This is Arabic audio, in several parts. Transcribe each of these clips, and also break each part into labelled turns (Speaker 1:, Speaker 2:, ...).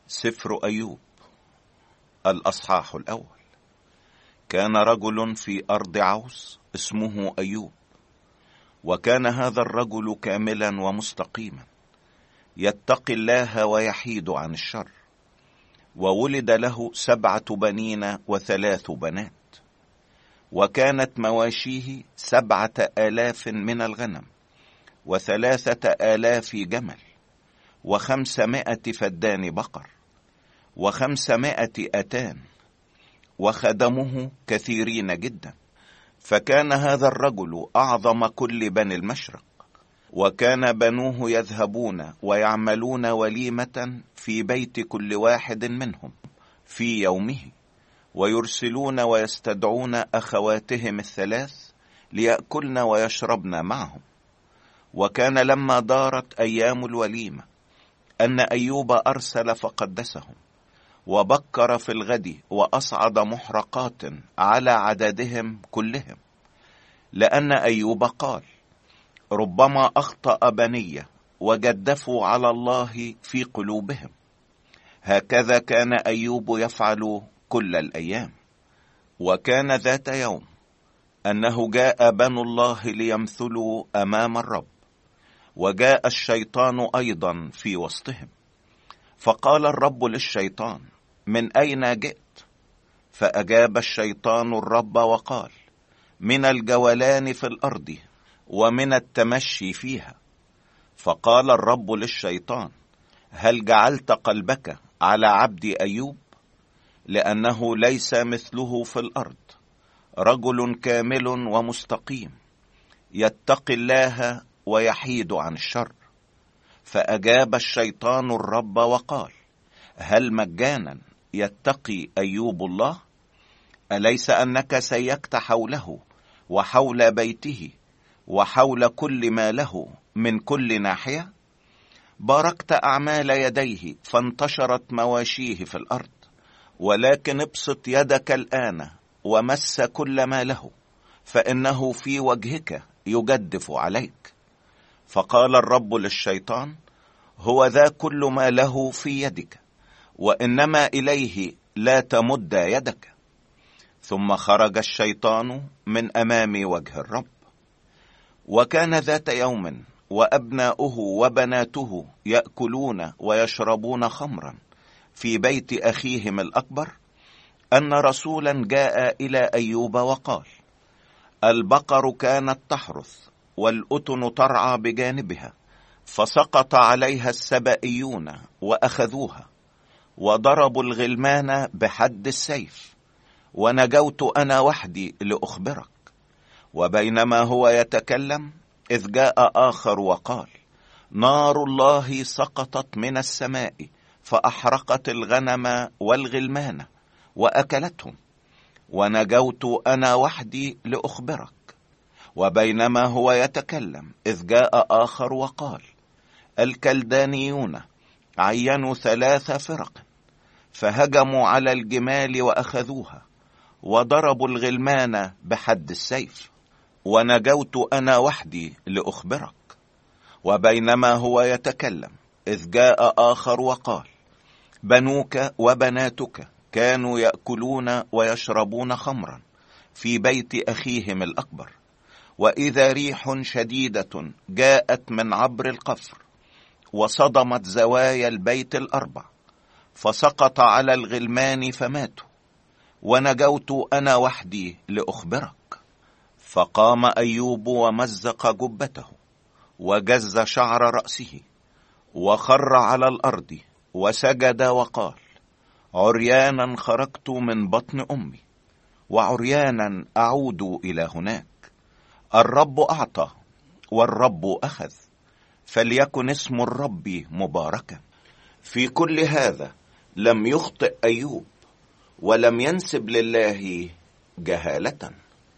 Speaker 1: سفر أيوب الأصحاح الأول. كان رجل في أرض عوس اسمه أيوب، وكان هذا الرجل كاملا ومستقيما يتقي الله ويحيد عن الشر، وولد له 7 بنين و3 بنات، وكانت مواشيه 7,000 من الغنم و3,000 جمل و500 فدان بقر و500 أتان، وخدمه كثيرين جدا. فكان هذا الرجل أعظم كل بني المشرق، وكان بنوه يذهبون ويعملون وليمة في بيت كل واحد منهم في يومه، ويرسلون ويستدعون أخواتهم الثلاث ليأكلن ويشربن معهم. وكان لما دارت أيام الوليمة أن أيوب أرسل فقدسهم، وبكر في الغد وأصعد محرقات على عددهم كلهم، لأن أيوب قال: ربما أخطأ بني وجدفوا على الله في قلوبهم. هكذا كان أيوب يفعل كل الأيام. وكان ذات يوم أنه جاء بنو الله ليمثلوا أمام الرب، وجاء الشيطان أيضا في وسطهم. فقال الرب للشيطان: من أين جئت؟ فأجاب الشيطان الرب وقال: من الجولان في الأرض ومن التمشي فيها. فقال الرب للشيطان: هل جعلت قلبك على عبدي أيوب؟ لأنه ليس مثله في الأرض رجل كامل ومستقيم يتقي الله ويحيد عن الشر. فأجاب الشيطان الرب وقال: هل مجانا يتقي أيوب الله؟ أليس أنك سيكت حوله وحول بيته وحول كل ما له من كل ناحية؟ باركت أعمال يديه فانتشرت مواشيه في الأرض، ولكن ابسط يدك الآن ومس كل ما له، فإنه في وجهك يجدف عليك. فقال الرب للشيطان: هو ذا كل ما له في يدك، وإنما إليه لا تمد يدك. ثم خرج الشيطان من أمام وجه الرب. وكان ذات يوم وأبناؤه وبناته يأكلون ويشربون خمرا في بيت أخيهم الأكبر، أن رسولا جاء إلى أيوب وقال: البقر كانت تحرث والأتن ترعى بجانبها، فسقط عليها السبائيون وأخذوها، وضربوا الغلمان بحد السيف، ونجوت أنا وحدي لأخبرك. وبينما هو يتكلم إذ جاء آخر وقال: نار الله سقطت من السماء فأحرقت الغنم والغلمان وأكلتهم، ونجوت أنا وحدي لأخبرك. وبينما هو يتكلم إذ جاء آخر وقال: الكلدانيون عينوا 3 فرق، فهجموا على الجمال وأخذوها، وضربوا الغلمان بحد السيف، ونجوت أنا وحدي لأخبرك. وبينما هو يتكلم إذ جاء آخر وقال: بنوك وبناتك كانوا يأكلون ويشربون خمرا في بيت أخيهم الأكبر، وإذا ريح شديدة جاءت من عبر القفر وصدمت زوايا البيت ال4، فسقط على الغلمان فماتوا، ونجوت أنا وحدي لأخبرك. فقام أيوب ومزق جبته وجز شعر رأسه وخر على الأرض وسجد وقال: عريانا خرجت من بطن أمي، وعريانا أعود إلى هناك. الرب أعطى والرب أخذ، فليكن اسم الرب مباركا. في كل هذا لم يخطئ أيوب، ولم ينسب لله جهالة.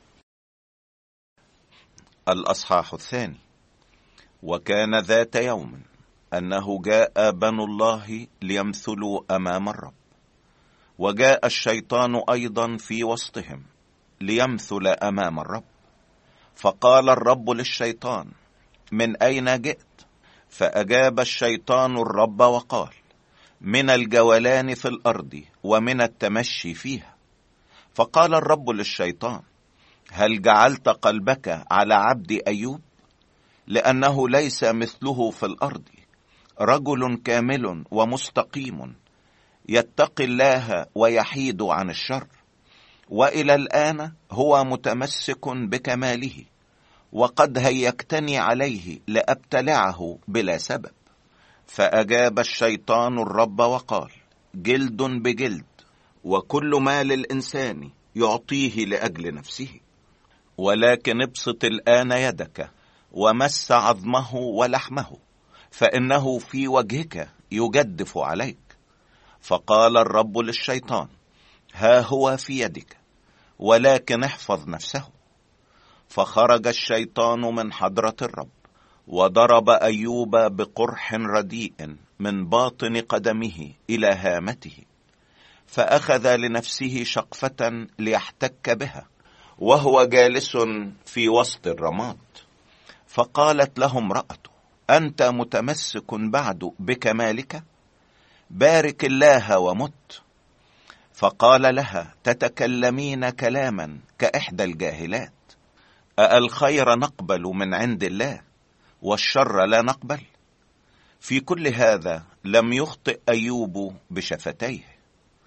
Speaker 1: الأصحاح الثاني. وكان ذات يوم أنه جاء بنو الله ليمثلوا أمام الرب، وجاء الشيطان أيضا في وسطهم ليمثل أمام الرب. فقال الرب للشيطان: من أين جئت؟ فأجاب الشيطان الرب وقال: من الجولان في الأرض ومن التمشي فيها. فقال الرب للشيطان: هل جعلت قلبك على عبد أيوب؟ لأنه ليس مثله في الأرض رجل كامل ومستقيم يتقي الله ويحيد عن الشر، وإلى الآن هو متمسك بكماله، وقد هيجتني عليه لأبتلعه بلا سبب. فأجاب الشيطان الرب وقال: جلد بجلد، وكل ما للإنسان يعطيه لأجل نفسه. ولكن ابسط الآن يدك ومس عظمه ولحمه، فإنه في وجهك يجدف عليك. فقال الرب للشيطان: ها هو في يدك، ولكن احفظ نفسه. فخرج الشيطان من حضرة الرب، وضرب أيوب بقرح رديء من باطن قدمه إلى هامته، فأخذ لنفسه شقفة ليحتك بها وهو جالس في وسط الرماد. فقالت له امرأته: أنت متمسك بعد بكمالك؟ بارك الله ومت. فقال لها: تتكلمين كلاما كإحدى الجاهلات. الخير نقبل من عند الله، والشر لا نقبل؟ في كل هذا لم يخطئ أيوب بشفتيه.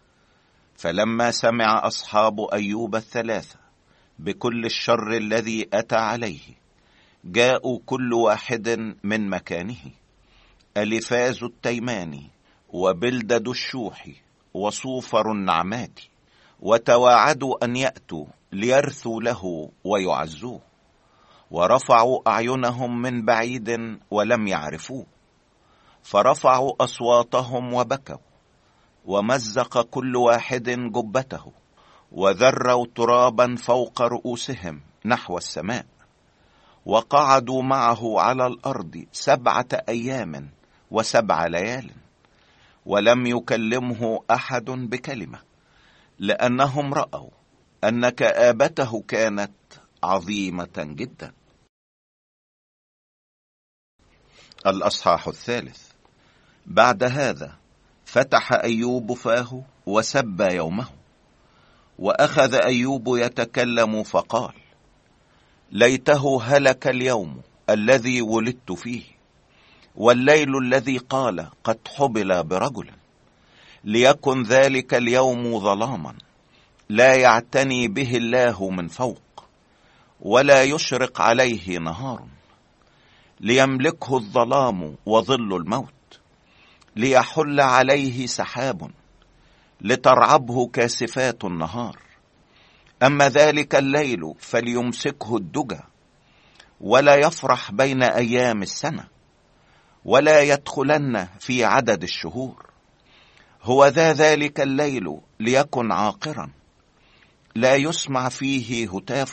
Speaker 1: فلما سمع أصحاب أيوب الثلاثة بكل الشر الذي أتى عليه، جاءوا كل واحد من مكانه، ألفاز التيماني وبلدد الشوحي وصوفر النعمات، وتواعدوا أن يأتوا ليرثوا له ويعزوه، ورفعوا أعينهم من بعيد ولم يعرفوه، فرفعوا أصواتهم وبكوا، ومزق كل واحد جبته، وذروا ترابا فوق رؤوسهم نحو السماء، وقعدوا معه على الأرض 7 أيام و7 ليال، ولم يكلمه أحد بكلمة، لأنهم رأوا أن كآبته كانت عظيمة جدا. الأصحاح 3. بعد هذا فتح أيوب فاه وسب يومه، وأخذ أيوب يتكلم فقال: ليته هلك اليوم الذي ولدت فيه، والليل الذي قال قد حبل برجل، ليكن ذلك اليوم ظلاما لا يعتني به الله من فوق، ولا يشرق عليه نهار، ليملكه الظلام وظل الموت، ليحل عليه سحاب، لترعبه كاسفات النهار. أما ذلك الليل فليمسكه الدجى، ولا يفرح بين أيام السنة، ولا يدخلن في عدد الشهور. هو ذلك الليل ليكن عاقرا، لا يسمع فيه هتاف،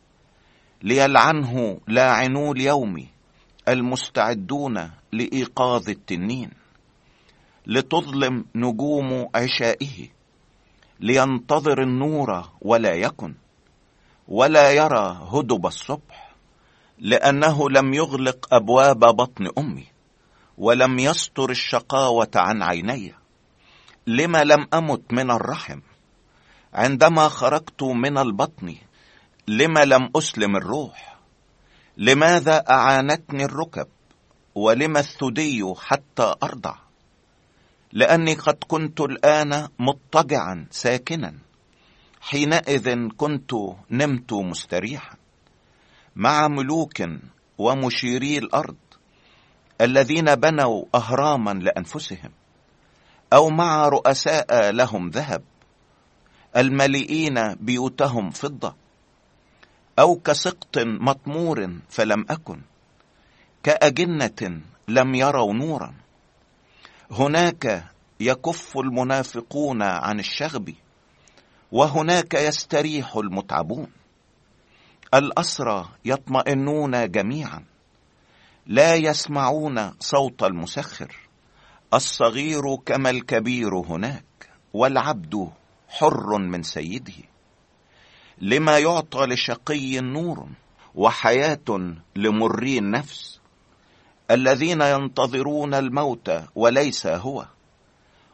Speaker 1: ليلعنه لاعنو اليوم المستعدون لإيقاظ التنين، لتظلم نجوم عشائه، لينتظر النور ولا يكن، ولا يرى هدب الصبح، لأنه لم يغلق أبواب بطن أمي، ولم يستر الشقاوة عن عيني. لما لم أمت من الرحم عندما خرجت من البطن؟ لما لم أسلم الروح؟ لماذا أعانتني الركب، ولما الثدي حتى أرضع؟ لأني قد كنت الآن مضطجعا ساكنا، حينئذ كنت نمت مستريحا مع ملوك ومشيري الأرض الذين بنوا أهراما لأنفسهم، أو مع رؤساء لهم ذهب الملئين بيوتهم فضة، أو كسقط مطمور فلم أكن، كأجنة لم يروا نورا. هناك يكف المنافقون عن الشغب، وهناك يستريح المتعبون. الأسرى يطمئنون جميعا، لا يسمعون صوت المسخر. الصغير كما الكبير هناك، والعبد حر من سيده. لما يعطى لشقي نور وحياة لمري النفس، الذين ينتظرون الموت وليس هو،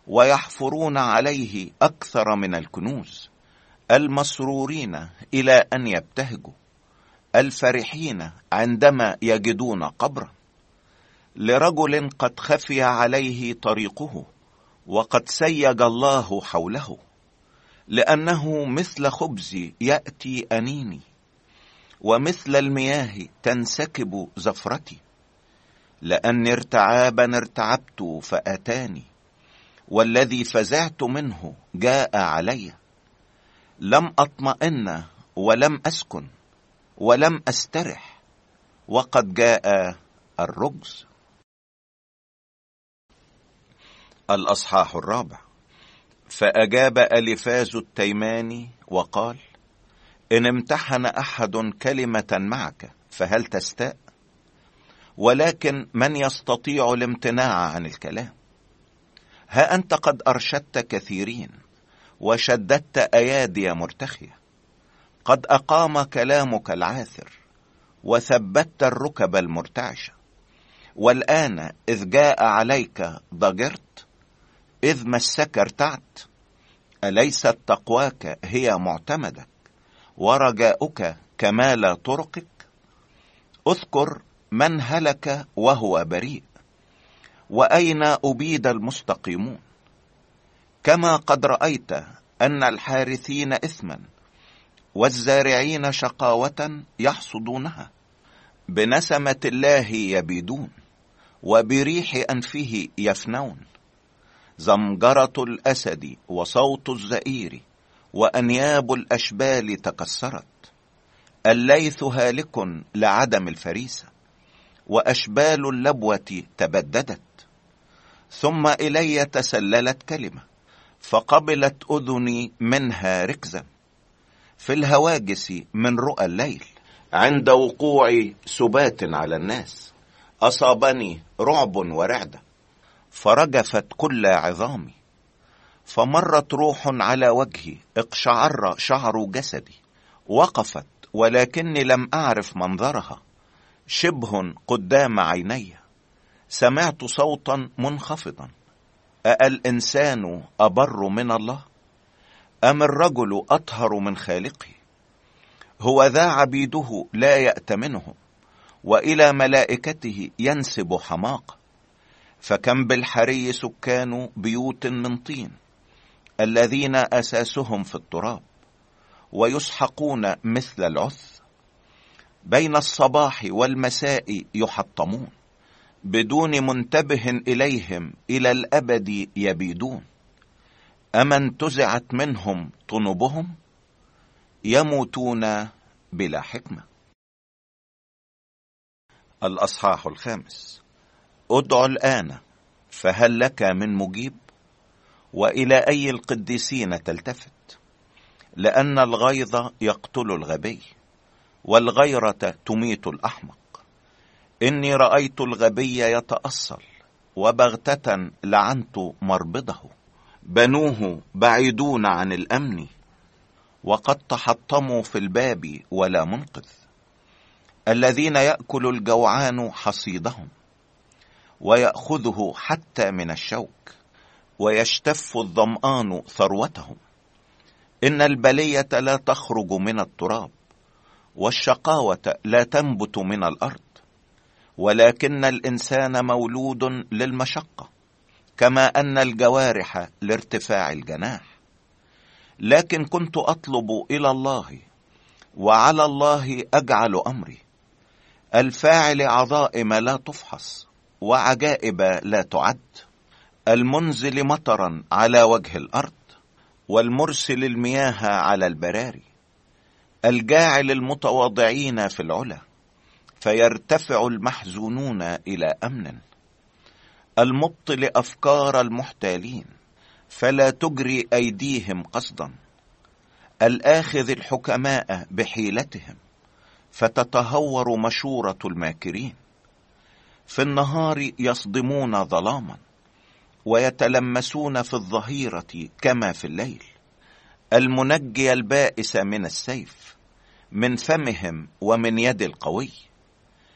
Speaker 1: ويحفرون عليه أكثر من الكنوز، المسرورين إلى أن يبتهجوا، الفرحين عندما يجدون قبرا. لرجل قد خفي عليه طريقه، وقد سيج الله حوله، لأنه مثل خبز يأتي أنيني، ومثل المياه تنسكب زفرتي. لأني ارتعابا ارتعبت فأتاني، والذي فزعت منه جاء علي. لم أطمئن ولم أسكن ولم أسترح، وقد جاء الرجز. الأصحاح 4. فأجاب أليفاز التيماني وقال: إن امتحن أحد كلمة معك فهل تستاء؟ ولكن من يستطيع الامتناع عن الكلام؟ ها أنت قد أرشدت كثيرين، وشددت أيادي مرتخية. قد أقام كلامك العاثر، وثبت الركب المرتعشة. والآن إذ جاء عليك ضجرت، إذ مسك ارتعت. أليست تقواك هي معتمدك، ورجاؤك كمال طرقك؟ اذكر من هلك وهو بريء، وأين أبيد المستقيمون. كما قد رأيت أن الحارثين إثما والزارعين شقاوة يحصدونها، بنسمة الله يبيدون، وبريح أنفه يفنون. زمجرة الأسد وصوت الزئير وأنياب الأشبال تكسرت. الليث هالك لعدم الفريسة، وأشبال اللبوة تبددت. ثم إلي تسللت كلمة، فقبلت أذني منها ركزا. في الهواجس من رؤى الليل، عند وقوع سبات على الناس، أصابني رعب ورعدة، فرجفت كل عظامي. فمرت روح على وجهي، اقشعر شعر جسدي. وقفت ولكني لم أعرف منظرها، شبه قدام عيني. سمعت صوتا منخفضا: أالإنسان أبر من الله؟ أم الرجل أطهر من خالقه؟ هو ذا عبيده لا يأتمنهم، وإلى ملائكته ينسب حماقة. فكم بالحري سكان بيوت من طين، الذين أساسهم في التراب، ويسحقون مثل العث. بين الصباح والمساء يحطمون، بدون منتبه إليهم إلى الأبد يبيدون. أما انتزعت منهم طنبهم، يموتون بلا حكمة. الأصحاح 5. ادع الآن، فهل لك من مجيب؟ وإلى أي القديسين تلتفت؟ لأن الغيظ يقتل الغبي، والغيرة تميت الأحمق. إني رأيت الغبي يتأصل، وبغتة لعنت مربضه. بنوه بعيدون عن الأمن، وقد تحطموا في الباب ولا منقذ. الذين يأكل الجوعان حصيدهم، ويأخذه حتى من الشوك، ويشتف الظمآن ثروتهم. إن البلية لا تخرج من التراب، والشقاوة لا تنبت من الأرض، ولكن الإنسان مولود للمشقة، كما أن الجوارح لارتفاع الجناح. لكن كنت أطلب إلى الله، وعلى الله أجعل أمري، الفاعل عظائم لا تفحص، وعجائب لا تعد، المنزل مطرا على وجه الأرض، والمرسل المياه على البراري، الجاعل المتواضعين في العلا، فيرتفع المحزونون إلى أمن، المبطل أفكار المحتالين، فلا تجري أيديهم قصدا، الآخذ الحكماء بحيلتهم، فتتهور مشورة الماكرين. في النهار يصدمون ظلاما، ويتلمسون في الظهيرة كما في الليل. المنجي البائس من السيف، من فمهم ومن يد القوي.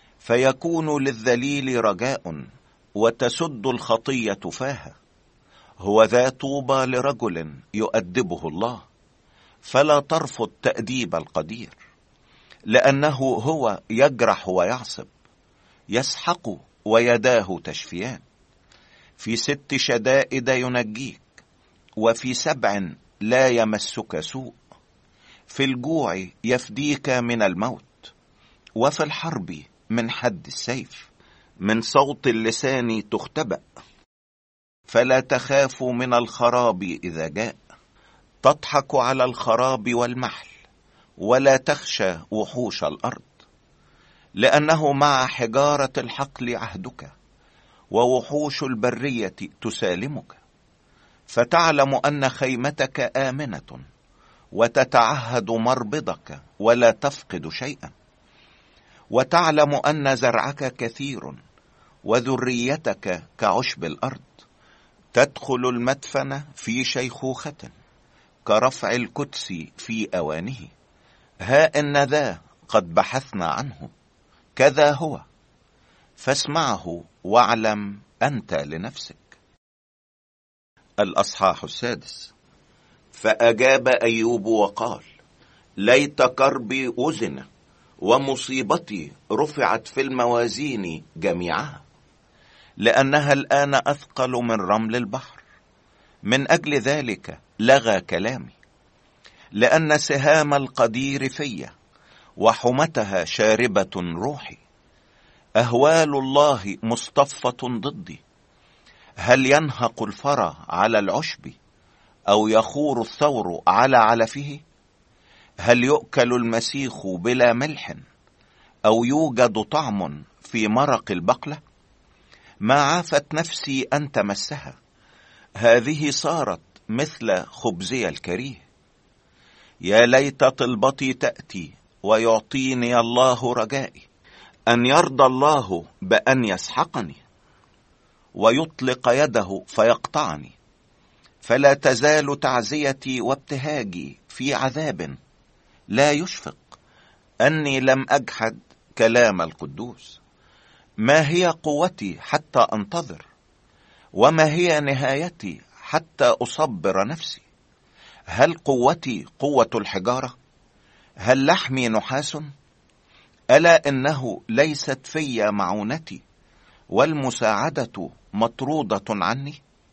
Speaker 1: فيكون للذليل رجاء، وتسد الخطية فاها. هو ذا طوبى لرجل يؤدبه الله، فلا ترفض تأديب القدير، لأنه هو يجرح ويعصب، يسحق ويداه تشفيان. في 6 شدائد ينجيك، وفي 7 لا يمسك سوء. في الجوع يفديك من الموت، وفي الحرب من حد السيف. من صوت اللسان تختبأ، فلا تخاف من الخراب إذا جاء. تضحك على الخراب والمحل، ولا تخشى وحوش الأرض، لأنه مع حجارة الحقل عهدك، ووحوش البرية تسالمك. فتعلم أن خيمتك آمنة، وتتعهد مربضك ولا تفقد شيئا. وتعلم أن زرعك كثير، وذريتك كعشب الأرض. تدخل المدفن في شيخوخة، كرفع القدس في أوانه. ها إن ذا قد بحثنا عنه، كذا هو، فاسمعه واعلم أنت لنفسك. الأصحاح 6. فأجاب أيوب وقال: ليت كربي أزن، ومصيبتي رفعت في الموازين جميعها، لأنها الآن أثقل من رمل البحر. من أجل ذلك لغى كلامي، لأن سهام القدير في، وحمتها شاربة روحي. أهوال الله مصطفة ضدي. هل ينهق الفرى على العشب، أو يخور الثور على علفه؟ هل يؤكل المسيخ بلا ملح، أو يوجد طعم في مرق البقلة؟ ما عافت نفسي أن تمسها، هذه صارت مثل خبزي الكريه. يا ليت طلبتي تأتي، ويعطيني الله رجائي، أن يرضى الله بأن يسحقني، ويطلق يده فيقطعني. فلا تزال تعزيتي وابتهاجي في عذاب، لا يشفق أني لم أجحد كلام القدوس. ما هي قوتي حتى أنتظر؟ وما هي نهايتي حتى أصبر نفسي؟ هل قوتي قوة الحجارة؟ هل لحمي نحاس؟ ألا إنه ليست في معونتي، والمساعدة مطرودة عني.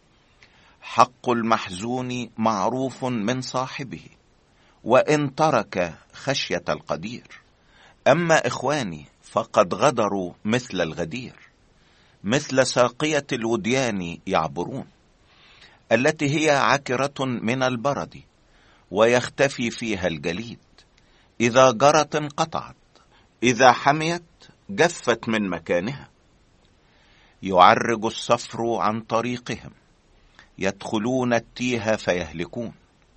Speaker 1: حق المحزون معروف من صاحبه، وإن ترك خشية القدير. أما إخواني فقد غدروا مثل الغدير، مثل ساقية الوديان يعبرون، التي هي عكرة من البرد، ويختفي فيها الجليد. إذا جرت انقطعت، إذا حميت جفت من مكانها. يعرج الصفر عن طريقهم، يدخلون التيه فيهلكون.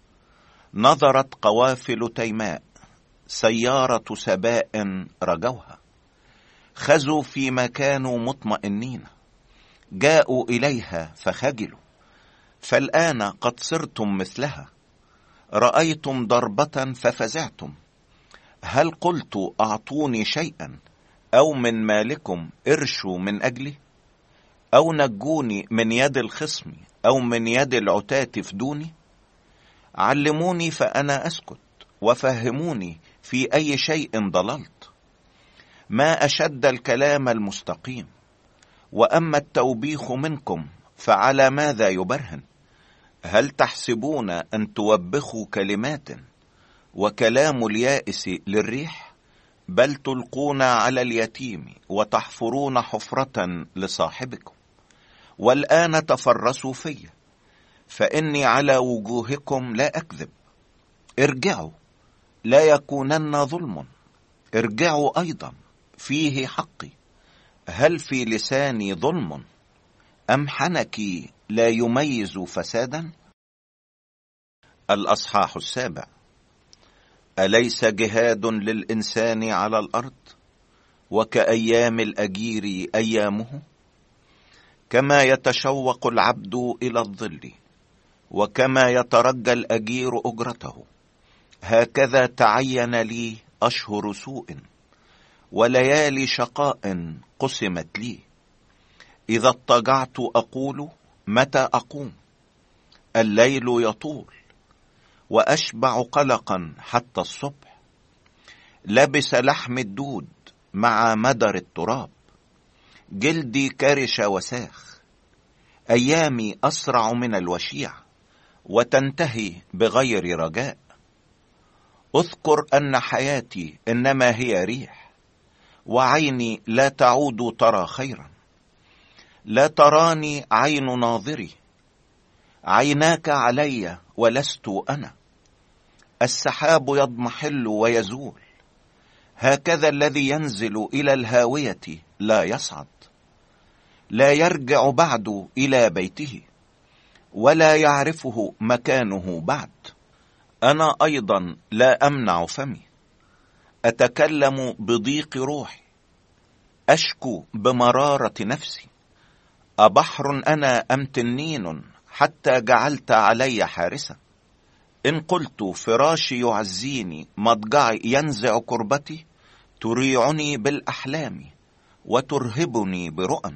Speaker 1: نظرت قوافل تيماء، سيارة سباء رجوها. خزوا فيما كانوا مطمئنين، جاءوا إليها فخجلوا. فالآن قد صرتم مثلها، رأيتم ضربة ففزعتم. هل قلت أعطوني شيئا، أو من مالكم ارشوا من أجلي؟ أو نجوني من يد الخصم، أو من يد العتاة فدوني؟ علموني فأنا أسكت، وفهموني في أي شيء ضللت. ما أشد الكلام المستقيم، وأما التوبيخ منكم فعلى ماذا يبرهن؟ هل تحسبون أن توبخوا كلمات، وكلام اليائس للريح؟ بل تلقون على اليتيم، وتحفرون حفرة لصاحبكم. والآن تفرسوا في، فإني على وجوهكم لا أكذب. ارجعوا، لا يكونن ظلم. ارجعوا أيضا، فيه حقي. هل في لساني ظلم، أم حنكي لا يميز فسادا؟ الأصحاح 7. أليس جهاد للإنسان على الأرض، وكأيام الأجير أيامه؟ كما يتشوق العبد إلى الظل، وكما يترجى الأجير أجرته، هكذا تعين لي أشهر سوء، وليالي شقاء قسمت لي. إذا اضطجعت أقول: متى أقوم؟ الليل يطول وأشبع قلقا حتى الصبح. لبس لحم الدود مع مدر التراب، جلدي كرش وساخ. أيامي أسرع من الوشيع وتنتهي بغير رجاء. أذكر أن حياتي إنما هي ريح، وعيني لا تعود ترى خيرا. لا تراني عين ناظري، عيناك علي ولست أنا. السحاب يضمحل ويزول، هكذا الذي ينزل إلى الهاوية لا يصعد. لا يرجع بعد إلى بيته، ولا يعرفه مكانه بعد. أنا أيضا لا أمنع فمي، أتكلم بضيق روحي، أشكو بمرارة نفسي. أبحر أنا أم تنين حتى جعلت علي حارسا؟ إن قلت فراشي يعزيني، مضجعي ينزع كربتي، تريعني بالأحلام وترهبني برؤى.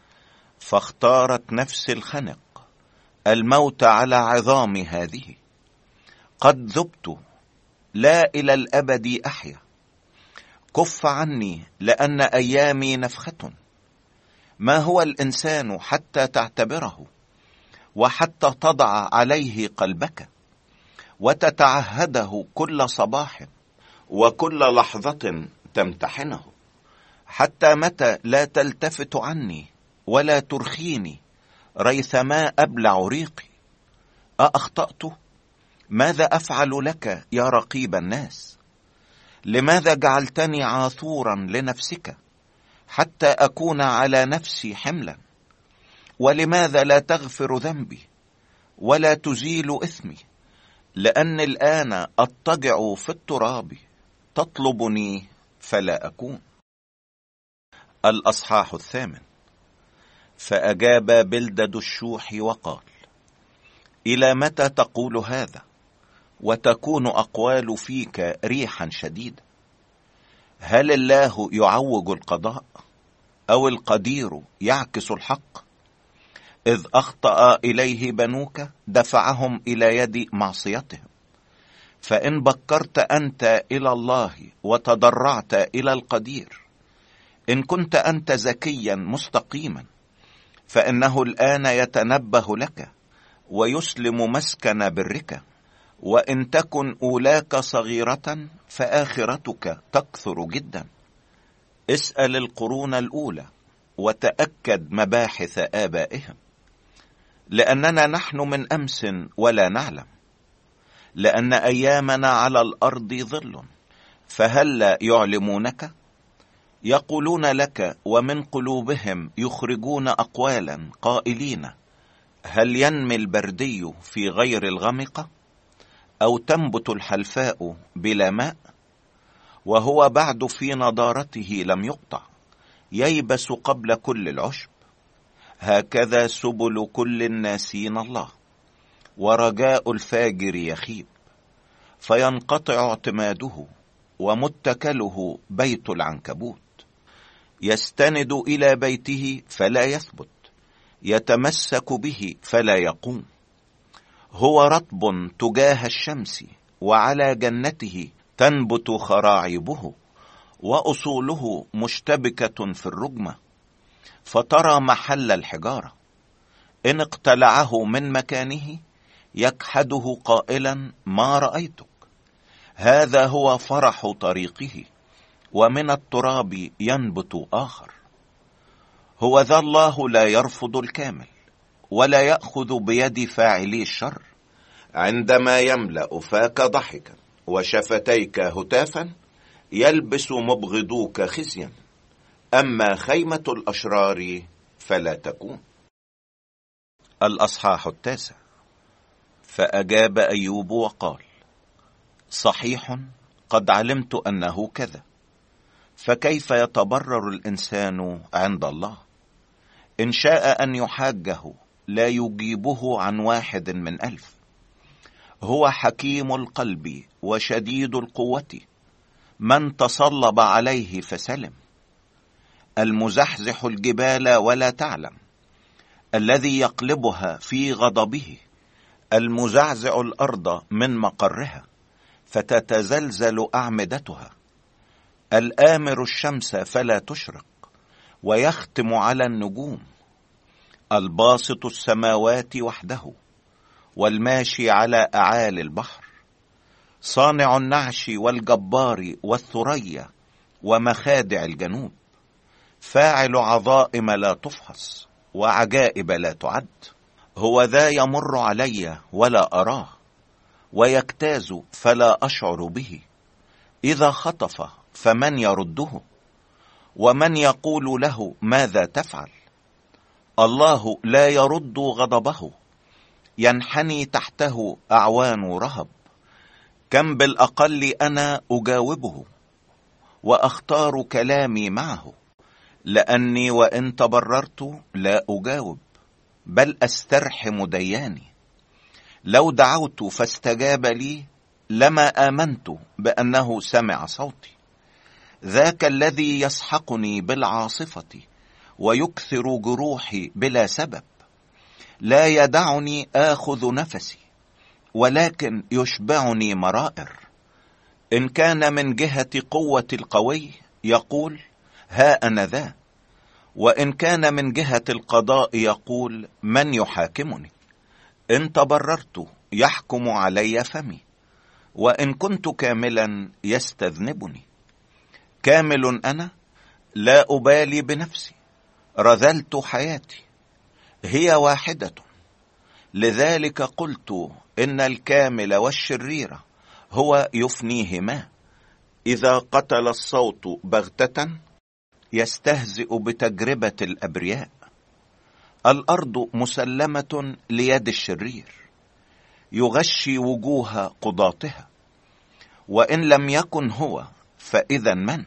Speaker 1: فاختارت نفسي الخنق، الموت على عظام هذه. قد ذبت، لا إلى الأبد أحيا. كف عني لأن أيامي نفخة. ما هو الإنسان حتى تعتبره، وحتى تضع عليه قلبك، وتتعهده كل صباح وكل لحظة تمتحنه؟ حتى متى لا تلتفت عني ولا ترخيني ريثما أبلع ريقي؟ أأخطأت؟ ماذا أفعل لك يا رقيب الناس؟ لماذا جعلتني عاثورا لنفسك حتى أكون على نفسي حملا؟ ولماذا لا تغفر ذنبي ولا تزيل إثمي؟ لأن الآن أضطجع في التراب، تطلبني فلا أكون. الأصحاح 8. فأجاب بلدد الشوح وقال: إلى متى تقول هذا، وتكون أقوال فيك ريحا شديدة؟ هل الله يعوج القضاء، أو القدير يعكس الحق؟ إذ أخطأ إليه بنوك دفعهم إلى يد معصيتهم. فإن بكرت أنت إلى الله وتضرعت إلى القدير، إن كنت أنت ذكيا مستقيما، فإنه الآن يتنبه لك ويسلم مسكن برك. وإن تكن أولاك صغيرة فآخرتك تكثر جدا. اسأل القرون الأولى وتأكد مباحث آبائهم، لأننا نحن من أمس ولا نعلم، لأن أيامنا على الأرض ظل. فهل يعلمونك؟ يقولون لك، ومن قلوبهم يخرجون أقوالا قائلين: هل ينمي البردي في غير الغمقة، أو تنبت الحلفاء بلا ماء؟ وهو بعد في نضارته لم يقطع، ييبس قبل كل العشب. هكذا سبل كل الناسين الله، ورجاء الفاجر يخيب. فينقطع اعتماده، ومتكله بيت العنكبوت. يستند إلى بيته فلا يثبت، يتمسك به فلا يقوم. هو رطب تجاه الشمس، وعلى جنته تنبت خراعيبه، وأصوله مشتبكة في الرجمة، فترى محل الحجارة. إن اقتلعه من مكانه يكحده قائلا: ما رأيتك. هذا هو فرح طريقه، ومن التراب ينبت آخر. هو ذا الله لا يرفض الكامل، ولا يأخذ بيد فاعلي الشر. عندما يملأ فاك ضحكا وشفتيك هتافا، يلبس مبغضوك خزيا. أما خيمة الأشرار فلا تكون. الأصحاح 9. فأجاب أيوب وقال: صحيح، قد علمت أنه كذا. فكيف يتبرر الإنسان عند الله؟ إن شاء أن يحاجه لا يجيبه عن 1 من 1000. هو حكيم القلب وشديد القوة، من تصلب عليه فسلم. المزحزح الجبال ولا تعلم، الذي يقلبها في غضبه، المزعزع الأرض من مقرها فتتزلزل أعمدتها، الآمر الشمس فلا تشرق ويختم على النجوم، الباسط السماوات وحده والماشي على أعالي البحر، صانع النعش والجبار والثريا ومخادع الجنوب، فاعل عظائم لا تفحص وعجائب لا تعد. هو ذا يمر علي ولا أراه، ويجتاز فلا أشعر به. إذا خطف فمن يرده؟ ومن يقول له ماذا تفعل؟ الله لا يرد غضبه، ينحني تحته أعوان رهب. كم بالأقل أنا أجاوبه وأختار كلامي معه، لأني وإن تبررت لا أجاوب بل أسترحم دياني. لو دعوت فاستجاب لي لما آمنت بأنه سمع صوتي. ذاك الذي يسحقني بالعاصفة ويكثر جروحي بلا سبب، لا يدعني آخذ نفسي ولكن يشبعني مرائر. إن كان من جهة قوة القوي يقول ها أنا ذا، وإن كان من جهة القضاء يقول من يحاكمني. إن تبررت يحكم علي فمي، وإن كنت كاملا يستذنبني. كامل أنا لا أبالي بنفسي، رذلت حياتي هي واحدة. لذلك قلت إن الكامل والشرير هو يفنيهما. إذا قتل الصوت بغتة يستهزئ بتجربة الأبرياء. الأرض مسلمة ليد الشرير، يغشي وجوه قضاتها. وإن لم يكن هو فإذا من؟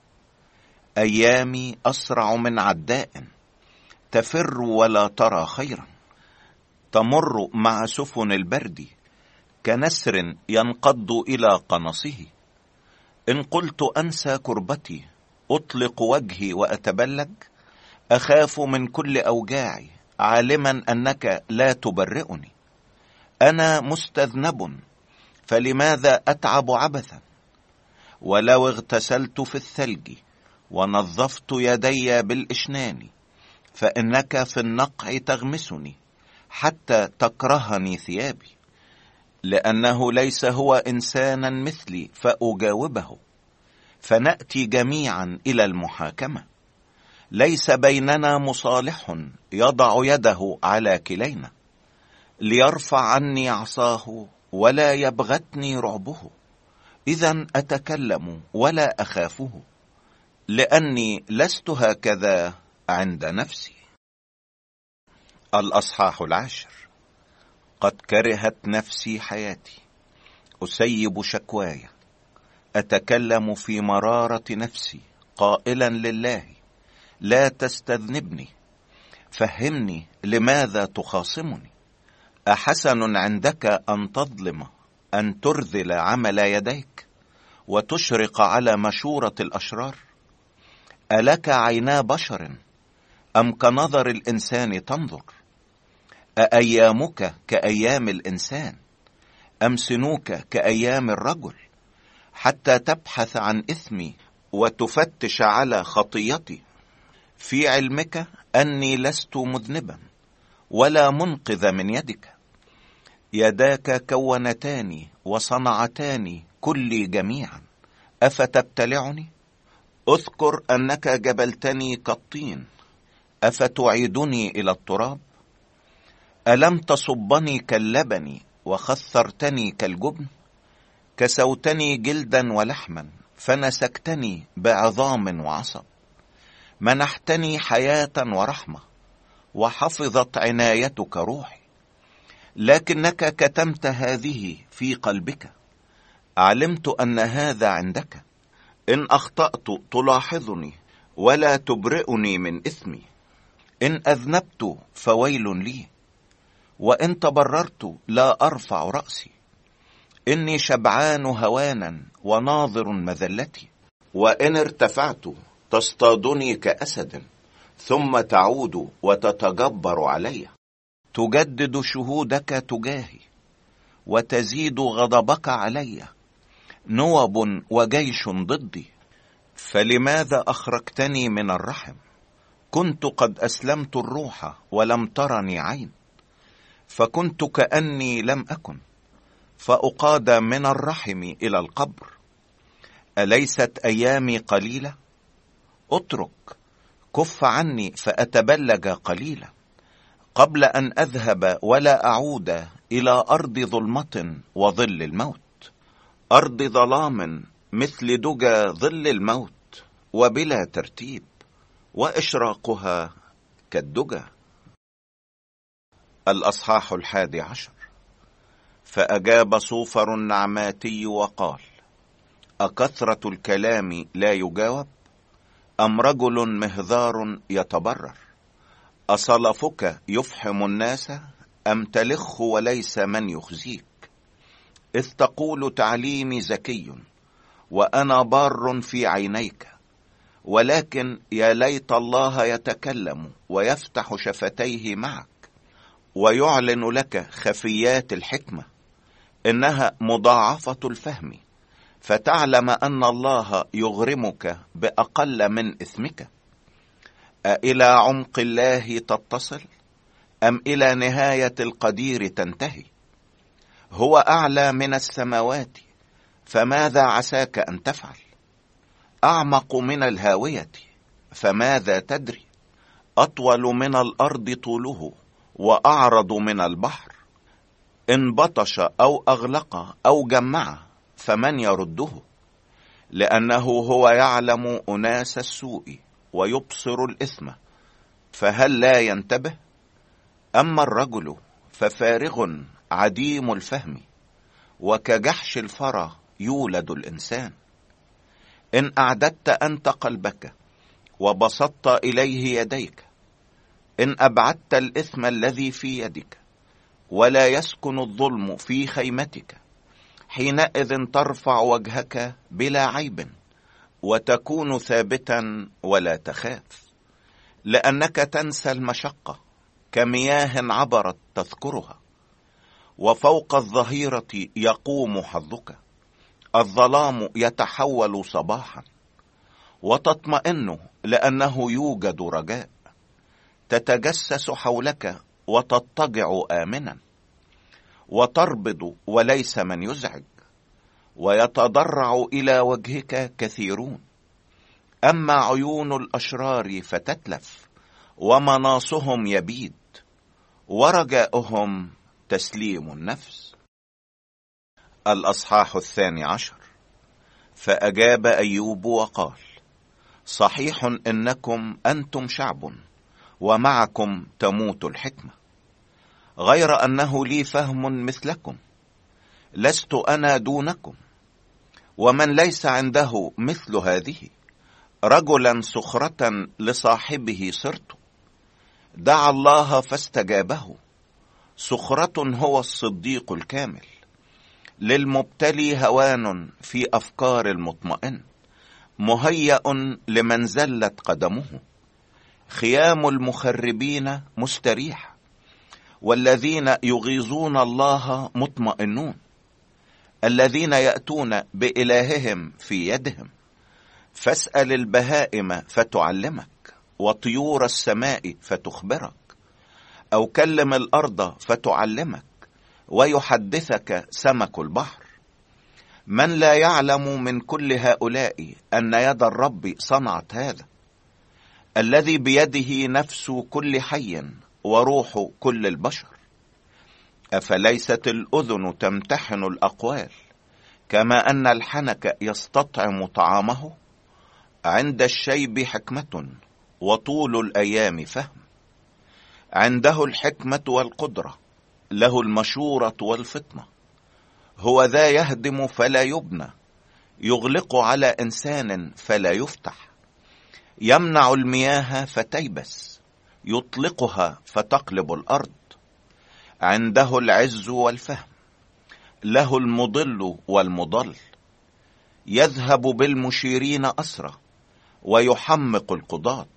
Speaker 1: أيامي أسرع من عداء، تفر ولا ترى خيرا. تمر مع سفن البرد كنسر ينقض إلى قنصه. إن قلت أنسى كربتي أطلق وجهي وأتبلج، أخاف من كل أوجاعي عالما أنك لا تبرئني. أنا مستذنب فلماذا أتعب عبثا؟ ولو اغتسلت في الثلج ونظفت يدي بالإشنان، فإنك في النقع تغمسني حتى تكرهني ثيابي. لأنه ليس هو إنسانا مثلي فأجاوبه، فنأتي جميعا إلى المحاكمة. ليس بيننا مصالح يضع يده على كلينا، ليرفع عني عصاه ولا يبغتني رعبه. إذن أتكلم ولا أخافه، لأني لست هكذا عند نفسي. الأصحاح 10. قد كرهت نفسي حياتي، أسيب شكواي، أتكلم في مرارة نفسي قائلا لله لا تستذنبني. فهمني لماذا تخاصمني؟ أحسن عندك أن تظلم، أن ترذل عمل يديك وتشرق على مشورة الأشرار؟ ألك عينا بشر أم كنظر الإنسان تنظر؟ أأيامك كأيام الإنسان أم سنوك كأيام الرجل؟ حتى تبحث عن إثمي وتفتش على خطيتي. في علمك أني لست مذنبا ولا منقذ من يدك. يداك كونتاني وصنعتاني كلي جميعا، أفتبتلعني؟ أذكر أنك جبلتني كالطين، أفتعيدني إلى التراب؟ ألم تصبني كاللبن وخثرتني كالجبن؟ كسوتني جلدا ولحما فنسكتني بعظام وعصب. منحتني حياة ورحمة وحفظت عنايتك روحي، لكنك كتمت هذه في قلبك. علمت أن هذا عندك. إن أخطأت تلاحظني ولا تبرئني من إثمي. إن أذنبت فويل لي، وإن تبررت لا أرفع رأسي. إني شبعان هوانا وناظر مذلتي، وإن ارتفعت تصطادني كأسد، ثم تعود وتتجبر علي. تجدد شهودك تجاهي وتزيد غضبك علي، نوب وجيش ضدي. فلماذا أخرجتني من الرحم؟ كنت قد أسلمت الروح ولم ترني عين، فكنت كأني لم أكن، فأقاد من الرحم إلى القبر. أليست أيامي قليلة؟ اترك، كف عني فأتبلج قليلا، قبل أن أذهب ولا أعود إلى أرض ظلمة وظل الموت، أرض ظلام مثل دجى ظل الموت، وبلا ترتيب، وإشراقها كالدجى. الأصحاح 11. فأجاب صوفر النعماتي وقال: أكثرة الكلام لا يجاوب؟ أم رجل مهذار يتبرر؟ أصلفك يفحم الناس، أم تلخ وليس من يخزيك؟ إذ تقول تعليمي ذكي وأنا بار في عينيك، ولكن يا ليت الله يتكلم ويفتح شفتيه معك، ويعلن لك خفيات الحكمة، إنها مضاعفة الفهم، فتعلم أن الله يغرمك بأقل من إثمك. أإلى عمق الله تتصل، أم إلى نهاية القدير تنتهي؟ هو أعلى من السماوات، فماذا عساك أن تفعل؟ أعمق من الهاوية، فماذا تدري؟ أطول من الأرض طوله، وأعرض من البحر. إن بطش أو أغلق أو جمع، فمن يرده؟ لأنه هو يعلم أناس السوء ويبصر الإثم، فهل لا ينتبه؟ أما الرجل ففارغ عديم الفهم، وكجحش الفرى يولد الإنسان. إن أعددت أنت قلبك وبسطت إليه يديك، إن أبعدت الإثم الذي في يدك، ولا يسكن الظلم في خيمتك، حينئذ ترفع وجهك بلا عيب، وتكون ثابتا ولا تخاف، لأنك تنسى المشقة كمياه عبرت تذكرها، وفوق الظهيرة يقوم حظك. الظلام يتحول صباحا، وتطمئن لأنه يوجد رجاء. تتجسس حولك وتضطجع آمنا، وتربض وليس من يزعج، ويتضرع إلى وجهك كثيرون. أما عيون الأشرار فتتلف، ومناصهم يبيد، ورجاؤهم تسليم النفس. الأصحاح 12. فأجاب أيوب وقال: صحيح إنكم أنتم شعب، ومعكم تموت الحكمة، غير أنه لي فهم مثلكم، لست أنا دونكم. ومن ليس عنده مثل هذه، رجلا سخرة لصاحبه صرت. دعا الله فاستجابه، سخرة هو الصديق الكامل. للمبتلي هوان في أفكار المطمئن، مهيأ لمن زلت قدمه. خيام المخربين مستريح، والذين يغيظون الله مطمئنون. الذين يأتون بإلههم في يدهم. فاسأل البهائم فتعلمك، وطيور السماء فتخبرك، أو كلم الأرض فتعلمك، ويحدثك سمك البحر. من لا يعلم من كل هؤلاء أن يد الرب صنعت هذا، الذي بيده نفس كل حي وروح كل البشر؟ أفليست الأذن تمتحن الأقوال، كما أن الحنك يستطعم طعامه؟ عند الشيب حكمة، وطول الأيام فهم. عنده الحكمة والقدرة، له المشورة والفطنة. هو ذا يهدم فلا يبنى، يغلق على إنسان فلا يفتح. يمنع المياه فتيبس، يطلقها فتقلب الأرض. عنده العز والفهم، له المضل والمضل. يذهب بالمشيرين أسرى، ويحمق القضاة.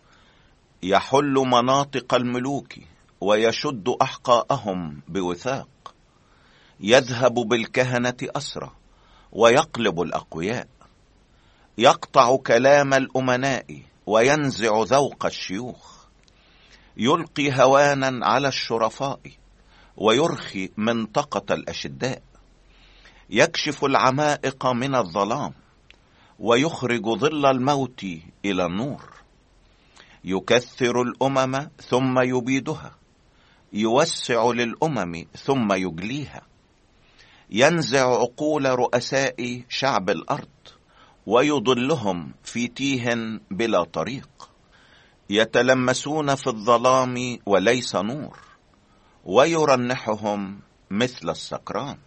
Speaker 1: يحل مناطق الملوك، ويشد أحقاءهم بوثاق. يذهب بالكهنة أسرى ويقلب الأقوياء، يقطع كلام الأمناء وينزع ذوق الشيوخ، يلقي هوانا على الشرفاء ويرخي منطقة الأشداء، يكشف العمائق من الظلام ويخرج ظل الموت إلى النور، يكثر الأمم ثم يبيدها، يوسع للأمم ثم يجليها، ينزع عقول رؤساء شعب الأرض ويضلهم في تيه بلا طريق، يتلمسون في الظلام وليس نور، ويرنحهم مثل السكران.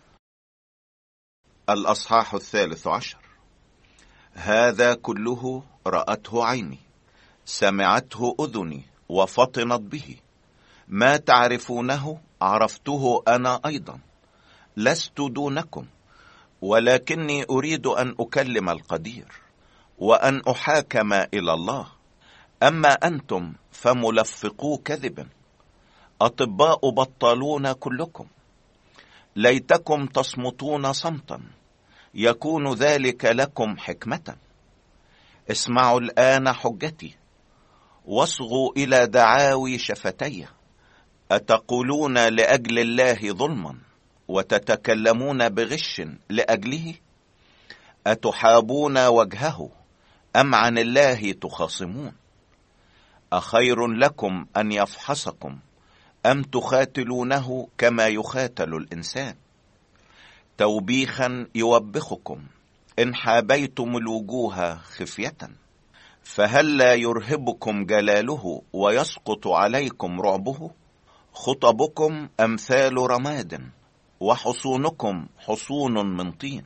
Speaker 1: الأصحاح 13. هذا كله رأته عيني، سمعته أذني وفطنت به، ما تعرفونه عرفته أنا أيضا، لست دونكم، ولكني أريد أن أكلم القدير وأن أحاكم إلى الله. أما أنتم فملفقو كذب، أطباء بطالون كلكم، ليتكم تصمتون صمتا، يكون ذلك لكم حكمة. اسمعوا الآن حجتي، واصغوا إلى دعاوي شفتي. أتقولون لأجل الله ظلما وتتكلمون بغش لأجله؟ أتحابون وجهه أم عن الله تخاصمون؟ أخير لكم أن يفحصكم أم تخاتلونه كما يخاتل الإنسان؟ توبيخا يوبخكم إن حابيتم الوجوه خفية. فهل لا يرهبكم جلاله ويسقط عليكم رعبه؟ خطبكم أمثال رماد وحصونكم حصون من طين.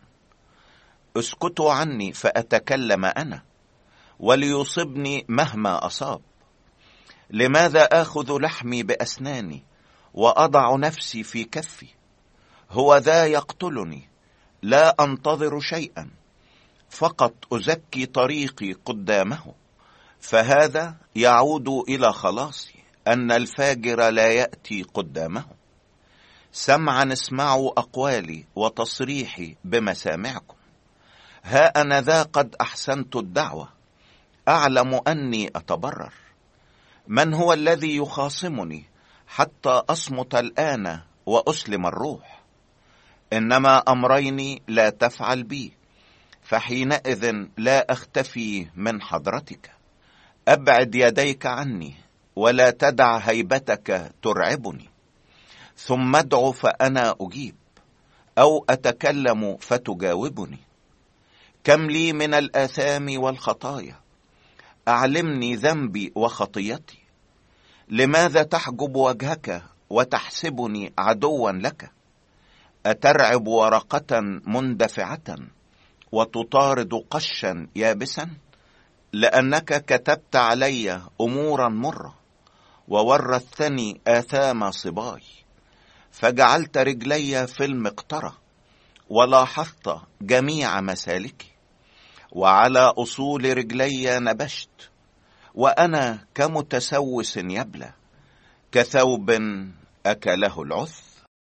Speaker 1: اسكتوا عني فأتكلم أنا، وليصبني مهما أصاب. لماذا آخذ لحمي بأسناني وأضع نفسي في كفي؟ هو ذا يقتلني، لا أنتظر شيئا، فقط أزكي طريقي قدامه. فهذا يعود إلى خلاصي، أن الفاجر لا يأتي قدامه. سمعا اسمعوا أقوالي وتصريحي بمسامعكم. ها أنا ذا قد أحسنت الدعوة، أعلم أني أتبرر. من هو الذي يخاصمني حتى أصمت الآن وأسلم الروح؟ إنما أمرين لا تفعل بي، فحينئذ لا أختفي من حضرتك. أبعد يديك عني ولا تدع هيبتك ترعبني. ثم ادعو فأنا أجيب، أو أتكلم فتجاوبني. كم لي من الآثام والخطايا، أعلمني ذنبي وخطيتي. لماذا تحجب وجهك وتحسبني عدوا لك؟ أترعب ورقة مندفعة وتطارد قشا يابسا؟ لأنك كتبت علي أمورا مرة وورثتني آثام صباي، فجعلت رجلي في المقطرة ولاحظت جميع مسالكي، وعلى أصول رجلي نبشت، وأنا كمتسوس يبلى، كثوب أكله العث.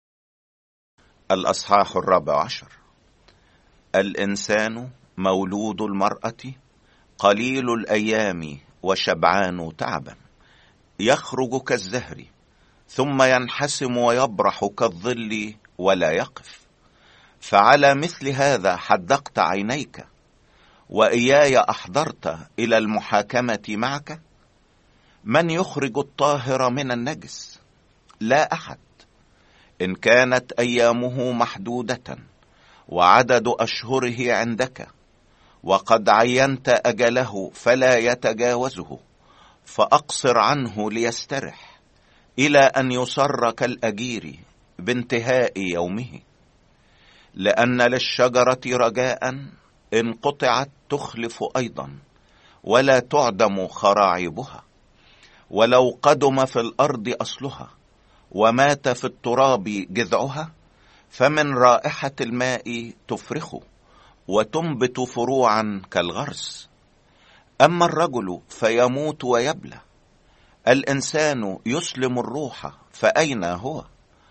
Speaker 1: الأصحاح 14. الإنسان مولود المرأة، قليل الأيام وشبعان تعبا، يخرج كالزهر ثم ينحسم ويبرح كالظل ولا يقف. فعلى مثل هذا حدقت عينيك، وإياي أحضرت إلى المحاكمة معك. من يخرج الطاهر من النجس؟ لا أحد. إن كانت أيامه محدودة وعدد أشهره عندك، وقد عينت أجله فلا يتجاوزه، فأقصر عنه ليسترح إلى أن يصر كالأجير بانتهاء يومه. لأن للشجرة رجاء، إن قطعت تخلف أيضا، ولا تعدم خراعيبها. ولو قدم في الأرض أصلها ومات في التراب جذعها، فمن رائحة الماء تفرخ وتنبت فروعا كالغرس. أما الرجل فيموت ويبلى، الإنسان يسلم الروح، فأين هو؟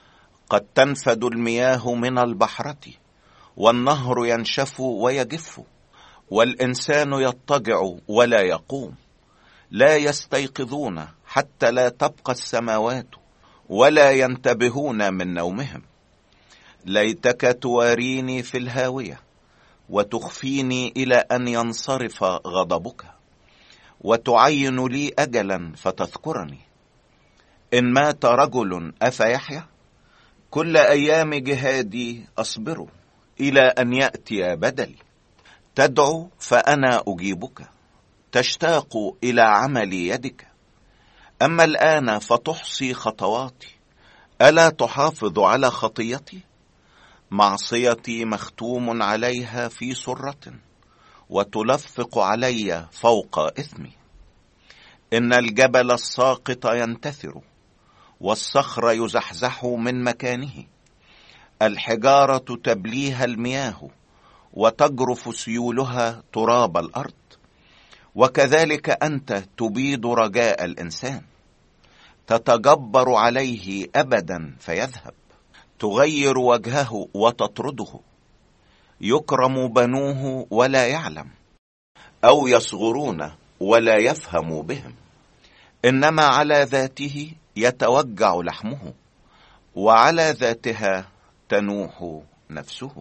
Speaker 1: قد تنفد المياه من البحرة، والنهر ينشف ويجف، والإنسان يضطجع ولا يقوم. لا يستيقظون حتى لا تبقى السماوات، ولا ينتبهون من نومهم. ليتك تواريني في الهاوية، وتخفيني إلى أن ينصرف غضبك، وتعين لي أجلا فتذكرني. إن مات رجل أفيحيا؟ كل أيام جهادي أصبر إلى أن يأتي بدلي. تدعو فأنا أجيبك، تشتاق إلى عمل يدك. أما الآن فتحصي خطواتي، ألا تحافظ على خطيتي؟ معصيتي مختوم عليها في سرة، وتلفق علي فوق إثمي. إن الجبل الساقط ينتثر، والصخر يزحزح من مكانه. الحجارة تبليها المياه، وتجرف سيولها تراب الأرض. وكذلك أنت تبيد رجاء الإنسان، تتجبر عليه أبدا فيذهب، تغير وجهه وتطرده. يكرم بنوه ولا يعلم، أو يصغرون ولا يفهم بهم. إنما على ذاته يتوجع لحمه، وعلى ذاتها تنوح نفسه.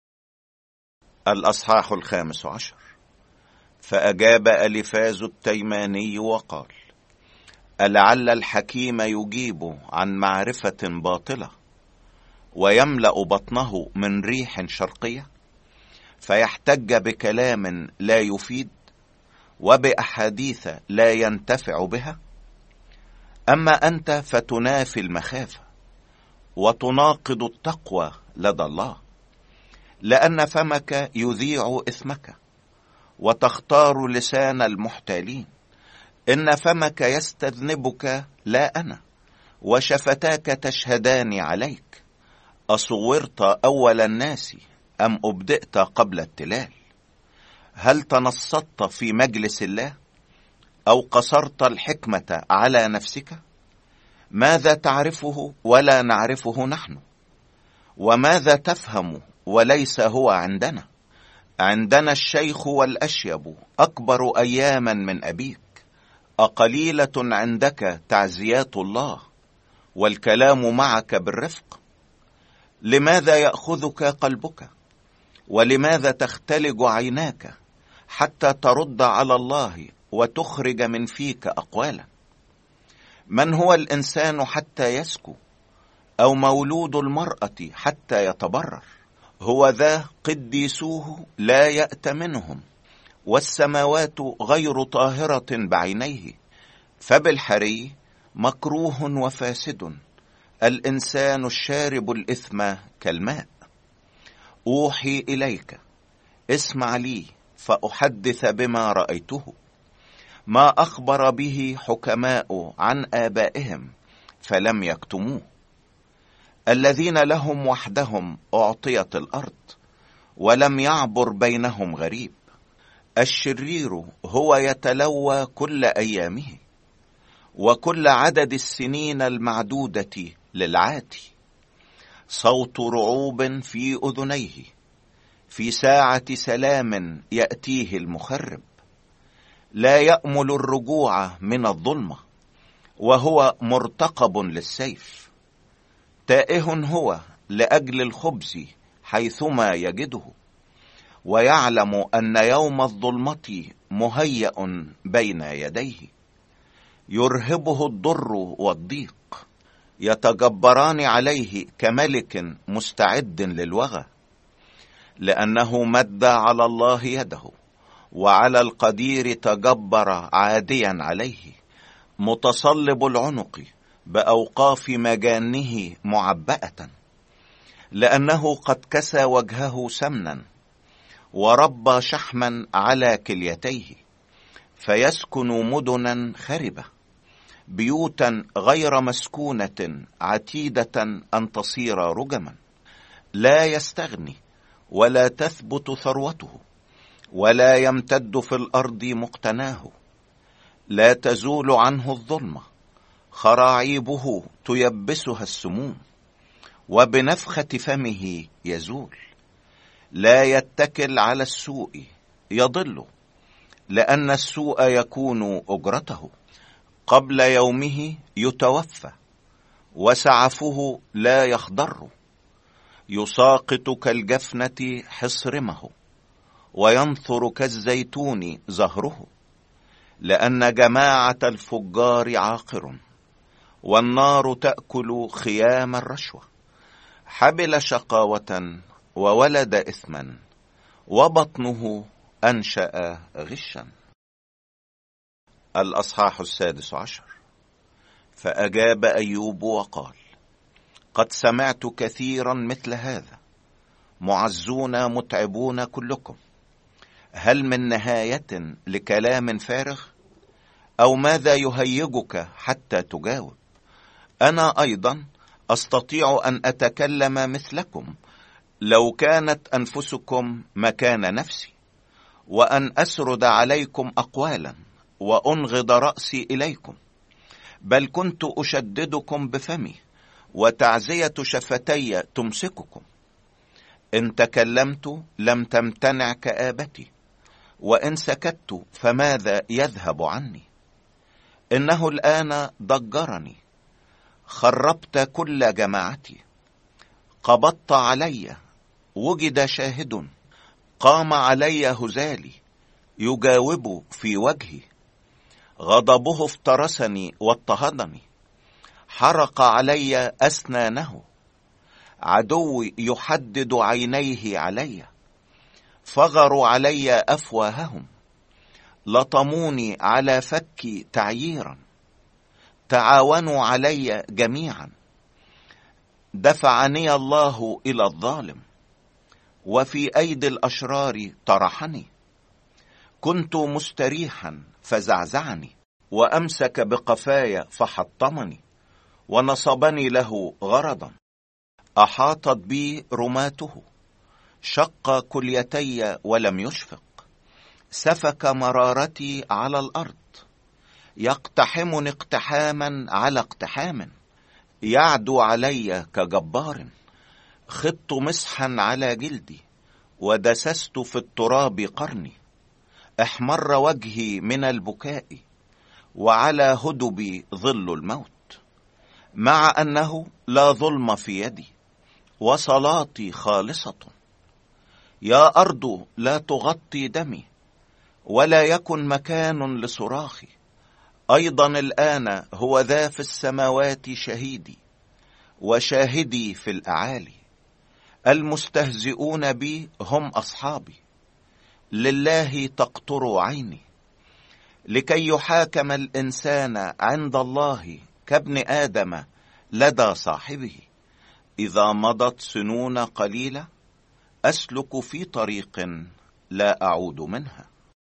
Speaker 1: الأصحاح 15. فأجاب أليفاز التيماني وقال: ألعل الحكيم يجيب عن معرفة باطلة، ويملأ بطنه من ريح شرقية، فيحتج بكلام لا يفيد، وبأحاديث لا ينتفع بها؟ أما أنت فتنافي المخافة، وتناقض التقوى لدى الله، لأن فمك يذيع إثمك، وتختار لسان المحتالين. إن فمك يستذنبك لا أنا، وشفتاك تشهدان عليك. أصورت أول الناس أم أبدأت قبل التلال؟ هل تنصت في مجلس الله، أو قصرت الحكمة على نفسك؟ ماذا تعرفه ولا نعرفه نحن؟ وماذا تفهم وليس هو عندنا؟ عندنا الشيخ والأشيب أكبر أياما من أبيك. أقليلة عندك تعزيات الله، والكلام معك بالرفق؟ لماذا يأخذك قلبك، ولماذا تختلج عيناك، حتى ترد على الله وتخرج من فيك أقوالا؟ من هو الإنسان حتى يسكو، أو مولود المرأة حتى يتبرر؟ هو ذا قديسوه لا يأتمنهم، والسماوات غير طاهرة بعينيه. فبالحري مكروه وفاسد الإنسان الشارب الإثم كالماء. أوحي إليك، اسمع لي فأحدث بما رأيته، ما أخبر به حكماء عن آبائهم فلم يكتموه. الذين لهم وحدهم أعطيت الأرض، ولم يعبر بينهم غريب. الشرير هو يتلوى كل أيامه، وكل عدد السنين المعدودة للعاتي. صوت رعوب في أذنيه، في ساعة سلام يأتيه المخرب. لا يأمل الرجوع من الظلمة، وهو مرتقب للسيف. تائه هو لأجل الخبز حيثما يجده، ويعلم أن يوم الظلمة مهيأ بين يديه. يرهبه الضر والضيق، يتجبران عليه كملك مستعد للوغى. لأنه مد على الله يده، وعلى القدير تجبر عاديا عليه. متصلب العنق بأوقاف مجانه معبأة، لأنه قد كسى وجهه سمنا، وربى شحما على كليتيه. فيسكن مدنا خربة، بيوتا غير مسكونة عتيدة أن تصير رجما. لا يستغني ولا تثبت ثروته، ولا يمتد في الأرض مقتناه. لا تزول عنه الظلمة، خراعيبه تيبسها السموم، وبنفخة فمه يزول. لا يتكل على السوء يضل، لأن السوء يكون أجرته. قبل يومه يتوفى، وسعفه لا يخضر. يساقط كالجفنة حصرمه، وينثر كالزيتون زهره. لأن جماعة الفجار عاقر، والنار تأكل خيام الرشوة. حبل شقاوة وولد إثما، وبطنه أنشأ غشا. الأصحاح 16. فأجاب أيوب وقال: قد سمعت كثيرا مثل هذا، معزون متعبون كلكم. هل من نهاية لكلام فارغ؟ أو ماذا يهيجك حتى تجاوب؟ أنا أيضا أستطيع أن أتكلم مثلكم، لو كانت أنفسكم مكان نفسي، وأن أسرد عليكم أقوالا وأنغض رأسي إليكم. بل كنت أشددكم بفمي، وتعزية شفتي تمسككم. إن تكلمت لم تمتنع كآبتي، وإن سكت فماذا يذهب عني؟ إنه الآن ضجرني، خربت كل جماعتي. قبضت علي، وجد شاهد، قام علي هزالي، يجاوب في وجهي. غضبه افترسني واضطهدني، حرق علي أسنانه. عدوي يحدد عينيه علي، فغروا علي أفواههم. لطموني على فكي تعييرا، تعاونوا علي جميعا. دفعني الله إلى الظالم، وفي أيدي الأشرار طرحني. كنت مستريحا فزعزعني، وأمسك بقفاي فحطمني، ونصبني له غرضا. أحاطت بي رماته، شق كليتي ولم يشفق. سفك مرارتي على الأرض، يقتحمني اقتحاما على اقتحام. يعدو علي كجبار. خضت مسحا على جلدي، ودسست في التراب قرني. احمر وجهي من البكاء، وعلى هدبي ظل الموت. مع أنه لا ظلم في يدي، وصلاتي خالصة. يا أرض لا تغطي دمي، ولا يكن مكان لصراخي. أيضا الآن هو ذا في السماوات شهيدي، وشاهدي في الأعالي. المستهزئون بي هم أصحابي، لله تقطر عيني. لكي يحاكم الإنسان عند الله كابن آدم لدى صاحبه. إذا مضت سنون قليلة، أسلك في طريق لا أعود منها.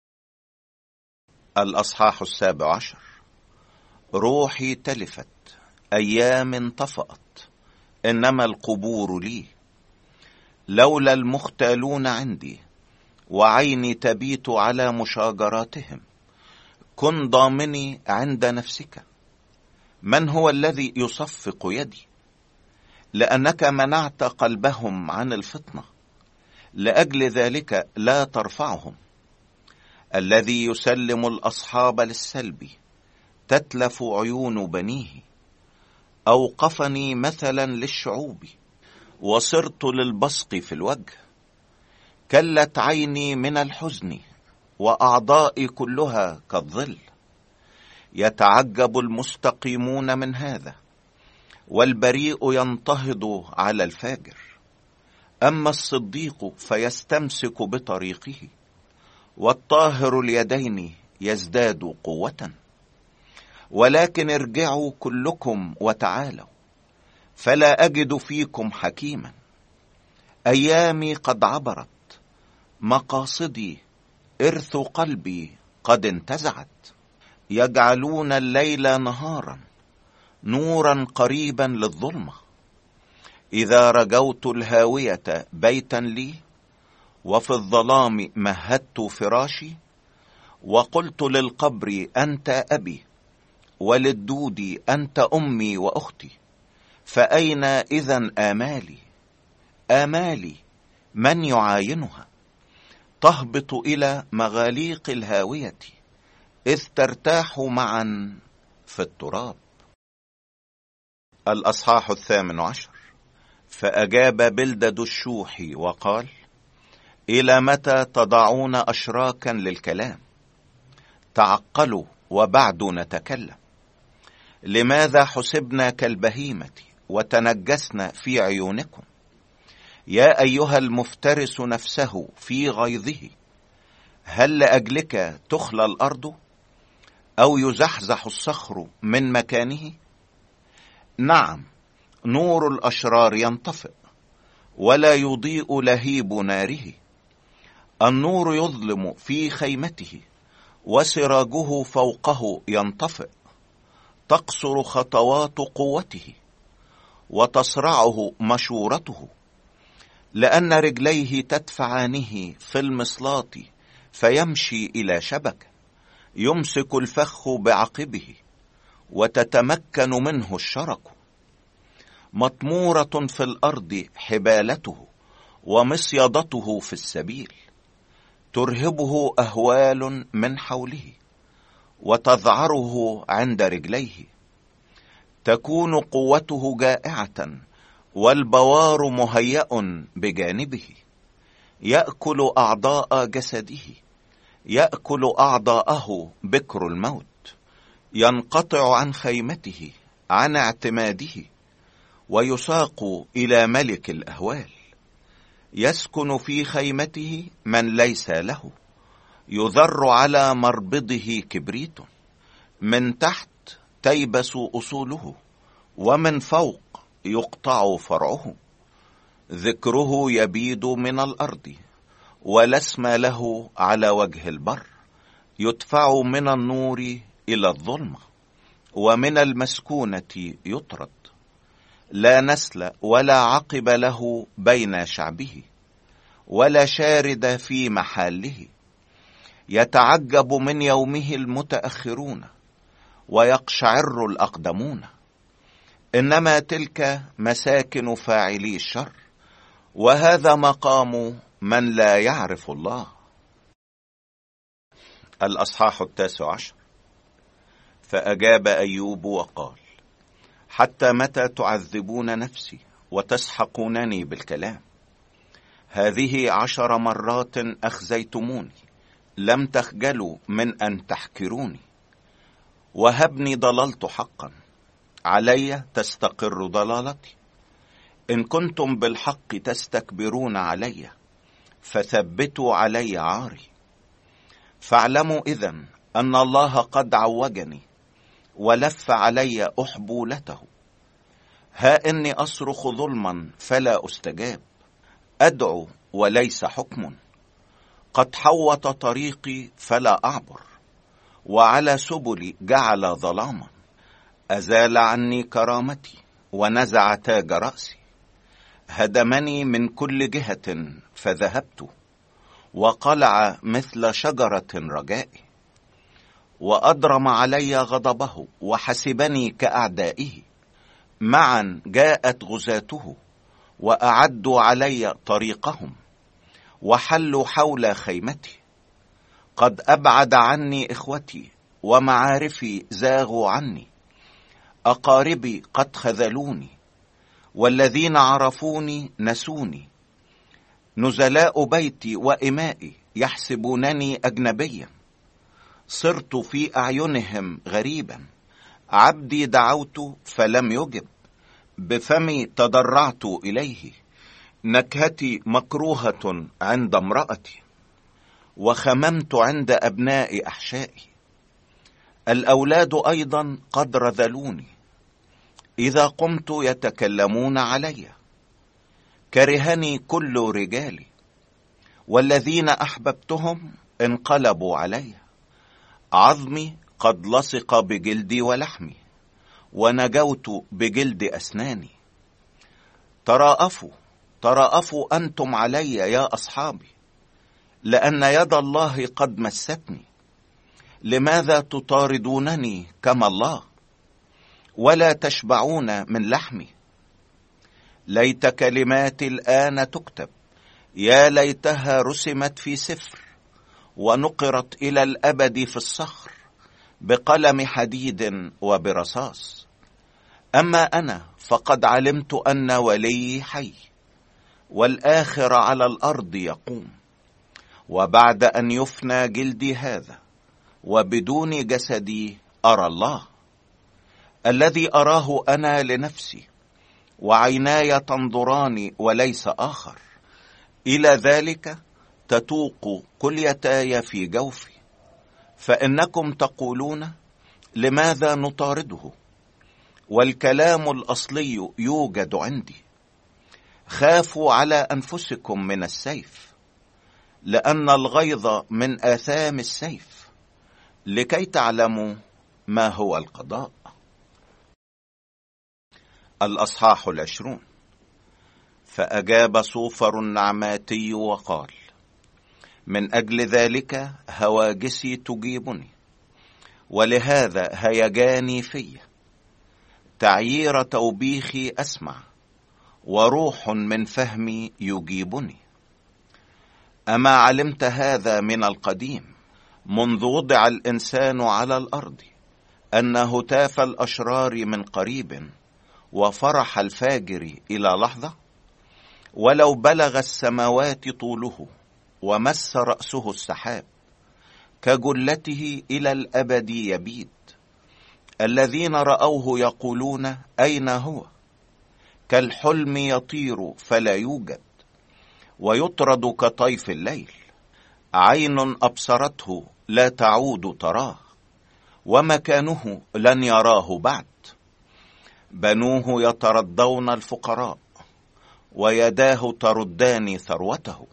Speaker 1: الأصحاح 17. روحي تلفت، أيام طفأت، إنما القبور لي. لولا المختالون عندي، وعيني تبيت على مشاجراتهم. كن ضامني عند نفسك، من هو الذي يصفق يدي؟ لأنك منعت قلبهم عن الفطنة، لأجل ذلك لا ترفعهم. الذي يسلم الأصحاب للسلب، تتلف عيون بنيه. أوقفني مثلا للشعوب، وصرت للبصق في الوجه. كلت عيني من الحزن، وأعضائي كلها كالظل. يتعجب المستقيمون من هذا، والبريء ينتهض على الفاجر. أما الصديق فيستمسك بطريقه، والطاهر اليدين يزداد قوة. ولكن ارجعوا كلكم وتعالوا، فلا أجد فيكم حكيما. أيامي قد عبرت، مقاصدي إرث قلبي قد انتزعت. يجعلون الليل نهارا، نورا قريبا للظلمة. إذا رجوت الهاوية بيتا لي، وفي الظلام مهدت فراشي. وقلت للقبر أنت أبي، وللدود أنت أمي وأختي. فأين إذن آمالي؟ آمالي من يعاينها؟ تهبط إلى مغاليق الهاوية، إذ ترتاح معا في التراب. الأصحاح 18. فأجاب بلدد الشوحي وقال: إلى متى تضعون أشراكا للكلام؟ تعقلوا وبعد نتكلم. لماذا حسبنا كالبهيمة وتنجسنا في عيونكم؟ يا أيها المفترس نفسه في غيظه، هل لأجلك تخلى الأرض أو يزحزح الصخر من مكانه؟ نعم، نور الأشرار ينطفئ ولا يضيء لهيب ناره. النور يظلم في خيمته وسراجه فوقه ينطفئ. تقصر خطوات قوته وتصرعه مشورته، لأن رجليه تدفعانه في المصلاة فيمشي إلى شبكة. يمسك الفخ بعقبه وتتمكن منه الشرك. مطمورة في الأرض حبالته ومصيدته في السبيل. ترهبه أهوال من حوله وتذعره عند رجليه. تكون قوته جائعة والبوار مهيأ بجانبه. يأكل أعضاء جسده، يأكل أعضاءه بكر الموت. ينقطع عن خيمته، عن اعتماده، ويساق إلى ملك الأهوال. يسكن في خيمته من ليس له. يذر على مربضه كبريت. من تحت تيبس أصوله، ومن فوق يقطع فرعه. ذكره يبيد من الأرض، ولا اسم له على وجه البر. يدفع من النور إلى الظلمة، ومن المسكونة يطرد. لا نسل ولا عقب له بين شعبه، ولا شارد في محله. يتعجب من يومه المتأخرون، ويقشعر الأقدمون. إنما تلك مساكن فاعلي الشر، وهذا مقام من لا يعرف الله. الأصحاح 19. فأجاب أيوب وقال: حتى متى تعذبون نفسي وتسحقونني بالكلام؟ هذه 10 مرات أخزيتموني، لم تخجلوا من أن تحكروني. وهبني ضللت حقا، علي تستقر ضلالتي. إن كنتم بالحق تستكبرون علي، فثبتوا علي عاري. فاعلموا إذن أن الله قد عوجني، ولف علي أحبولته. ها إني أصرخ ظلما فلا أستجاب، أدعو وليس حكم. قد حوط طريقي فلا أعبر، وعلى سبلي جعل ظلاما. أزال عني كرامتي ونزع تاج رأسي. هدمني من كل جهة فذهبت، وقلع مثل شجرة رجائي. وأضرم علي غضبه وحسبني كأعدائه. معا جاءت غزاته وأعدوا علي طريقهم، وحلوا حول خيمتي. قد أبعد عني إخوتي، ومعارفي زاغوا عني. أقاربي قد خذلوني، والذين عرفوني نسوني. نزلاء بيتي وإمائي يحسبونني أجنبيا. صرت في أعينهم غريبا. عبدي دعوت فلم يجب، بفمي تضرعت إليه. نكهتي مكروهة عند امرأتي، وخممت عند أبناء أحشائي. الأولاد أيضا قد رذلوني، إذا قمت يتكلمون علي. كرهني كل رجالي، والذين أحببتهم انقلبوا علي. عظمي قد لصق بجلدي ولحمي، ونجوت بجلد أسناني. تراءفوا أنتم علي يا أصحابي، لأن يد الله قد مستني. لماذا تطاردونني كما الله، ولا تشبعون من لحمي؟ ليت كلماتي الآن تكتب، يا ليتها رسمت في سفر ونقرت إلى الأبد في الصخر بقلم حديد وبرصاص. أما أنا فقد علمت أن ولي حي، والآخر على الأرض يقوم، وبعد أن يفنى جلدي هذا وبدون جسدي أرى الله، الذي أراه أنا لنفسي، وعيناي تنظران وليس آخر. إلى ذلك تتوق كليتاي في جوفي، فإنكم تقولون لماذا نطارده، والكلام الأصلي يوجد عندي. خافوا على أنفسكم من السيف، لأن الغيظ من آثام السيف، لكي تعلموا ما هو القضاء. الأصحاح 20. فأجاب صوفر النعماتي وقال: من أجل ذلك هواجسي تجيبني، ولهذا هيجاني في تعيير توبيخي أسمع، وروح من فهمي يجيبني. أما علمت هذا من القديم، منذ وضع الإنسان على الأرض، أن هتاف الأشرار من قريب، وفرح الفاجر إلى لحظة؟ ولو بلغ السماوات طوله ومس رأسه السحاب، كجلته إلى الأبد يبيد. الذين رأوه يقولون أين هو؟ كالحلم يطير فلا يوجد، ويطرد كطيف الليل. عين أبصرته لا تعود تراه، ومكانه لن يراه بعد. بنوه يترضون الفقراء، ويداه تردان ثروته.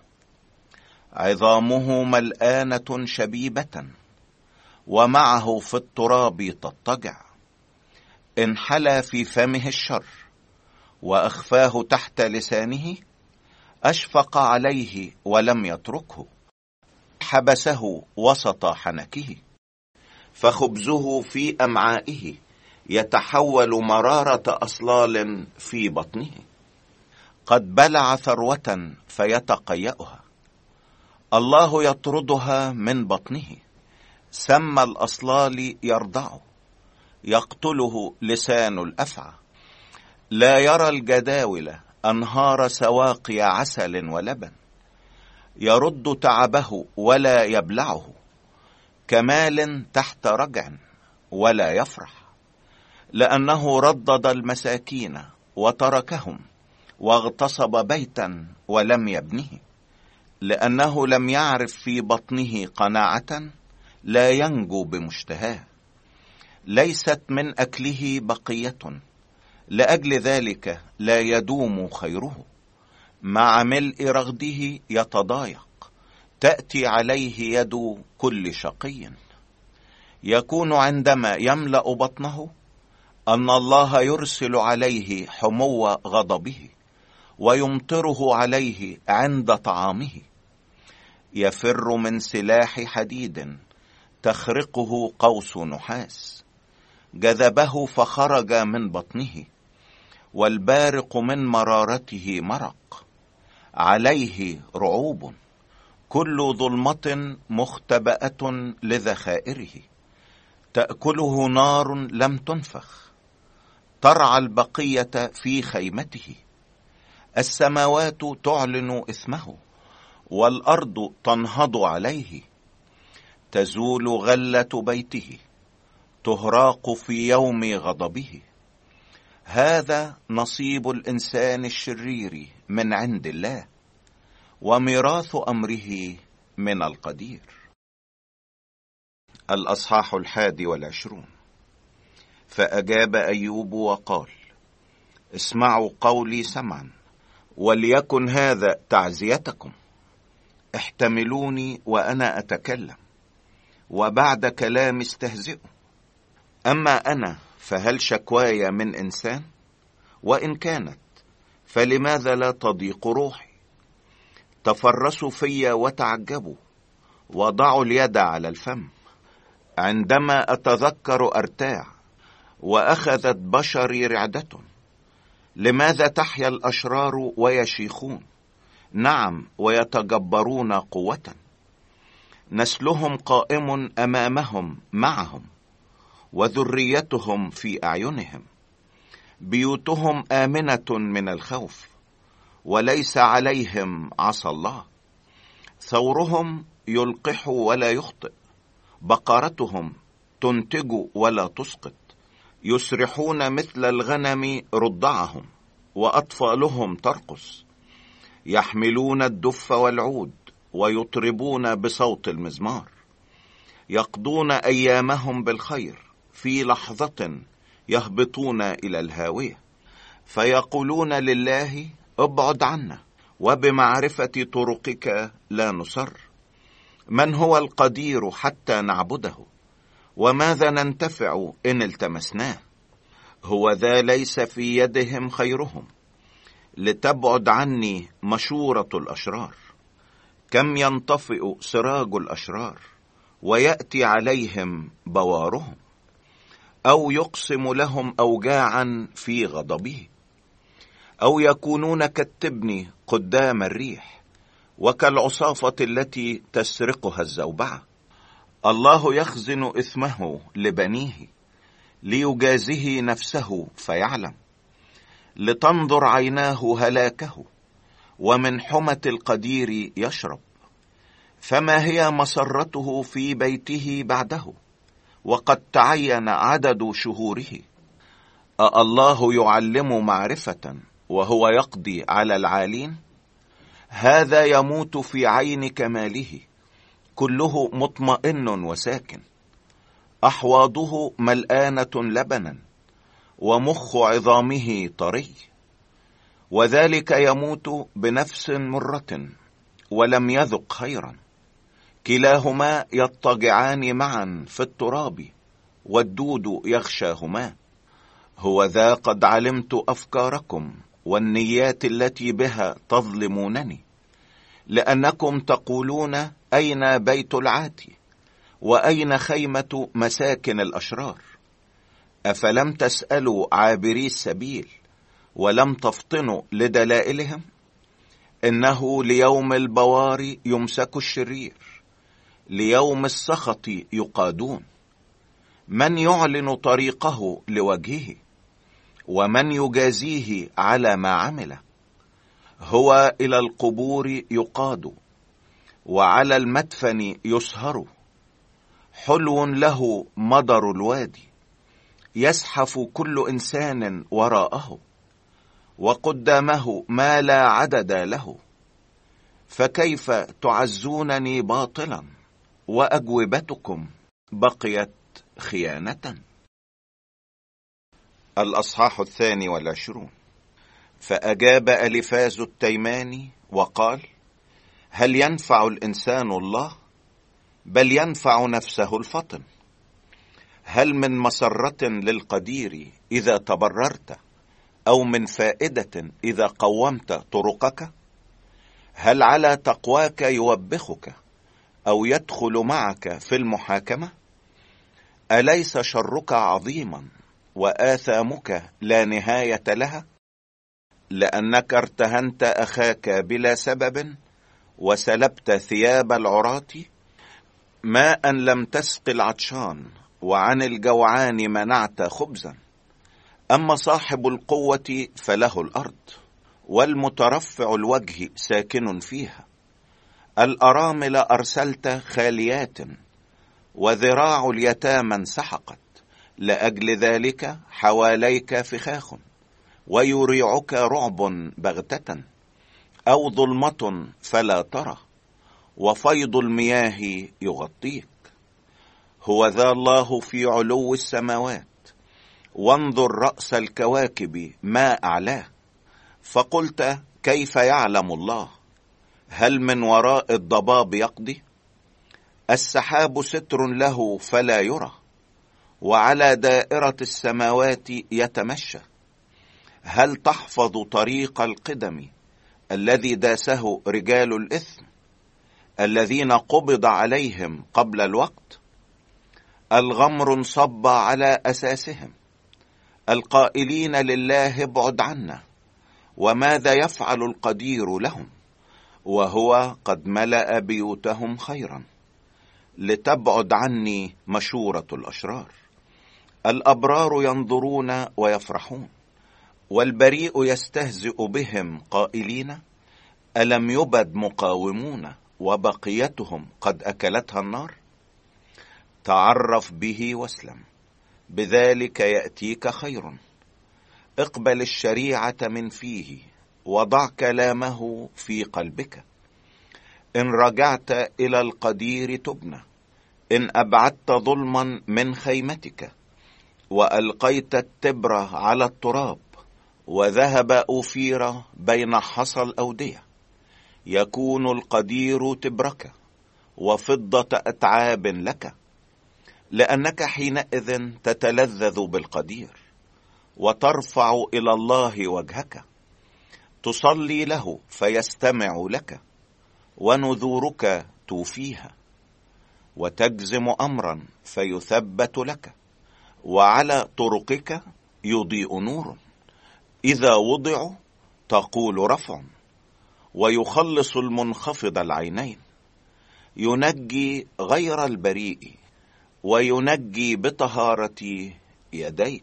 Speaker 1: عظامه ملآنة شبيبة، ومعه في التراب تضطجع. انحلى في فمه الشر، وأخفاه تحت لسانه. أشفق عليه ولم يتركه، حبسه وسط حنكه. فخبزه في أمعائه يتحول مرارة أصلال في بطنه. قد بلع ثروة فيتقيأها، الله يطردها من بطنه. سم الأصلال يرضعه، يقتله لسان الأفعى. لا يرى الجداول أنهار سواقي عسل ولبن. يرد تعبه ولا يبلعه، كمال تحت رجع ولا يفرح. لأنه ردد المساكين وتركهم، واغتصب بيتا ولم يبنه. لأنه لم يعرف في بطنه قناعة، لا ينجو بمشتهاه. ليست من أكله بقية، لأجل ذلك لا يدوم خيره. مع ملء رغده يتضايق، تأتي عليه يد كل شقي. يكون عندما يملأ بطنه أن الله يرسل عليه حمو غضبه، ويمطره عليه عند طعامه. يفر من سلاح حديد، تخرقه قوس نحاس. جذبه فخرج من بطنه، والبارق من مرارته مرق. عليه رعوب، كل ظلمة مختبأة لذخائره. تأكله نار لم تنفخ، ترعى البقية في خيمته. السماوات تعلن إثمه، والأرض تنهض عليه. تزول غلة بيته، تهراق في يوم غضبه. هذا نصيب الإنسان الشرير من عند الله، وميراث أمره من القدير. الأصحاح 21. فأجاب أيوب وقال: اسمعوا قولي سمعا، وليكن هذا تعزيتكم. احتملوني وأنا أتكلم، وبعد كلام استهزئوا. أما أنا فهل شكواي من إنسان؟ وإن كانت فلماذا لا تضيق روحي؟ تفرسوا في وتعجبوا، وضعوا اليد على الفم. عندما أتذكر أرتاع، وأخذت بشري رعدة. لماذا تحيا الأشرار ويشيخون؟ نعم، ويتجبرون قوة. نسلهم قائم أمامهم معهم، وذريتهم في أعينهم. بيوتهم آمنة من الخوف، وليس عليهم عصا الله. ثورهم يلقح ولا يخطئ، بقرتهم تنتج ولا تسقط. يسرحون مثل الغنم رضعهم، وأطفالهم ترقص. يحملون الدف والعود، ويطربون بصوت المزمار. يقضون أيامهم بالخير، في لحظة يهبطون إلى الهاوية. فيقولون لله: ابعد عنا، وبمعرفة طرقك لا نصر. من هو القدير حتى نعبده؟ وماذا ننتفع إن التمسناه؟ هو ذا ليس في يدهم خيرهم، لتبعد عني مشورة الأشرار. كم ينطفئ سراج الأشرار، ويأتي عليهم بوارهم. أو يقسم لهم أوجاعا في غضبه، أو يكونون كالتبن قدام الريح، وكالعصافة التي تسرقها الزوبعة. الله يخزن إثمه لبنيه، ليجازه نفسه فيعلم. لتنظر عيناه هلاكه، ومن حمة القدير يشرب. فما هي مسرته في بيته بعده، وقد تعين عدد شهوره. الله يعلم معرفة، وهو يقضي على العالين. هذا يموت في عين كماله، كله مطمئن وساكن. أحواضه ملآنة لبنا، ومخ عظامه طري. وذلك يموت بنفس مرة، ولم يذق خيرا. كلاهما يضطجعان معا في التراب، والدود يغشاهما. هو ذا قد علمت أفكاركم، والنيات التي بها تظلمونني. لأنكم تقولون: أين بيت العاتي؟ وأين خيمة مساكن الأشرار؟ أفلم تسألوا عابري السبيل، ولم تفطنوا لدلائلهم؟ إنه ليوم البوار يمسك الشرير، ليوم السخط يقادون. من يعلن طريقه لوجهه، ومن يجازيه على ما عمل؟ هو إلى القبور يقاد، وعلى المدفن يسهر. حلو له مدر الوادي، يزحف كل إنسان وراءه، وقدامه ما لا عدد له. فكيف تعزونني باطلا، وأجوبتكم بقيت خيانة؟ الأصحاح 22. فأجاب أليفاز التيماني وقال: هل ينفع الإنسان الله؟ بل ينفع نفسه الفطن. هل من مسرة للقدير إذا تبررت، أو من فائدة إذا قومت طرقك؟ هل على تقواك يوبخك، أو يدخل معك في المحاكمة؟ أليس شرك عظيما، وآثامك لا نهاية لها؟ لأنك ارتهنت أخاك بلا سبب، وسلبت ثياب العراة. ماء لم تسق العطشان، وعن الجوعان منعت خبزا. أما صاحب القوة فله الأرض، والمترفع الوجه ساكن فيها. الأرامل أرسلت خاليات، وذراع اليتامى انسحقت. لأجل ذلك حواليك فخاخ، ويريعك رعب بغتة، أو ظلمة فلا ترى، وفيض المياه يغطيك. هو ذا الله في علو السماوات، وانظر رأس الكواكب ما أعلاه. فقلت: كيف يعلم الله؟ هل من وراء الضباب يقضي؟ السحاب ستر له فلا يرى، وعلى دائرة السماوات يتمشى. هل تحفظ طريق القدم الذي داسه رجال الإثم، الذين قبض عليهم قبل الوقت؟ الغمر انصب على أساسهم، القائلين لله ابعد عنا، وماذا يفعل القدير لهم وهو قد ملأ بيوتهم خيرا؟ لتبعد عني مشورة الأشرار. الأبرار ينظرون ويفرحون، والبريء يستهزئ بهم قائلين ألم يبد مقاومون وبقيتهم قد أكلتها النار؟ تعرف به واسلم، بذلك يأتيك خير. اقبل الشريعة من فيه، وضع كلامه في قلبك. إن رجعت إلى القدير تبنى، إن أبعدت ظلما من خيمتك، وألقيت التبر على التراب، وذهب أوفير بين حصى الأودية، يكون القدير تبرك وفضة أتعاب لك، لأنك حينئذ تتلذذ بالقدير، وترفع إلى الله وجهك، تصلي له فيستمع لك، ونذورك توفيها، وتجزم أمرا فيثبت لك، وعلى طرقك يضيء نور. إذا وضعوا تقول رفع، ويخلص المنخفض العينين، ينجي غير البريء، وينجي بطهارة يديك.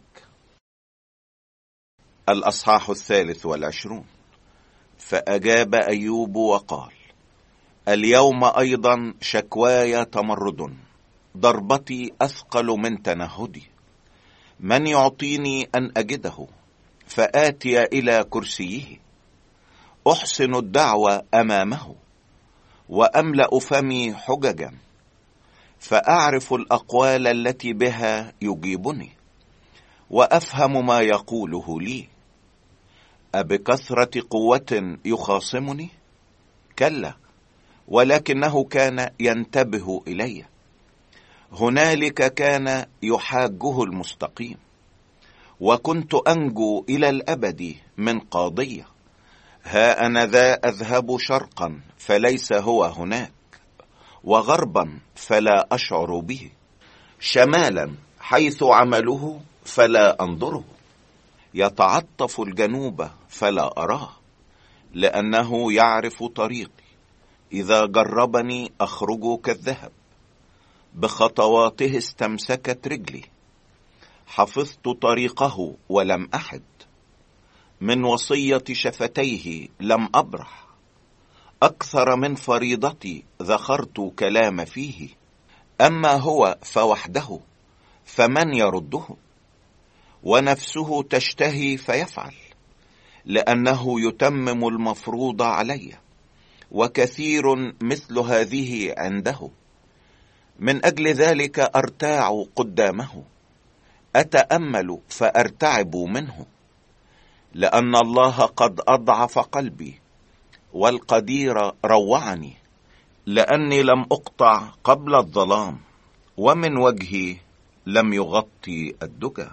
Speaker 1: الأصحاح 23. فأجاب أيوب وقال: اليوم أيضا شكواي تمرد، ضربتي أثقل من تنهدي. من يعطيني أن أجده فآتي إلى كرسيه؟ أحسن الدعوة أمامه، وأملأ فمي حججا، فأعرف الأقوال التي بها يجيبني، وأفهم ما يقوله لي. أبكثرة قوة يخاصمني؟ كلا، ولكنه كان ينتبه إلي. هنالك كان يحاجه المستقيم، وكنت أنجو إلى الأبد من قاضية. ها أنا ذا أذهب شرقا فليس هو هناك، وغربا فلا أشعر به، شمالا حيث عمله فلا أنظره. يتعطف الجنوب فلا أراه، لأنه يعرف طريقي. إذا جربني أخرج كالذهب، بخطواته استمسكت رجلي. حفظت طريقه ولم أحد، من وصية شفتيه لم أبرح. أكثر من فريضتي ذخرت كلام فيه، أما هو فوحده فمن يرده؟ ونفسه تشتهي فيفعل، لأنه يتمم المفروض علي، وكثير مثل هذه عنده. من أجل ذلك أرتاع قدامه، أتأمل فأرتعب منه، لأن الله قد أضعف قلبي، والقدير روعني. لأني لم أقطع قبل الظلام، ومن وجهي لم يغطي الدجى.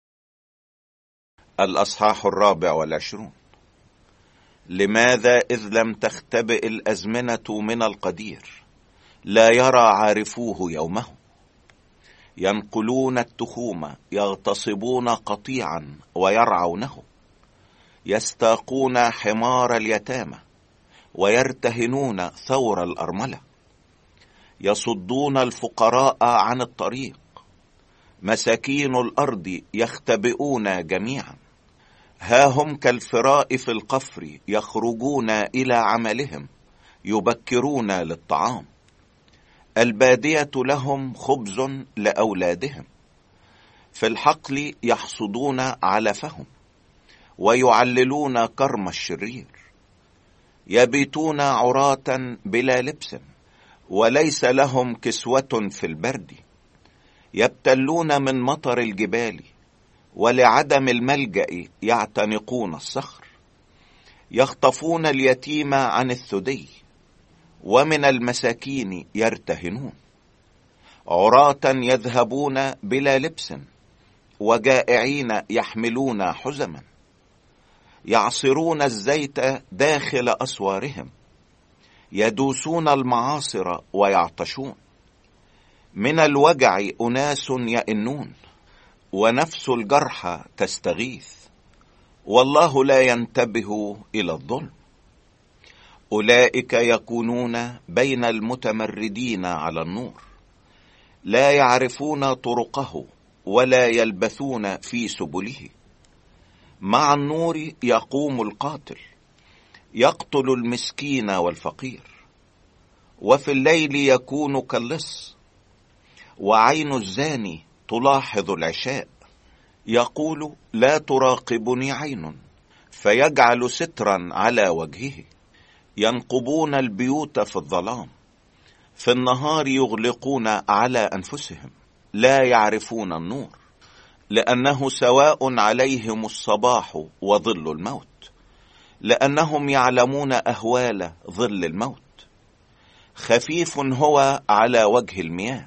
Speaker 1: الأصحاح 24. لماذا إذ لم تختبئ الأزمنة من القدير، لا يرى عارفوه يومه؟ ينقلون التخوم، يغتصبون قطيعا ويرعونه، يستاقون حمار اليتامى، ويرتهنون ثور الأرملة، يصدون الفقراء عن الطريق، مساكين الأرض يختبئون جميعا. ها هم كالفراء في القفر، يخرجون إلى عملهم، يبكرون للطعام. البادية لهم خبز لأولادهم، في الحقل يحصدون علفهم، ويعللون كرم الشرير. يبيتون عراة بلا لبس، وليس لهم كسوة في البرد. يبتلون من مطر الجبال، ولعدم الملجأ يعتنقون الصخر. يخطفون اليتيم عن الثدي، ومن المساكين يرتهنون. عراة يذهبون بلا لبس، وجائعين يحملون حزما. يعصرون الزيت داخل أسوارهم، يدوسون المعاصر ويعطشون. من الوجع أناس يئنون، ونفس الجرحى تستغيث، والله لا ينتبه إلى الظلم. أولئك يكونون بين المتمردين على النور، لا يعرفون طرقه ولا يلبثون في سبله. مع النور يقوم القاتل، يقتل المسكين والفقير، وفي الليل يكون كاللص. وعين الزاني تلاحظ العشاء، يقول لا تراقبني عين، فيجعل سترا على وجهه. ينقبون البيوت في الظلام، في النهار يغلقون على أنفسهم، لا يعرفون النور، لأنه سواء عليهم الصباح وظل الموت، لأنهم يعلمون أهوال ظل الموت. خفيف هو على وجه المياه،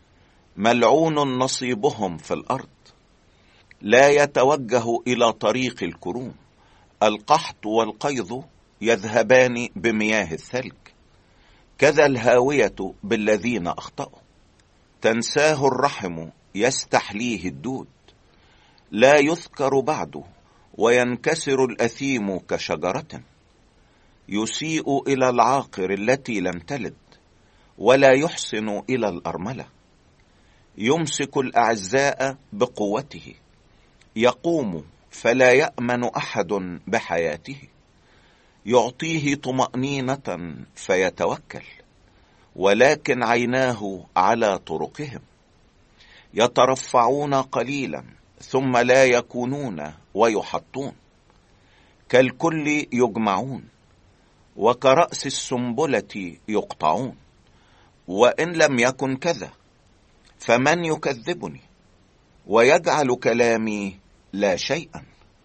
Speaker 1: ملعون نصيبهم في الأرض. لا يتوجه إلى طريق الكروم، القحط والقيظ يذهبان بمياه الثلج. كذا الهاوية بالذين أخطأوا، تنساه الرحم يستحليه الدود. لا يذكر بعده، وينكسر الأثيم كشجرة. يسيء إلى العاقر التي لم تلد، ولا يحسن إلى الأرملة. يمسك الأعزاء بقوته، يقوم فلا يأمن أحد بحياته. يعطيه طمأنينة فيتوكل، ولكن عيناه على طرقهم. يترفعون قليلا ثم لا يكونون ويحطون، كالكل يجمعون، وكرأس السنبلة يقطعون. وإن لم يكن كذا فمن يكذبني، ويجعل كلامي لا شيئا.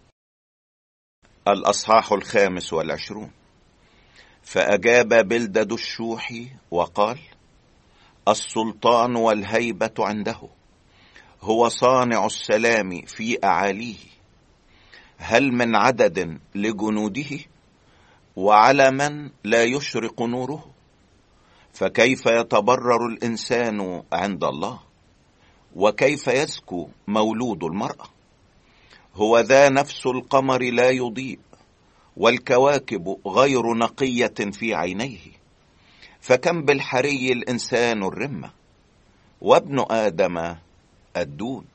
Speaker 1: الأصحاح 25. فأجاب بلدد الشوحي وقال: السلطان والهيبة عنده، هو صانع السلام في أعاليه. هل من عدد لجنوده؟ وعلى من لا يشرق نوره؟ فكيف يتبرر الإنسان عند الله؟ وكيف يزكو مولود المرأة؟ هو ذا نفس القمر لا يضيء، والكواكب غير نقية في عينيه. فكم بالحري الإنسان الرمة، وابن آدم الدون.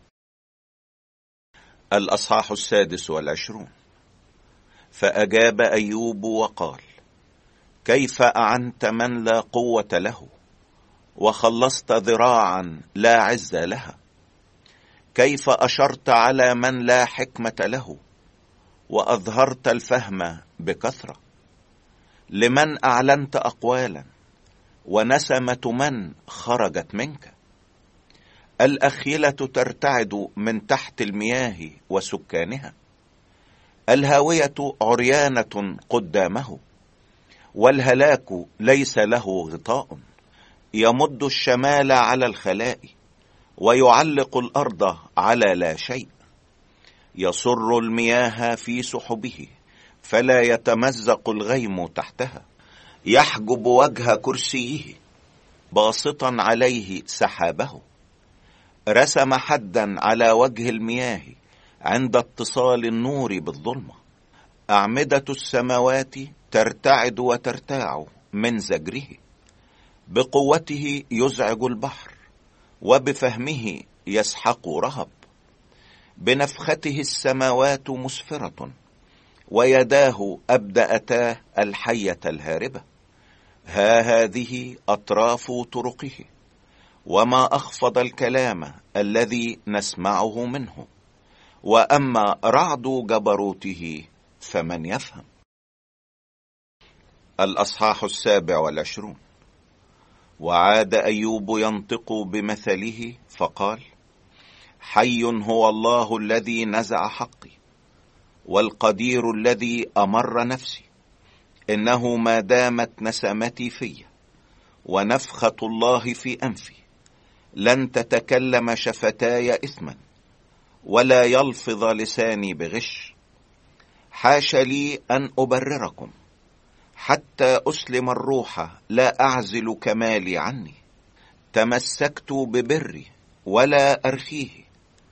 Speaker 1: الأصحاح 26. فأجاب أيوب وقال: كيف أعنت من لا قوة له، وخلصت ذراعا لا عز لها؟ كيف أشرت على من لا حكمة له، وأظهرت الفهم بكثرة؟ لمن أعلنت أقوالا، ونسمة من خرجت منك؟ الأخيلة ترتعد من تحت المياه وسكانها، الهاوية عريانة قدامه، والهلاك ليس له غطاء. يمد الشمال على الخلاء، ويعلق الأرض على لا شيء. يصر المياه في سحبه، فلا يتمزق الغيم تحتها. يحجب وجه كرسيه، باسطا عليه سحابه. رسم حدا على وجه المياه، عند اتصال النور بالظلمة. أعمدة السماوات ترتعد وترتاع من زجره. بقوته يزعج البحر، وبفهمه يسحق رهب. بنفخته السماوات مسفرة، ويداه أبدأتا الحية الهاربة. هذه أطراف طرقه، وما أخفض الكلام الذي نسمعه منه. وأما رعد جبروته فمن يفهم. الأصحاح 27. وعاد أيوب ينطق بمثله فقال: حي هو الله الذي نزع حقي، والقدير الذي أمر نفسي. إنه ما دامت نسمتي في، ونفخة الله في أنفي، لن تتكلم شفتاي إثما، ولا يلفظ لساني بغش. حاش لي أن أبرركم، حتى أسلم الروح لا أعزل كمالي عني. تمسكت ببري ولا أرخيه،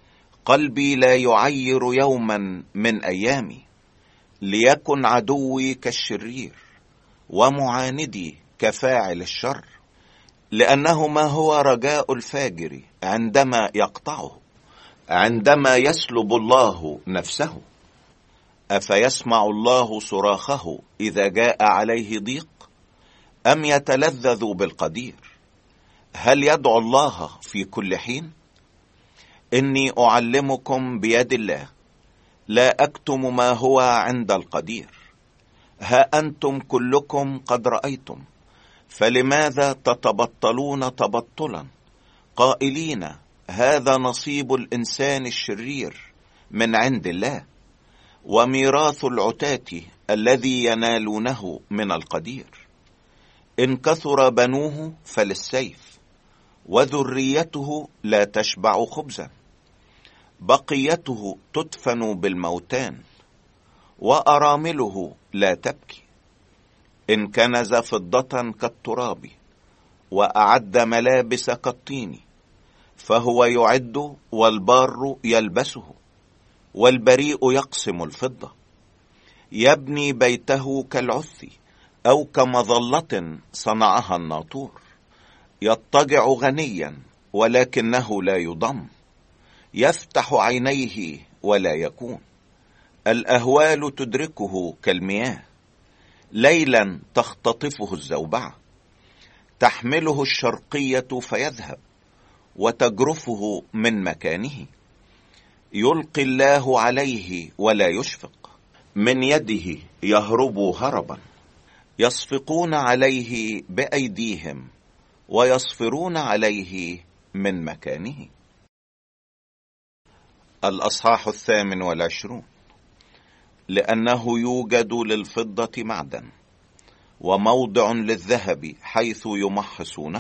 Speaker 1: قلبي لا يعير يوما من أيامي، ليكن عدوي كالشرير ومعاندي كفاعل الشر. لأنه ما هو رجاء الفاجر عندما يقطعه، عندما يسلب الله نفسه؟ أفيسمع الله صراخه إذا جاء عليه ضيق، أم يتلذذ بالقدير؟ هل يدعو الله في كل حين؟ إني أعلمكم بيد الله، لا أكتم ما هو عند القدير. ها أنتم كلكم قد رأيتم، فلماذا تتبطلون تبطلا قائلين هذا نصيب الإنسان الشرير من عند الله، وميراث العتاة الذي ينالونه من القدير؟ إن كثر بنوه فللسيف، وذريته لا تشبع خبزا. بقيته تدفن بالموتان، وأرامله لا تبكي. إن كنز فضة كالتراب، وأعد ملابس كالطين، فهو يعد والبار يلبسه، والبريء يقسم الفضة. يبني بيته كالعث، أو كمظلة صنعها الناطور. يضطجع غنيا ولكنه لا يضم، يفتح عينيه ولا يكون. الأهوال تدركه كالمياه، ليلا تختطفه الزوبعة. تحمله الشرقية فيذهب، وتجرفه من مكانه. يلقي الله عليه ولا يشفق، من يده يهرب هربا. يصفقون عليه بأيديهم، ويصفرون عليه من مكانه. الأصحاح 28. لأنه يوجد للفضة معدن، وموضع للذهب حيث يمحصونه.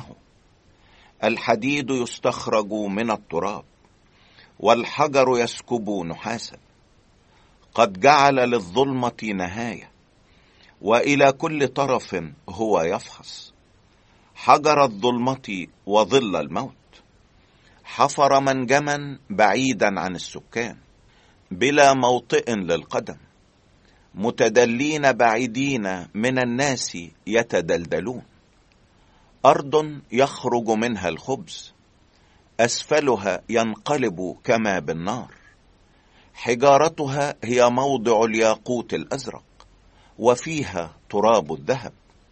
Speaker 1: الحديد يستخرج من التراب، والحجر يسكب نحاسا. قد جعل للظلمة نهاية، وإلى كل طرف هو يفحص. حجر الظلمة وظل الموت. حفر منجما بعيدا عن السكان، بلا موطئ للقدم. متدلين بعيدين من الناس يتدلدلون. أرض يخرج منها الخبز، أسفلها ينقلب كما بالنار. حجارتها هي موضع الياقوت الأزرق، وفيها تراب الذهب.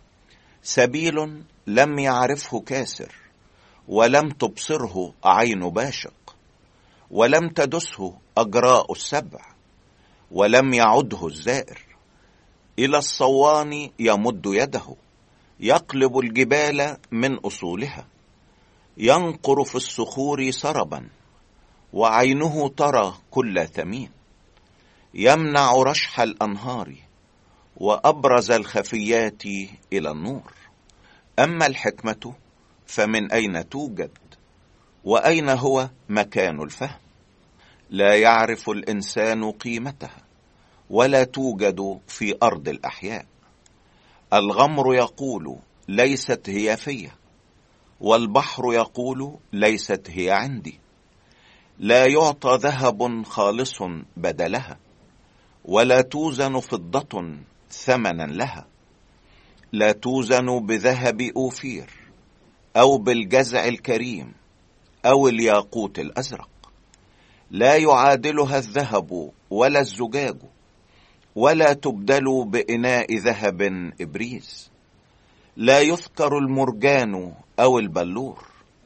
Speaker 1: سبيل لم يعرفه كاسر، ولم تبصره عين باشق، ولم تدسه أجراء السبع، ولم يعده الزائر. إلى الصوان يمد يده، يقلب الجبال من أصولها. ينقر في الصخور سربا، وعينه ترى كل ثمين. يمنع رشح الأنهار، وأبرز الخفيات إلى النور. أما الحكمة فمن أين توجد، وأين هو مكان الفهم؟ لا يعرف الإنسان قيمتها، ولا توجد في أرض الأحياء. الغمر يقول ليست هي في، والبحر يقول ليست هي عندي. لا يعطى ذهب خالص بدلها، ولا توزن فضة ثمنا لها. لا توزن بذهب أوفير، أو بالجزع الكريم، أو الياقوت الأزرق. لا يعادلها الذهب ولا الزجاج، ولا تبدل بإناء ذهب إبريز. لا يذكر المرجان أو البلور،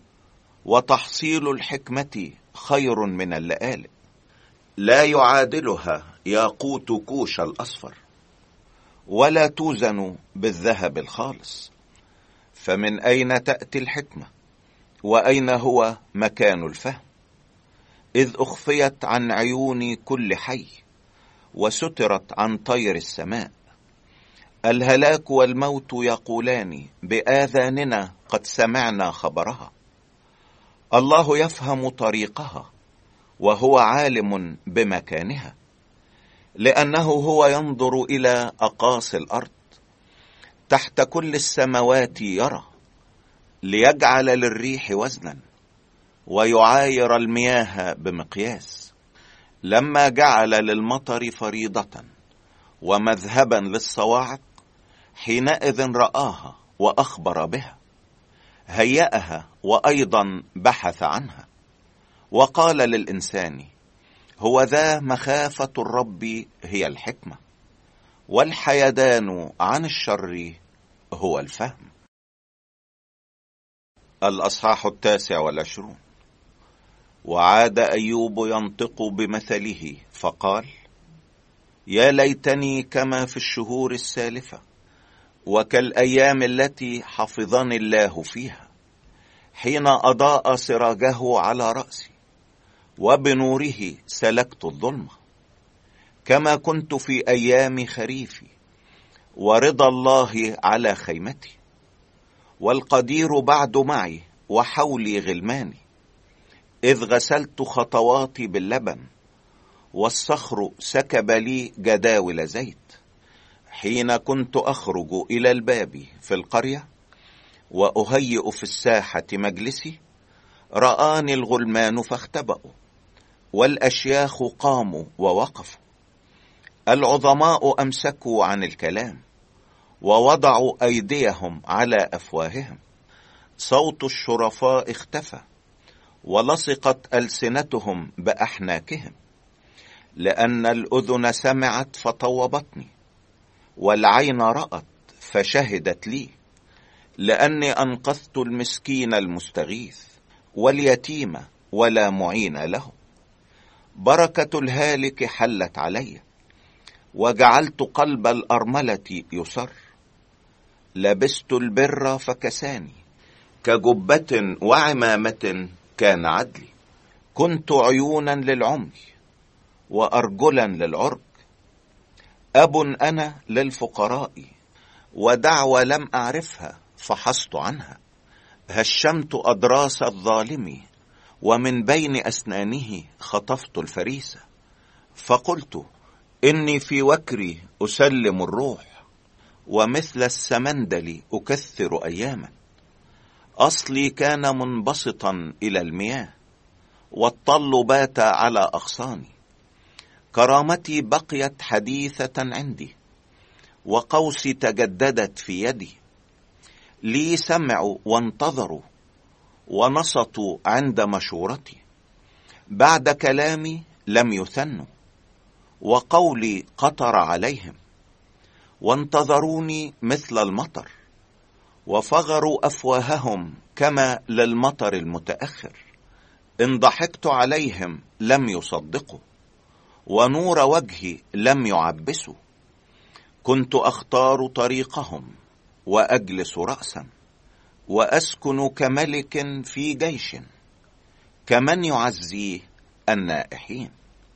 Speaker 1: وتحصيل الحكمة خير من اللآلئ. لا يعادلها ياقوت كوش الأصفر، ولا توزن بالذهب الخالص. فمن أين تأتي الحكمة، وأين هو مكان الفهم؟ إذ أخفيت عن عيون كل حي، وسترت عن طير السماء. الهلاك والموت يقولان بآذاننا قد سمعنا خبرها. الله يفهم طريقها، وهو عالم بمكانها. لأنه هو ينظر إلى أقاصي الأرض، تحت كل السماوات يرى. ليجعل للريح وزنا، ويعاير المياه بمقياس. لما جعل للمطر فريضة ومذهبا للصواعق، حينئذ رآها وأخبر بها، هيأها وأيضا بحث عنها، وقال للإنسان: هو ذا مخافة الرب هي الحكمة، والحيدان عن الشر هو الفهم. الأصحاح 29. وعاد أيوب ينطق بمثله فقال: يا ليتني كما في الشهور السالفة، وكالأيام التي حفظني الله فيها، حين أضاء سراجه على رأسي، وبنوره سلكت الظلمة، كما كنت في أيام خريفي، ورضا الله على خيمتي، والقدير بعد معي، وحولي غلماني، إذ غسلت خطواتي باللبن، والصخر سكب لي جداول زيت. حين كنت أخرج إلى الباب في القرية، وأهيئ في الساحة مجلسي، رآني الغلمان فاختبأوا، والأشياخ قاموا ووقفوا، العظماء أمسكوا عن الكلام، ووضعوا أيديهم على أفواههم. صوت الشرفاء اختفى، ولصقت ألسنتهم بأحناكهم، لأن الأذن سمعت فطوبتني، والعين رأت فشهدت لي، لأني أنقذت المسكين المستغيث، واليتيم ولا معين له. بركة الهالك حلت علي، وجعلت قلب الأرملة يسر. لبست البر فكساني، كجبة وعمامة كان عدلي. كنت عيونا للعمي، وأرجلا للعرج، أب أنا للفقراء، ودعوة لم أعرفها فحصت عنها. هشمت أضراس الظالم، ومن بين أسنانه خطفت الفريسة. فقلت: إني في وكري أسلم الروح، ومثل السمندل أكثر أياما. أصلي كان منبسطا إلى المياه، والطل بات على أغصاني. كرامتي بقيت حديثة عندي، وقوسي تجددت في يدي. لي سمعوا وانتظروا، ونصتوا عند مشورتي. بعد كلامي لم يثنوا، وقولي قطر عليهم. وانتظروني مثل المطر، وفغروا أفواههم كما للمطر المتأخر. إن ضحكت عليهم لم يصدقوا، ونور وجهي لم يعبسوا. كنت أختار طريقهم، وأجلس رأسا، وأسكن كملك في جيش، كمن يعزيه النائحين.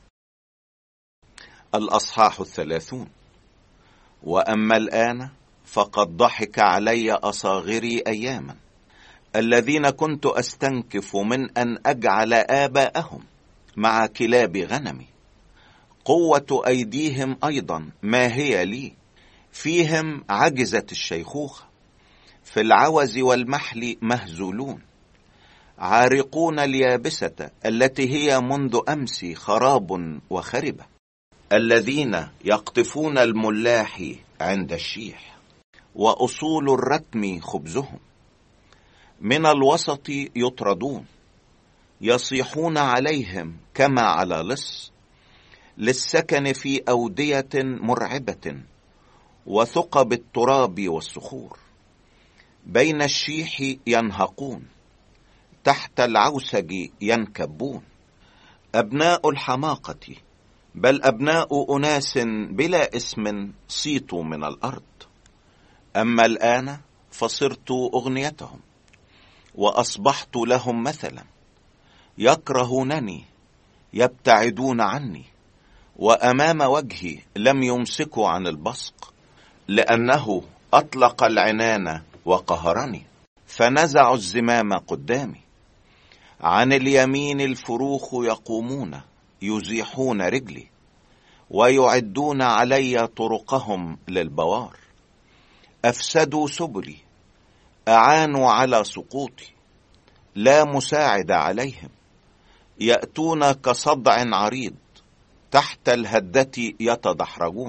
Speaker 1: الأصحاح 30. وأما الآن فقد ضحك علي أصاغري أياما، الذين كنت أستنكف من أن أجعل آباءهم مع كلاب غنمي. قوة أيديهم أيضا ما هي لي، فيهم عجزت الشيخوخة. في العوز والمحل مهزولون، عارقون اليابسة التي هي منذ أمس خراب وخربة. الذين يقطفون الملاح عند الشيح، وأصول الرتم خبزهم. من الوسط يطردون، يصيحون عليهم كما على لص. للسكن في أودية مرعبة، وثقب التراب والصخور. بين الشيح ينهقون، تحت العوسج ينكبون. أبناء الحماقة، بل أبناء أناس بلا اسم، صيتوا من الأرض. أما الآن فصرت أغنيتهم، وأصبحت لهم مثلا. يكرهونني، يبتعدون عني، وأمام وجهي لم يمسكوا عن البصق. لأنه أطلق العنان وقهرني، فنزعوا الزمام قدامي. عن اليمين الفروخ يقومون، يزيحون رجلي، ويعدون علي طرقهم للبوار. أفسدوا سبلي، أعانوا على سقوطي، لا مساعد عليهم. يأتون كصدع عريض، تحت الهدة يتدحرجون.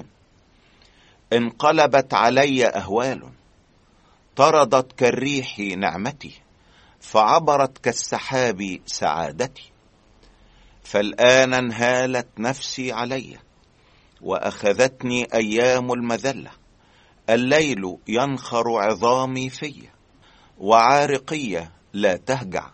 Speaker 1: انقلبت علي أهوال، طردت كالريح نعمتي، فعبرت كالسحاب سعادتي. فالآن انهالت نفسي علي، وأخذتني أيام المذلة. الليل ينخر عظامي في، وعارقية لا تهجع.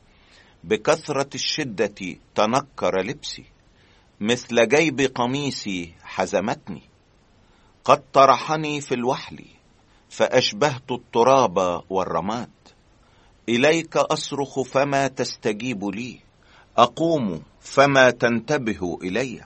Speaker 1: بكثرة الشدة تنكر لبسي، مثل جيب قميصي حزمتني. قد طرحني في الوحل، فأشبهت التراب والرماد. إليك أصرخ فما تستجيب لي، أقوم فما تنتبه إلي.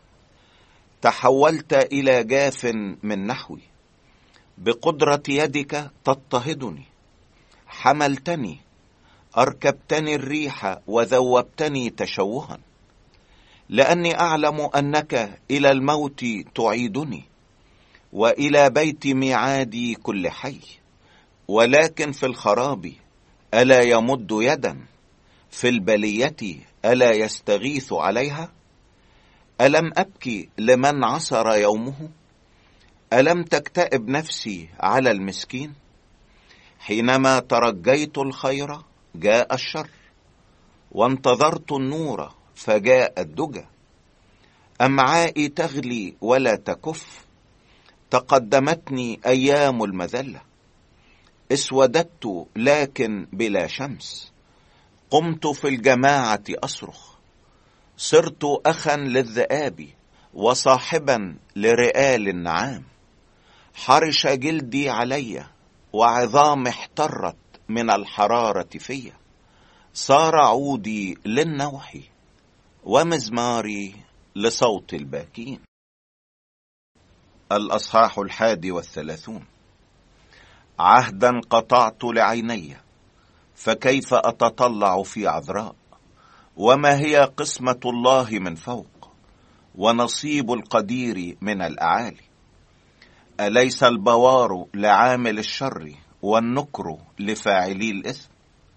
Speaker 1: تحولت إلى جاف من نحوي، بقدرة يدك تضطهدني. حملتني، أركبتني الريح، وذوبتني تشوها. لأني أعلم أنك إلى الموت تعيدني، وإلى بيت ميعادي كل حي. ولكن في الخراب ألا يمد يدا؟ في البلية ألا يستغيث عليها؟ ألم أبكي لمن عصر يومه؟ ألم تكتئب نفسي على المسكين؟ حينما ترجيت الخير جاء الشر، وانتظرت النور فجاء الدجى. أمعائي تغلي ولا تكف، تقدمتني أيام المذلة. اسوددت لكن بلا شمس، قمت في الجماعة أصرخ. صرت أخا للذئاب، وصاحبا لرئال النعام. حرش جلدي علي، وعظامي احترت من الحرارة في. صار عودي للنوح، ومزماري لصوت الباكين. الأصحاح 31. عهدا قطعت لعيني، فكيف أتطلع في عذراء؟ وما هي قسمة الله من فوق، ونصيب القدير من الأعالي؟ أليس البوار لعامل الشر، والنكر لفاعلي الإثم؟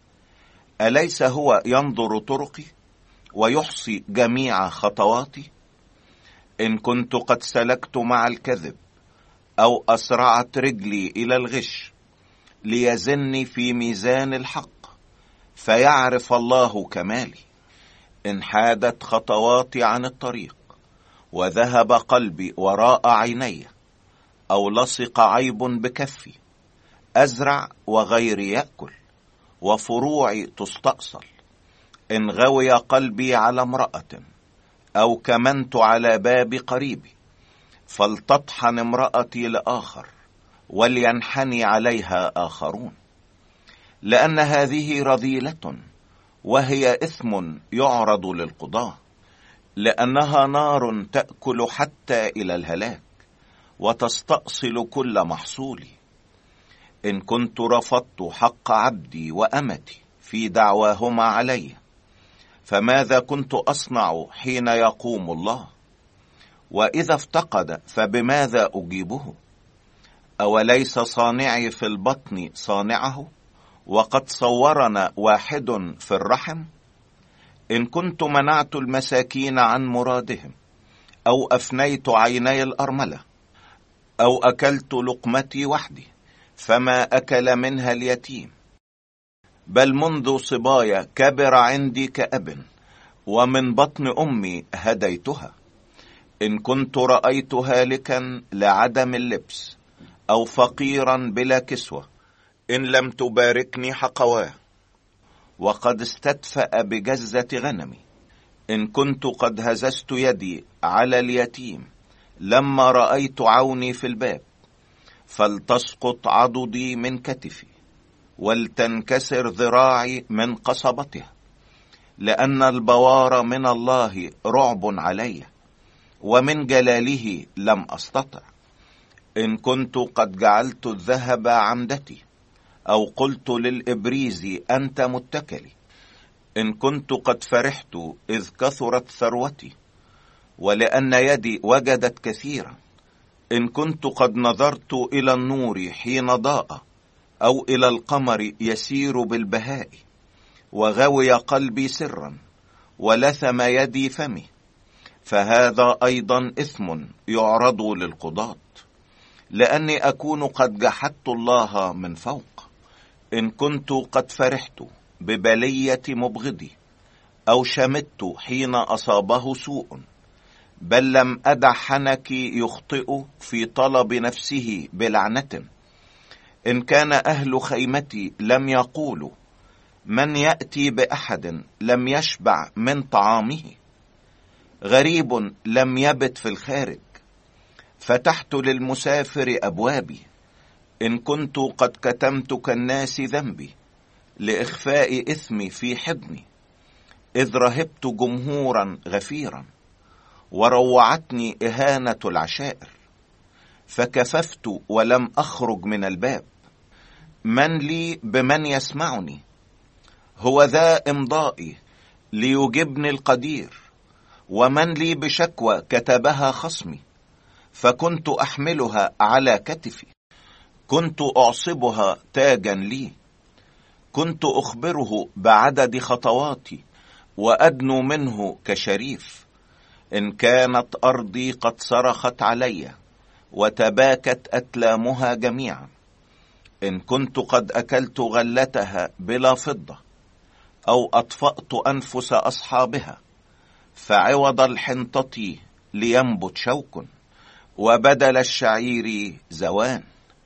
Speaker 1: أليس هو ينظر طرقي، ويحصي جميع خطواتي؟ إن كنت قد سلكت مع الكذب، أو أسرعت رجلي إلى الغش، ليزني في ميزان الحق، فيعرف الله كمالي. إن حادت خطواتي عن الطريق، وذهب قلبي وراء عيني، أو لصق عيب بكفي، أزرع وغيري يأكل، وفروعي تستأصل. إن غوي قلبي على امرأة، أو كمنت على باب قريبي، فلتطحن امرأتي لآخر، ولينحني عليها آخرون. لأن هذه رذيلة، وهي إثم يعرض للقضاة. لأنها نار تأكل حتى إلى الهلاك، وتستأصل كل محصولي. إن كنت رفضت حق عبدي وأمتي في دعواهما علي، فماذا كنت أصنع حين يقوم الله؟ وإذا افتقد فبماذا أجيبه؟ أوليس صانعي في البطن صانعه، وقد صورنا واحد في الرحم؟ إن كنت منعت المساكين عن مرادهم، أو أفنيت عيني الأرملة، أو أكلت لقمتي وحدي، فما أكل منها اليتيم. بل منذ صبايا كبر عندي كأب، ومن بطن أمي هديتها. إن كنت رأيت هالكا لعدم اللبس، أو فقيرا بلا كسوة، إن لم تباركني حقواه، وقد استدفأ بجزة غنمي. إن كنت قد هززت يدي على اليتيم، لما رأيت عوني في الباب، فلتسقط عضدي من كتفي، ولتنكسر ذراعي من قصبتها. لأن البوار من الله رعب علي، ومن جلاله لم أستطع. إن كنت قد جعلت الذهب عمدتي، أو قلت للإبريز أنت متكلي. إن كنت قد فرحت إذ كثرت ثروتي، ولأن يدي وجدت كثيرا. إن كنت قد نظرت إلى النور حين ضاء، أو إلى القمر يسير بالبهاء، وغوي قلبي سرا، ولثم يدي فمي، فهذا أيضا إثم يعرض للقضاة، لأني أكون قد جحدت الله من فوق، إن كنت قد فرحت ببلية مبغضي، أو شمت حين أصابه سوء، بل لم أدع حنكي يخطئ في طلب نفسه بلعنة. إن كان أهل خيمتي لم يقولوا: من يأتي بأحد لم يشبع من طعامه، غريب لم يبت في الخارج، فتحت للمسافر أبوابي، إن كنت قد كتمت كالناس ذنبي لإخفاء إثمي في حضني، إذ رهبت جمهورا غفيرا، وروعتني إهانة العشائر، فكففت ولم أخرج من الباب. من لي بمن يسمعني؟ هو ذا إمضائي ليجبني القدير، ومن لي بشكوى كتبها خصمي، فكنت أحملها على كتفي، كنت أعصبها تاجا لي، كنت أخبره بعدد خطواتي، وأدنو منه كشريف. إن كانت أرضي قد صرخت علي، وتباكت أتلامها جميعا، إن كنت قد أكلت غلتها بلا فضة، أو أطفأت أنفس أصحابها، فعوض الحنطة لينبت شوك، وبدل الشعير زوان.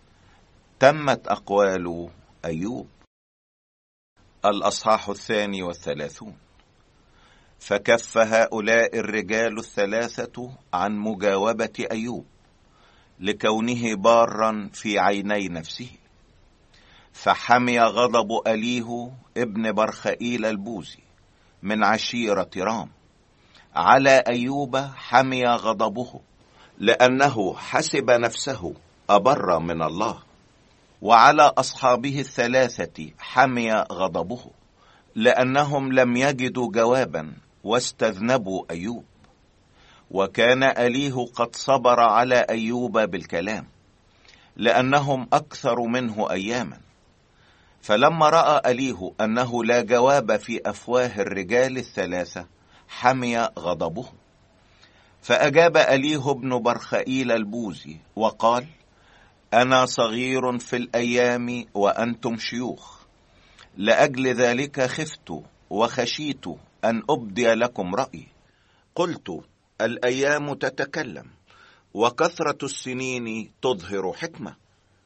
Speaker 1: تمت أقوال أيوب. الأصحاح 32. فكف هؤلاء الرجال الثلاثة عن مجاوبة أيوب، لكونه بارا في عيني نفسه. فحمي غضب أليه ابن برخائيل البوزي من عشيرة رام على أيوب، حمي غضبه لأنه حسب نفسه أبر من الله. وعلى أصحابه الثلاثة حمي غضبه لأنهم لم يجدوا جوابا واستذنبوا أيوب. وكان أليه قد صبر على أيوب بالكلام، لأنهم أكثر منه أياما. فلما رأى أليه أنه لا جواب في أفواه الرجال الثلاثة، حمي غضبه. فأجاب أليه ابن برخائيل البوزي وقال: أنا صغير في الأيام وأنتم شيوخ، لأجل ذلك خفت وخشيت أن أبدي لكم رأيي. قلت: الأيام تتكلم، وكثرة السنين تظهر حكمة،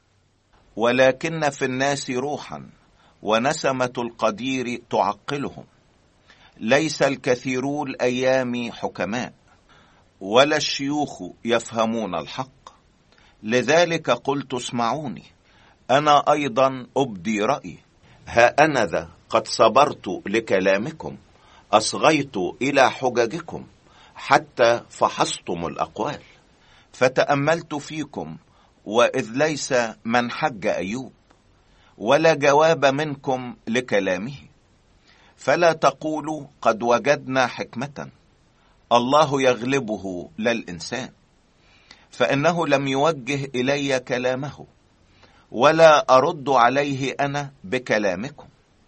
Speaker 1: ولكن في الناس روحا، ونسمة القدير تعقلهم. ليس الكثيرو الأيام حكماء، ولا الشيوخ يفهمون الحق. لذلك قلت: اسمعوني، أنا أيضا أبدي رأيي. ها أنا ذا قد صبرت لكلامكم، أصغيت إلى حججكم، حتى فحصتم الأقوال. فتأملت فيكم، وإذ ليس من حج أيوب، ولا جواب منكم لكلامه. فلا تقولوا: قد وجدنا حكمة، الله يغلبه للإنسان، فإنه لم يوجه إلي كلامه، ولا أرد عليه أنا بكلامكم.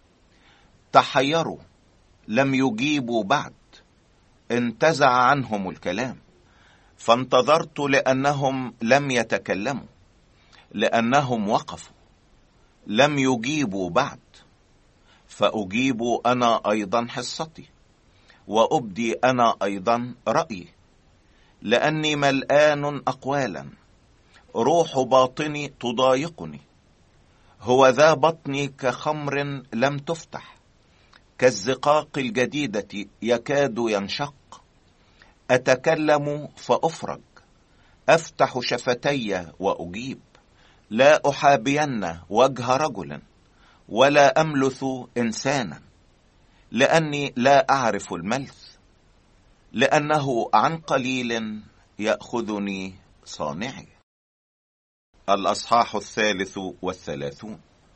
Speaker 1: تحيروا، لم يجيبوا بعد، انتزع عنهم الكلام. فانتظرت لأنهم لم يتكلموا، لأنهم وقفوا، لم يجيبوا بعد. فأجيب أنا أيضا حصتي، وأبدي أنا أيضا رأيي، لأني ملآن أقوالا، روح باطني تضايقني. هو ذا بطني كخمر لم تفتح، كالزقاق الجديدة يكاد ينشق. أتكلم فأفرج، أفتح شفتي وأجيب. لا أحابين وجه رجل، ولا أملث إنسانا، لأني لا أعرف الملث، لأنه عن قليل يأخذني صانعي. الأصحاح 33.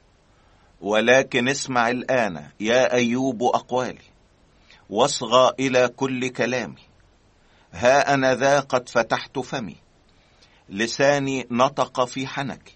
Speaker 1: ولكن اسمع الآن يا أيوب أقوالي، واصغى إلى كل كلامي. ها أنا ذا قد فتحت فمي، لساني نطق في حنكي.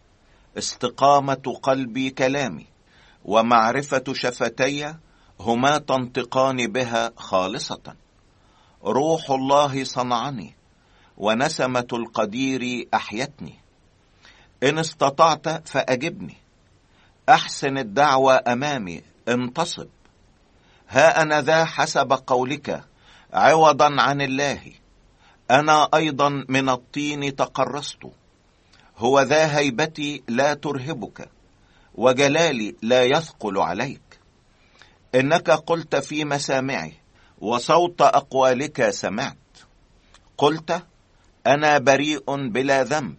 Speaker 1: استقامة قلبي كلامي، ومعرفة شفتي هما تنطقان بها خالصة. روح الله صنعني، ونسمة القدير أحيتني. إن استطعت فأجبني، أحسن الدعوة أمامي، انتصب. ها أنا ذا حسب قولك، عوضا عن الله. أنا أيضا من الطين تقرصت. هو ذا هيبتي لا ترهبك، وجلالي لا يثقل عليك. إنك قلت في مسامعي، وصوت أقوالك سمعت. قلت: أنا بريء بلا ذنب،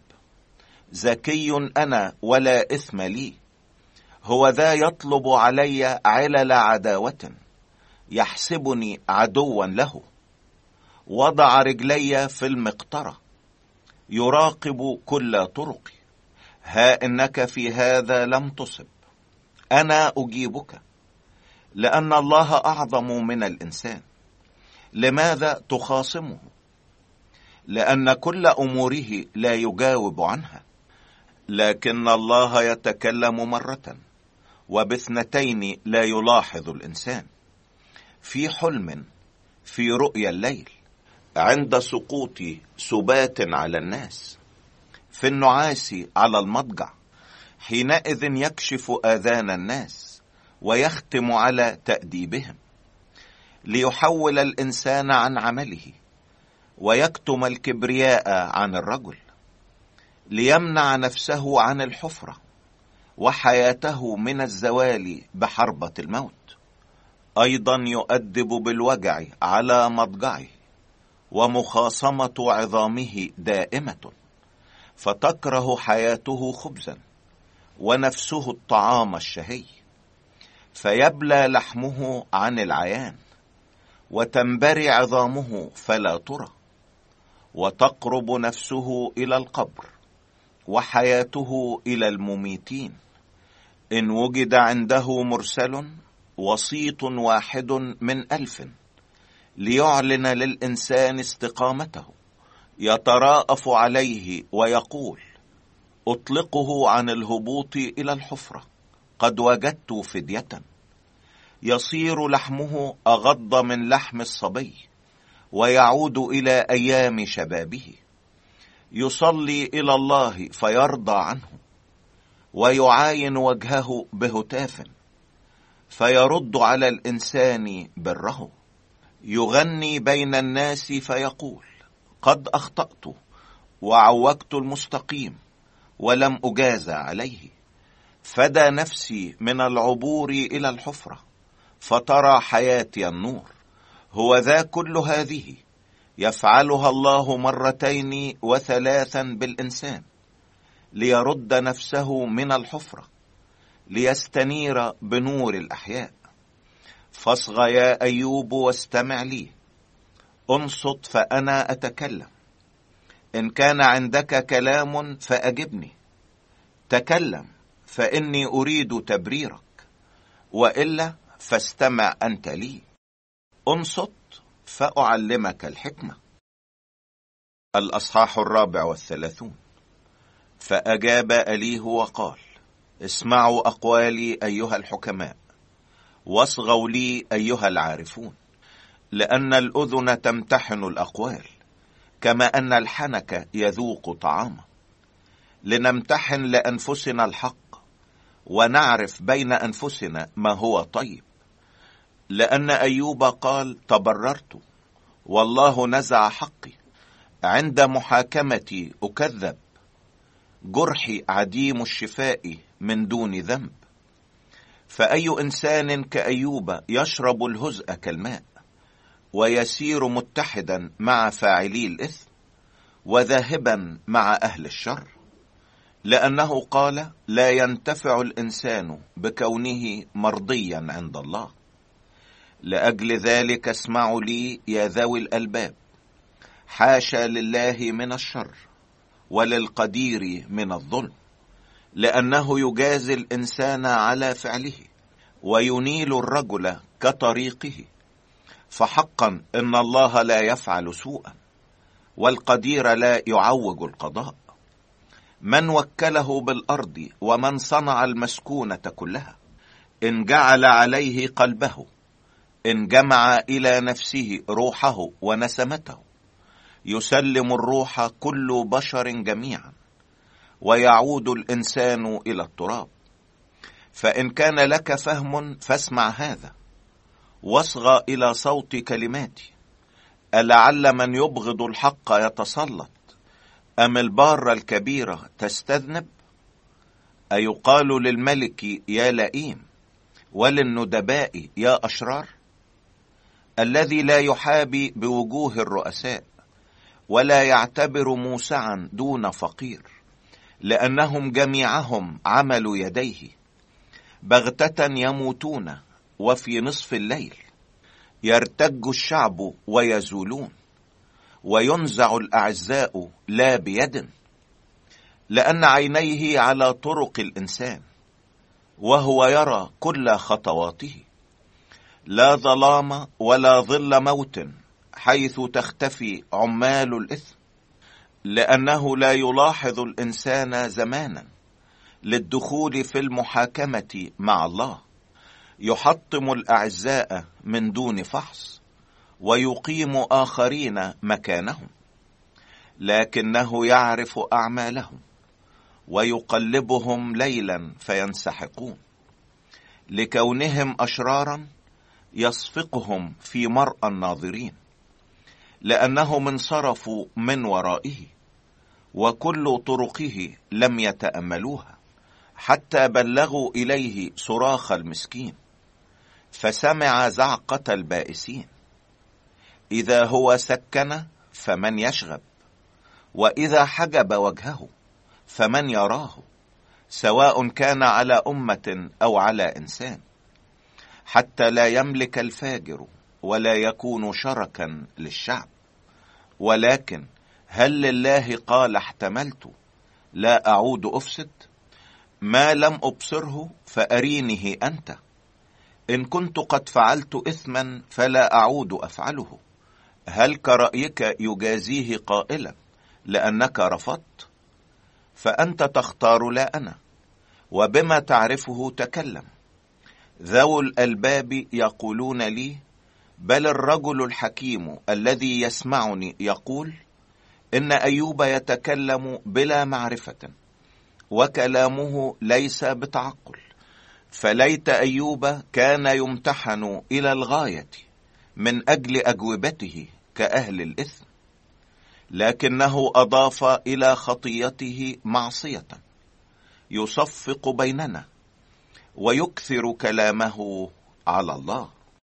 Speaker 1: زكي أنا ولا إثم لي. هو ذا يطلب علي علل عداوة، يحسبني عدوا له. وضع رجلي في المقطرة، يراقب كل طرقي. ها إنك في هذا لم تصب، أنا أجيبك. لأن الله أعظم من الإنسان، لماذا تخاصمه؟ لأن كل أموره لا يجاوب عنها. لكن الله يتكلم مرة، وباثنتين لا يلاحظ الإنسان. في حلم، في رؤيا الليل، عند سقوط سبات على الناس، في النعاس على المضجع. حينئذ يكشف آذان الناس، ويختم على تأديبهم، ليحول الإنسان عن عمله، ويكتم الكبرياء عن الرجل، ليمنع نفسه عن الحفرة، وحياته من الزوال بحربة الموت. أيضا يؤدب بالوجع على مضجعه، ومخاصمة عظامه دائمة. فتكره حياته خبزا، ونفسه الطعام الشهي. فيبلى لحمه عن العيان، وتنبري عظامه فلا ترى. وتقرب نفسه إلى القبر، وحياته إلى المميتين. إن وجد عنده مرسل، وسيط واحد من 1000، ليعلن للإنسان استقامته، يتراءف عليه ويقول: أطلقه عن الهبوط إلى الحفرة، قد وجدت فدية. يصير لحمه أغض من لحم الصبي، ويعود إلى أيام شبابه. يصلي إلى الله فيرضى عنه، ويعاين وجهه بهتاف، فيرد على الإنسان بره. يغني بين الناس فيقول: قد أخطأت، وعوجت المستقيم، ولم أجازى عليه. فدى نفسي من العبور إلى الحفرة، فترى حياتي النور. هو ذا كل هذه يفعلها الله 2 و3 بالإنسان، ليرد نفسه من الحفرة، ليستنير بنور الأحياء. فاصغ يا أيوب واستمع لي، انصت فأنا أتكلم. إن كان عندك كلام فأجبني، تكلم فإني أريد تبريرك، وإلا فاستمع أنت لي. انصت فأعلمك الحكمة. الأصحاح 34. فأجاب أليه وقال: اسمعوا أقوالي أيها الحكماء، واصغوا لي أيها العارفون. لأن الأذن تمتحن الأقوال، كما أن الحنك يذوق طعاما. لنمتحن لأنفسنا الحق، ونعرف بين أنفسنا ما هو طيب. لأن أيوب قال: تبررت، والله نزع حقي. عند محاكمتي أكذب، جرحي عديم الشفاء من دون ذنب. فأي إنسان كأيوب يشرب الهزء كالماء، ويسير متحدا مع فاعلي الإثم، وذاهبا مع أهل الشر. لأنه قال: لا ينتفع الإنسان بكونه مرضيا عند الله. لأجل ذلك اسمعوا لي يا ذوي الألباب. حاشا لله من الشر، وللقدير من الظلم، لأنه يجازي الإنسان على فعله، وينيل الرجل كطريقه. فحقا إن الله لا يفعل سوءا، والقدير لا يعوج القضاء. من وكله بالأرض، ومن صنع المسكونة كلها. إن جعل عليه قلبه، إن جمع إلى نفسه روحه ونسمته يسلم الروح كل بشر جميعا، ويعود الإنسان إلى التراب. فإن كان لك فهم فاسمع هذا، واصغى إلى صوت كلماتي. ألعل من يبغض الحق يتسلط، أم البار الكبيرة تستذنب؟ أيقال للملك يا لئيم، وللندباء يا أشرار؟ الذي لا يحابي بوجوه الرؤساء، ولا يعتبر موسعا دون فقير، لأنهم جميعهم عملوا يديه. بغتة يموتون، وفي نصف الليل يرتج الشعب ويزولون، وينزع الأعزاء لا بيد. لأن عينيه على طرق الإنسان، وهو يرى كل خطواته. لا ظلام ولا ظل موت حيث تختفي عمال الإثم، لأنه لا يلاحظ الإنسان زمانا للدخول في المحاكمة مع الله. يحطم الأعزاء من دون فحص، ويقيم آخرين مكانهم، لكنه يعرف أعمالهم، ويقلبهم ليلا فينسحقون. لكونهم أشرارا يصفقهم في مرأى الناظرين، لأنهم انصرفوا من ورائه، وكل طرقه لم يتأملوها، حتى بلغوا إليه صراخ المسكين، فسمع زعقة البائسين. إذا هو سكن فمن يشغب، وإذا حجب وجهه فمن يراه، سواء كان على أمة أو على إنسان، حتى لا يملك الفاجر ولا يكون شركا للشعب. ولكن هل لله قال احتملت لا أعود أفسد؟ ما لم أبصره فأرينه أنت. إن كنت قد فعلت إثما فلا أعود أفعله. هل كرأيك يجازيه قائلا لأنك رفضت؟ فأنت تختار لا أنا، وبما تعرفه تكلم. ذو الألباب يقولون لي، بل الرجل الحكيم الذي يسمعني يقول إن أيوب يتكلم بلا معرفة، وكلامه ليس بتعقل. فليت أيوب كان يمتحن إلى الغاية من أجل أجوبته كأهل الإثم، لكنه أضاف إلى خطيته معصية، يصفق بيننا ويكثر كلامه على الله.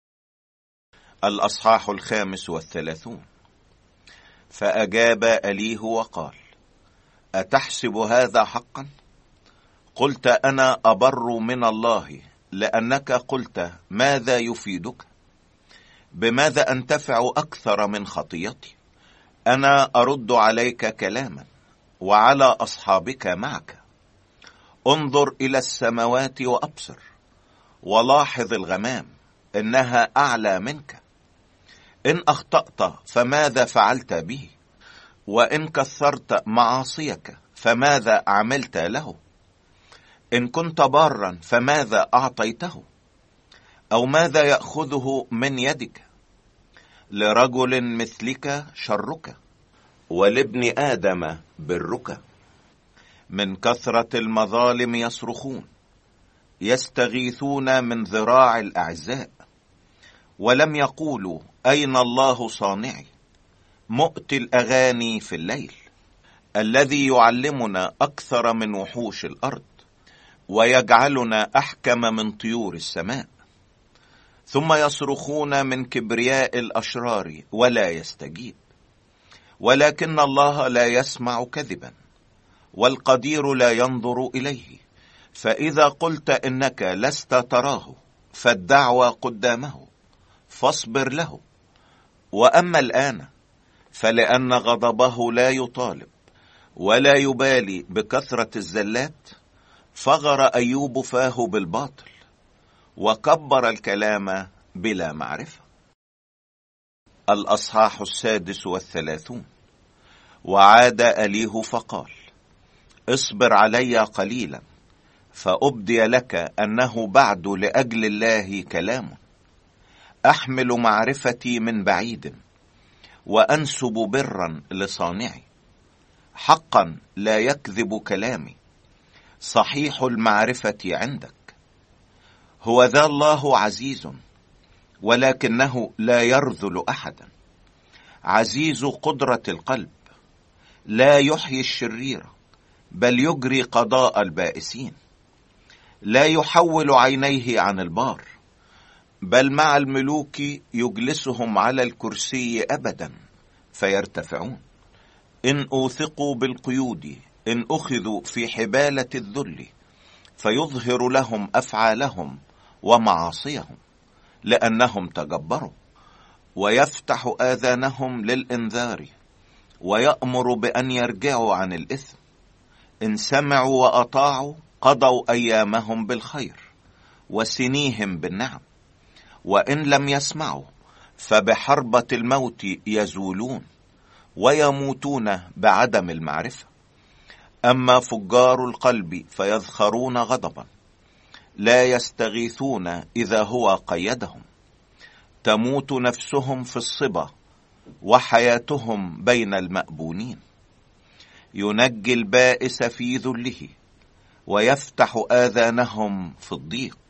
Speaker 1: الأصحاح 35. فأجاب أليه وقال: أتحسب هذا حقا؟ قلت أنا أبر من الله، لأنك قلت ماذا يفيدك؟ بماذا أنتفع أكثر من خطيتي؟ أنا أرد عليك كلاما، وعلى أصحابك معك. انظر إلى السماوات وأبصر، ولاحظ الغمام إنها أعلى منك. إن أخطأت فماذا فعلت به؟ وإن كثرت معاصيك فماذا عملت له؟ إن كنت بارا فماذا أعطيته؟ أو ماذا يأخذه من يدك؟ لرجل مثلك شرك، ولابن آدم برك. من كثرة المظالم يصرخون، يستغيثون من ذراع الأعزاء، ولم يقولوا أين الله صانعي؟ مؤتي الأغاني في الليل، الذي يعلمنا أكثر من وحوش الأرض، ويجعلنا أحكم من طيور السماء. ثم يصرخون من كبرياء الأشرار ولا يستجيب، ولكن الله لا يسمع كذبا، والقدير لا ينظر إليه. فإذا قلت إنك لست تراه فالدعوى قدامه، فاصبر له. وأما الآن فلأن غضبه لا يطالب ولا يبالي بكثرة الزلات، فغر أيوب فاه بالباطل، وكبر الكلام بلا معرفة. الأصحاح 36. وعاد أليه فقال: اصبر علي قليلا، فأبدي لك أنه بعد لأجل الله كلام. أحمل معرفتي من بعيد وأنسب برا لصانعي. حقا لا يكذب كلامي، صحيح المعرفة عندك. هو ذا الله عزيز ولكنه لا يرذل أحدا، عزيز قدرة القلب، لا يحيي الشرير بل يجري قضاء البائسين. لا يحول عينيه عن البار، بل مع الملوك يجلسهم على الكرسي أبدا فيرتفعون. إن أوثقوا بالقيود، إن أخذوا في حبالة الذل، فيظهر لهم أفعالهم ومعاصيهم لأنهم تجبروا. ويفتح آذانهم للإنذار، ويأمر بأن يرجعوا عن الإثم. إن سمعوا وأطاعوا قضوا أيامهم بالخير وسنيهم بالنعم. وإن لم يسمعوا فبحربة الموت يزولون، ويموتون بعدم المعرفة. أما فجار القلب فيذخرون غضبا، لا يستغيثون إذا هو قيدهم. تموت نفسهم في الصبا، وحياتهم بين المأبونين. ينجي البائس في ذله، ويفتح آذانهم في الضيق.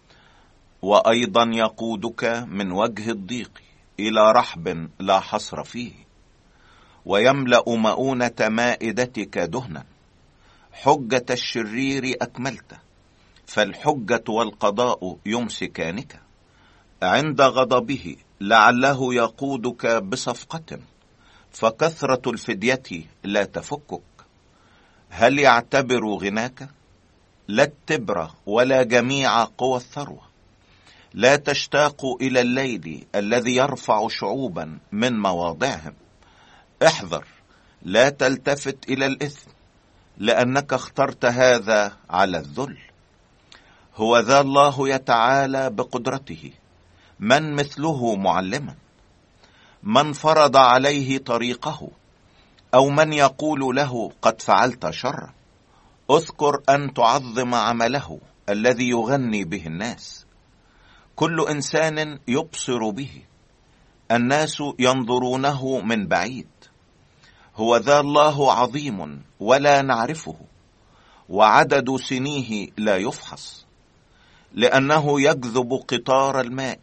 Speaker 1: وأيضا يقودك من وجه الضيق إلى رحب لا حصر فيه، ويملأ مؤونة مائدتك دهنا. حجة الشرير أكملت، فالحجة والقضاء يمسكانك. عند غضبه لعله يقودك بصفقة، فكثرة الفدية لا تفكك. هل يعتبر غناك؟ لا التبر ولا جميع قوى الثروة. لا تشتاق إلى الليل الذي يرفع شعوبا من مواضعهم. احذر، لا تلتفت إلى الإثم، لأنك اخترت هذا على الذل. هو ذا الله يتعالى بقدرته، من مثله معلما؟ من فرض عليه طريقه، أو من يقول له قد فعلت شرا؟ اذكر أن تعظم عمله الذي يغني به الناس. كل إنسان يبصر به، الناس ينظرونه من بعيد. هو ذا الله عظيم ولا نعرفه، وعدد سنيه لا يفحص. لأنه يجذب قطار الماء،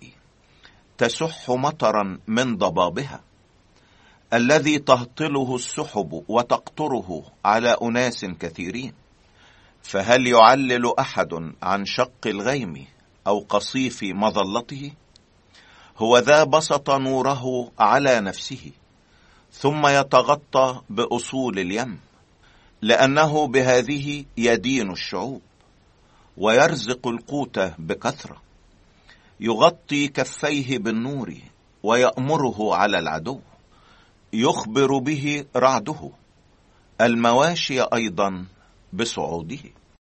Speaker 1: تسح مطرا من ضبابها. الذي تهطله السحب وتقطره على أناس كثيرين. فهل يعلل أحد عن شق الغيم أو قصيف مظلته؟ هو ذا بسط نوره على نفسه، ثم يتغطى بأصول اليم. لأنه بهذه يدين الشعوب، ويرزق القوت بكثرة. يغطي كفيه بالنور، ويأمره على العدو. يخبر به رعده، المواشي أيضا بصعوده.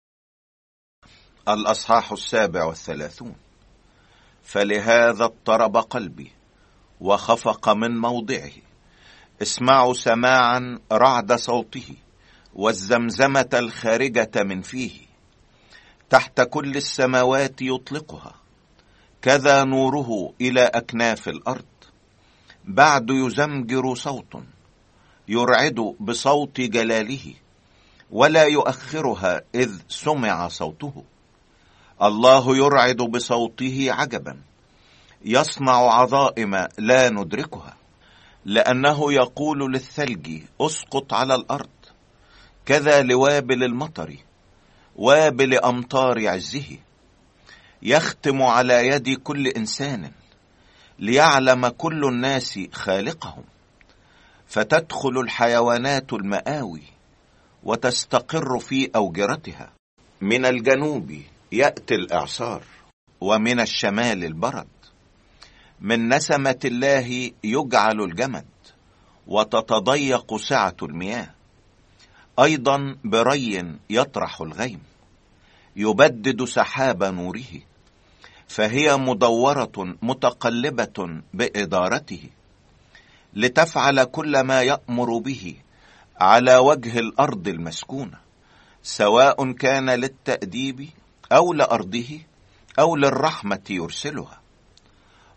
Speaker 1: الأصحاح 37. فلهذا اضطرب قلبي وخفق من موضعه. اسمعوا سماعا رعد صوته، والزمزمة الخارجة من فيه. تحت كل السماوات يطلقها، كذا نوره إلى أكناف الأرض. بعد يزمجر صوت يرعد بصوت جلاله، ولا يؤخرها إذ سمع صوته. الله يرعد بصوته عجبا، يصنع عظائم لا ندركها. لأنه يقول للثلج اسقط على الأرض، كذا لوابل المطر، وابل أمطار عزه. يختم على يد كل إنسان، ليعلم كل الناس خالقهم. فتدخل الحيوانات المآوي، وتستقر في أوجرتها. من الجنوب يأتي الإعصار، ومن الشمال البرد. من نسمة الله يجعل الجمد، وتتضيق سعة المياه. أيضا بري يطرح الغيم، يبدد سحاب نوره. فهي مدورة متقلبة بإدارته، لتفعل كل ما يأمر به على وجه الأرض المسكونة، سواء كان للتأديب أو لأرضه أو للرحمة يرسلها.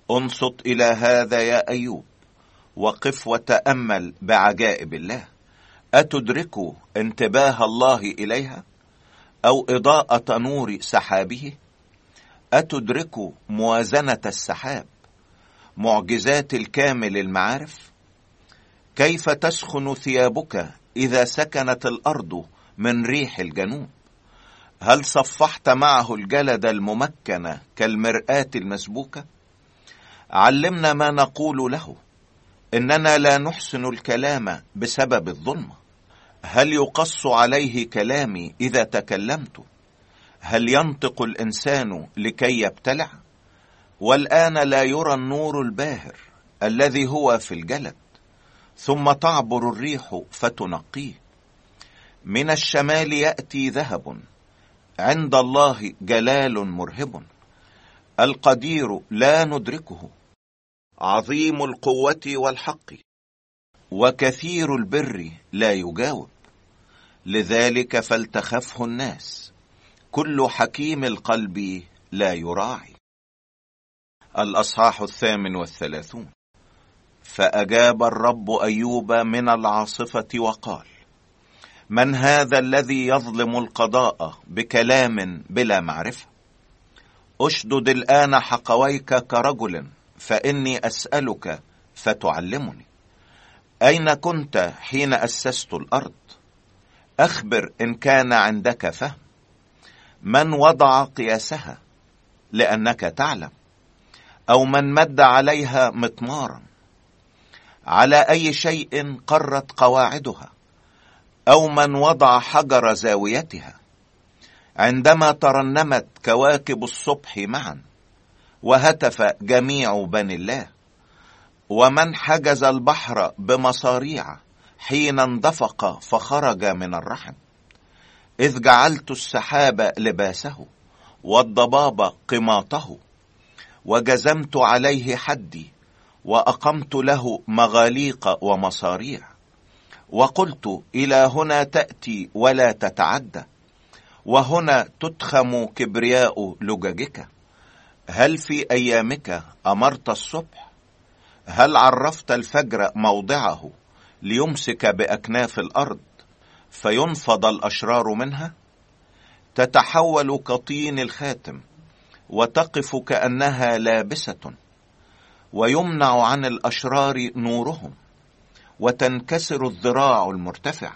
Speaker 1: انصت إلى هذا يا أيوب، وقف وتأمل بعجائب الله. أتدرك انتباه الله إليها، أو إضاءة نور سحابه؟ أتدرك موازنة السحاب، معجزات الكامل المعارف؟ كيف تسخن ثيابك إذا سكنت الأرض من ريح الجنوب؟ هل صفحت معه الجلد الممكن كالمرآة المسبوكة؟ علمنا ما نقول له، إننا لا نحسن الكلام بسبب الظلمة. هل يقص عليه كلامي إذا تكلمت؟ هل ينطق الإنسان لكي يبتلع؟ والآن لا يرى النور الباهر الذي هو في الجلد، ثم تعبر الريح فتنقيه. من الشمال يأتي ذهب، عند الله جلال مرهب. القدير لا ندركه، عظيم القوة والحق، وكثير البر لا يجاوب. لذلك فلتخفه الناس، كل حكيم القلب لا يراعي. الأصحاح 38. فأجاب الرب أيوب من العاصفة وقال: من هذا الذي يظلم القضاء بكلام بلا معرفة؟ أشدد الآن حقويك كرجل، فإني أسألك فتعلمني. أين كنت حين أسست الأرض؟ أخبر إن كان عندك فهم. من وضع قياسها؟ لأنك تعلم. أو من مد عليها مطمارا؟ على أي شيء قرت قواعدها؟ أو من وضع حجر زاويتها؟ عندما ترنمت كواكب الصبح معا، وهتف جميع بني الله. ومن حجز البحر بمصاريع حين اندفق فخرج من الرحم؟ إذ جعلت السحاب لباسه، والضباب قماطه، وجزمت عليه حدي، وأقمت له مغاليق ومصاريع. وقلت: إلى هنا تأتي ولا تتعدى، وهنا تتخم كبرياء لججك. هل في أيامك أمرت الصبح؟ هل عرفت الفجر موضعه ليمسك بأكناف الأرض فينفض الأشرار منها؟ تتحول كطين الخاتم، وتقف كأنها لابسة، ويمنع عن الأشرار نورهم، وتنكسر الذراع المرتفع.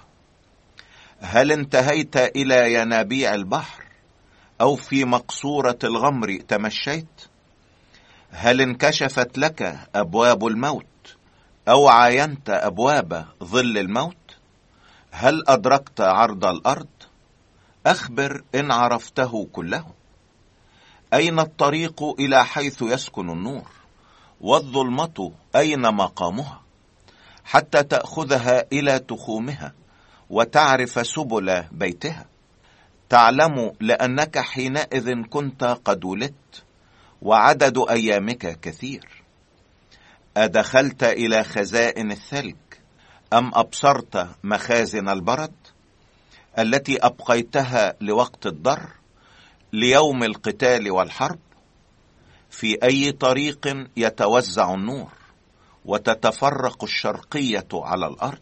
Speaker 1: هل انتهيت إلى ينابيع البحر، أو في مقصورة الغمر تمشيت؟ هل انكشفت لك أبواب الموت، أو عاينت أبواب ظل الموت؟ هل أدركت عرض الأرض؟ أخبر إن عرفته كله. أين الطريق إلى حيث يسكن النور؟ والظلمة أين مقامها؟ حتى تأخذها إلى تخومها، وتعرف سبل بيتها. تعلم لأنك حينئذ كنت قد ولدت، وعدد أيامك كثير. أدخلت إلى خزائن الثلج، أم أبصرت مخازن البرد التي أبقيتها لوقت الضر، ليوم القتال والحرب؟ في أي طريق يتوزع النور، وتتفرق الشرقية على الأرض؟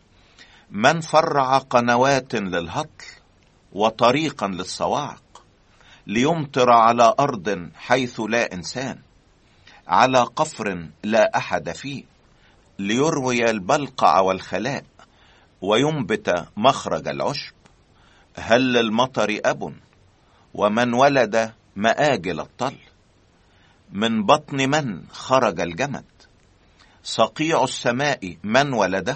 Speaker 1: من فرع قنوات للهطل، وطريقا للصواعق، ليمطر على أرض حيث لا إنسان، على قفر لا أحد فيه، ليروي البلقع والخلاء، وينبت مخرج العشب؟ هل للمطر أب، ومن ولد مآجل الطل؟ من بطن من خرج الجمد؟ صقيع السماء من ولده؟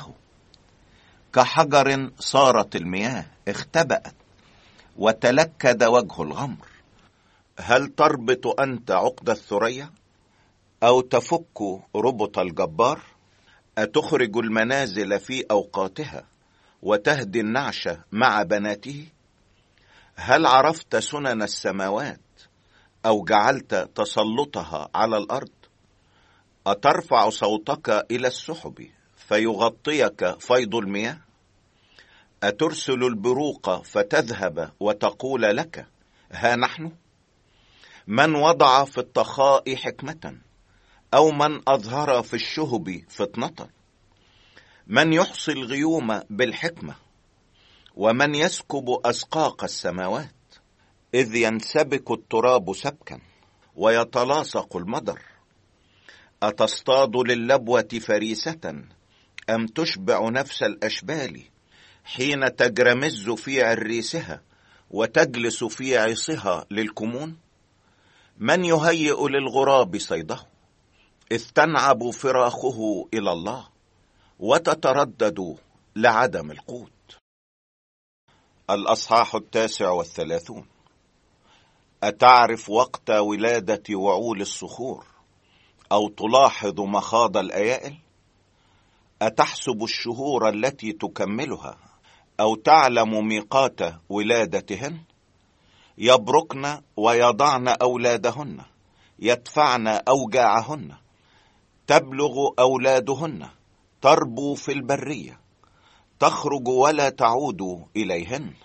Speaker 1: كحجر صارت المياه، اختبأت، وتلكد وجه الغمر. هل تربط أنت عقد الثريا، أو تفك ربط الجبار؟ أتخرج المنازل في أوقاتها، وتهدي النعش مع بناته؟ هل عرفت سنن السماوات، أو جعلت تسلطها على الأرض؟ أترفع صوتك إلى السحب فيغطيك فيض المياه؟ أترسل البروق فتذهب وتقول لك: ها نحن؟ من وضع في الطخاء حكمة، أو من أظهر في الشهب فطنة، من يحصي الغيوم بالحكمة، ومن يسكب أسقاق السماوات، إذ ينسبك التراب سبكا ويتلاصق المدر. أتصطاد للبوة فريسة أم تشبع نفس الأشبال، حين تجرمز في عريسها وتجلس في عصها للكمون؟ من يهيئ للغراب صيده، إذ تنعب فراخه إلى الله وتتردد لعدم القوت. الأصحاح 39. أتعرف وقت ولادة وعول الصخور، أو تلاحظ مخاض الأيائل؟ أتحسب الشهور التي تكملها، أو تعلم ميقات ولادتهن؟ يبركن ويضعن أولادهن، يدفعن أوجاعهن، تبلغ أولادهن، تربو في البرية، تخرج ولا تعود إليهن.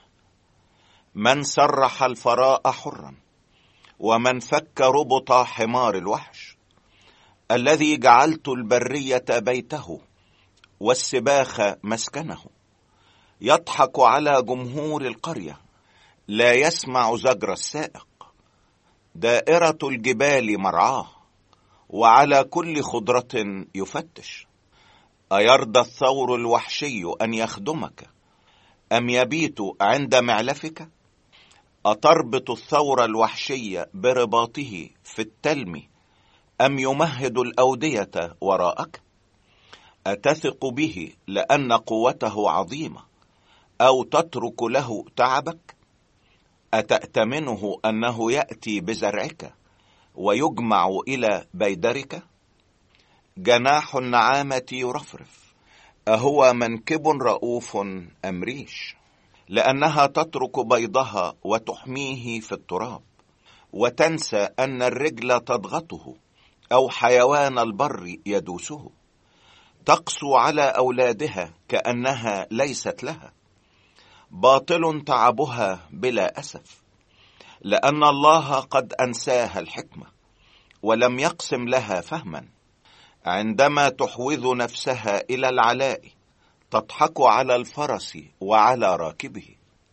Speaker 1: من سرح الفراء حرا، ومن فك ربط حمار الوحش، الذي جعلت البرية بيته والسباخ مسكنه، يضحك على جمهور القرية، لا يسمع زجر السائق. دائرة الجبال مرعاه، وعلى كل خضرة يفتش. أيرضى الثور الوحشي أن يخدمك، أم يبيت عند معلفك؟ أتربط الثور الوحشي برباطه في التلم، أم يمهد الأودية وراءك؟ أتثق به لأن قوته عظيمة، أو تترك له تعبك؟ أتأتمنه أنه يأتي بزرعك ويجمع إلى بيدرك؟ جناح النعامة يرفرف، أهو منكب رؤوف أم ريش؟ لأنها تترك بيضها وتحميه في التراب، وتنسى أن الرجل تضغطه، أو حيوان البر يدوسه. تقسو على أولادها كأنها ليست لها، باطل تعبها بلا أسف، لأن الله قد أنساها الحكمة ولم يقسم لها فهما. عندما تحوذ نفسها إلى العلاء، تضحك على الفرس وعلى راكبه.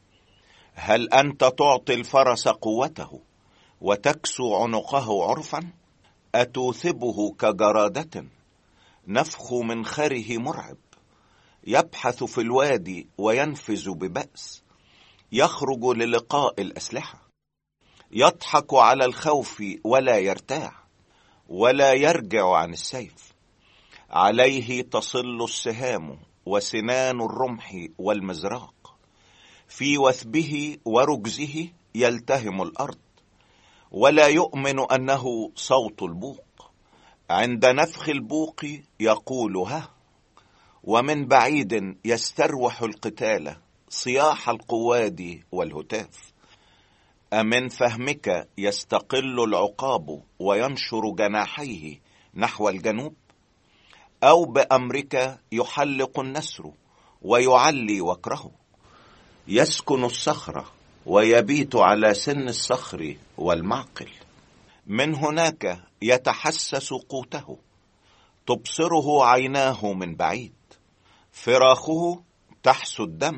Speaker 1: هل أنت تعطي الفرس قوته وتكسو عنقه عرفا؟ أتوثبه كجرادة، نفخ منخره مرعب، يبحث في الوادي وينفذ ببأس، يخرج للقاء الأسلحة، يضحك على الخوف ولا يرتاع، ولا يرجع عن السيف. عليه تصل السهام وسنان الرمح والمزراق، في وثبه ورجزه يلتهم الأرض، ولا يؤمن أنه صوت البوق. عند نفخ البوق يقول ها، ومن بعيد يستروح القتال، صياح القواد والهتاف. أمن فهمك يستقل العقاب وينشر جناحيه نحو الجنوب، أو بأمرك يحلق النسر ويعلي وكره؟ يسكن الصخرة ويبيت على سن الصخر والمعقل، من هناك يتحسس قوته، تبصره عيناه من بعيد. فراخه تحسو الدم،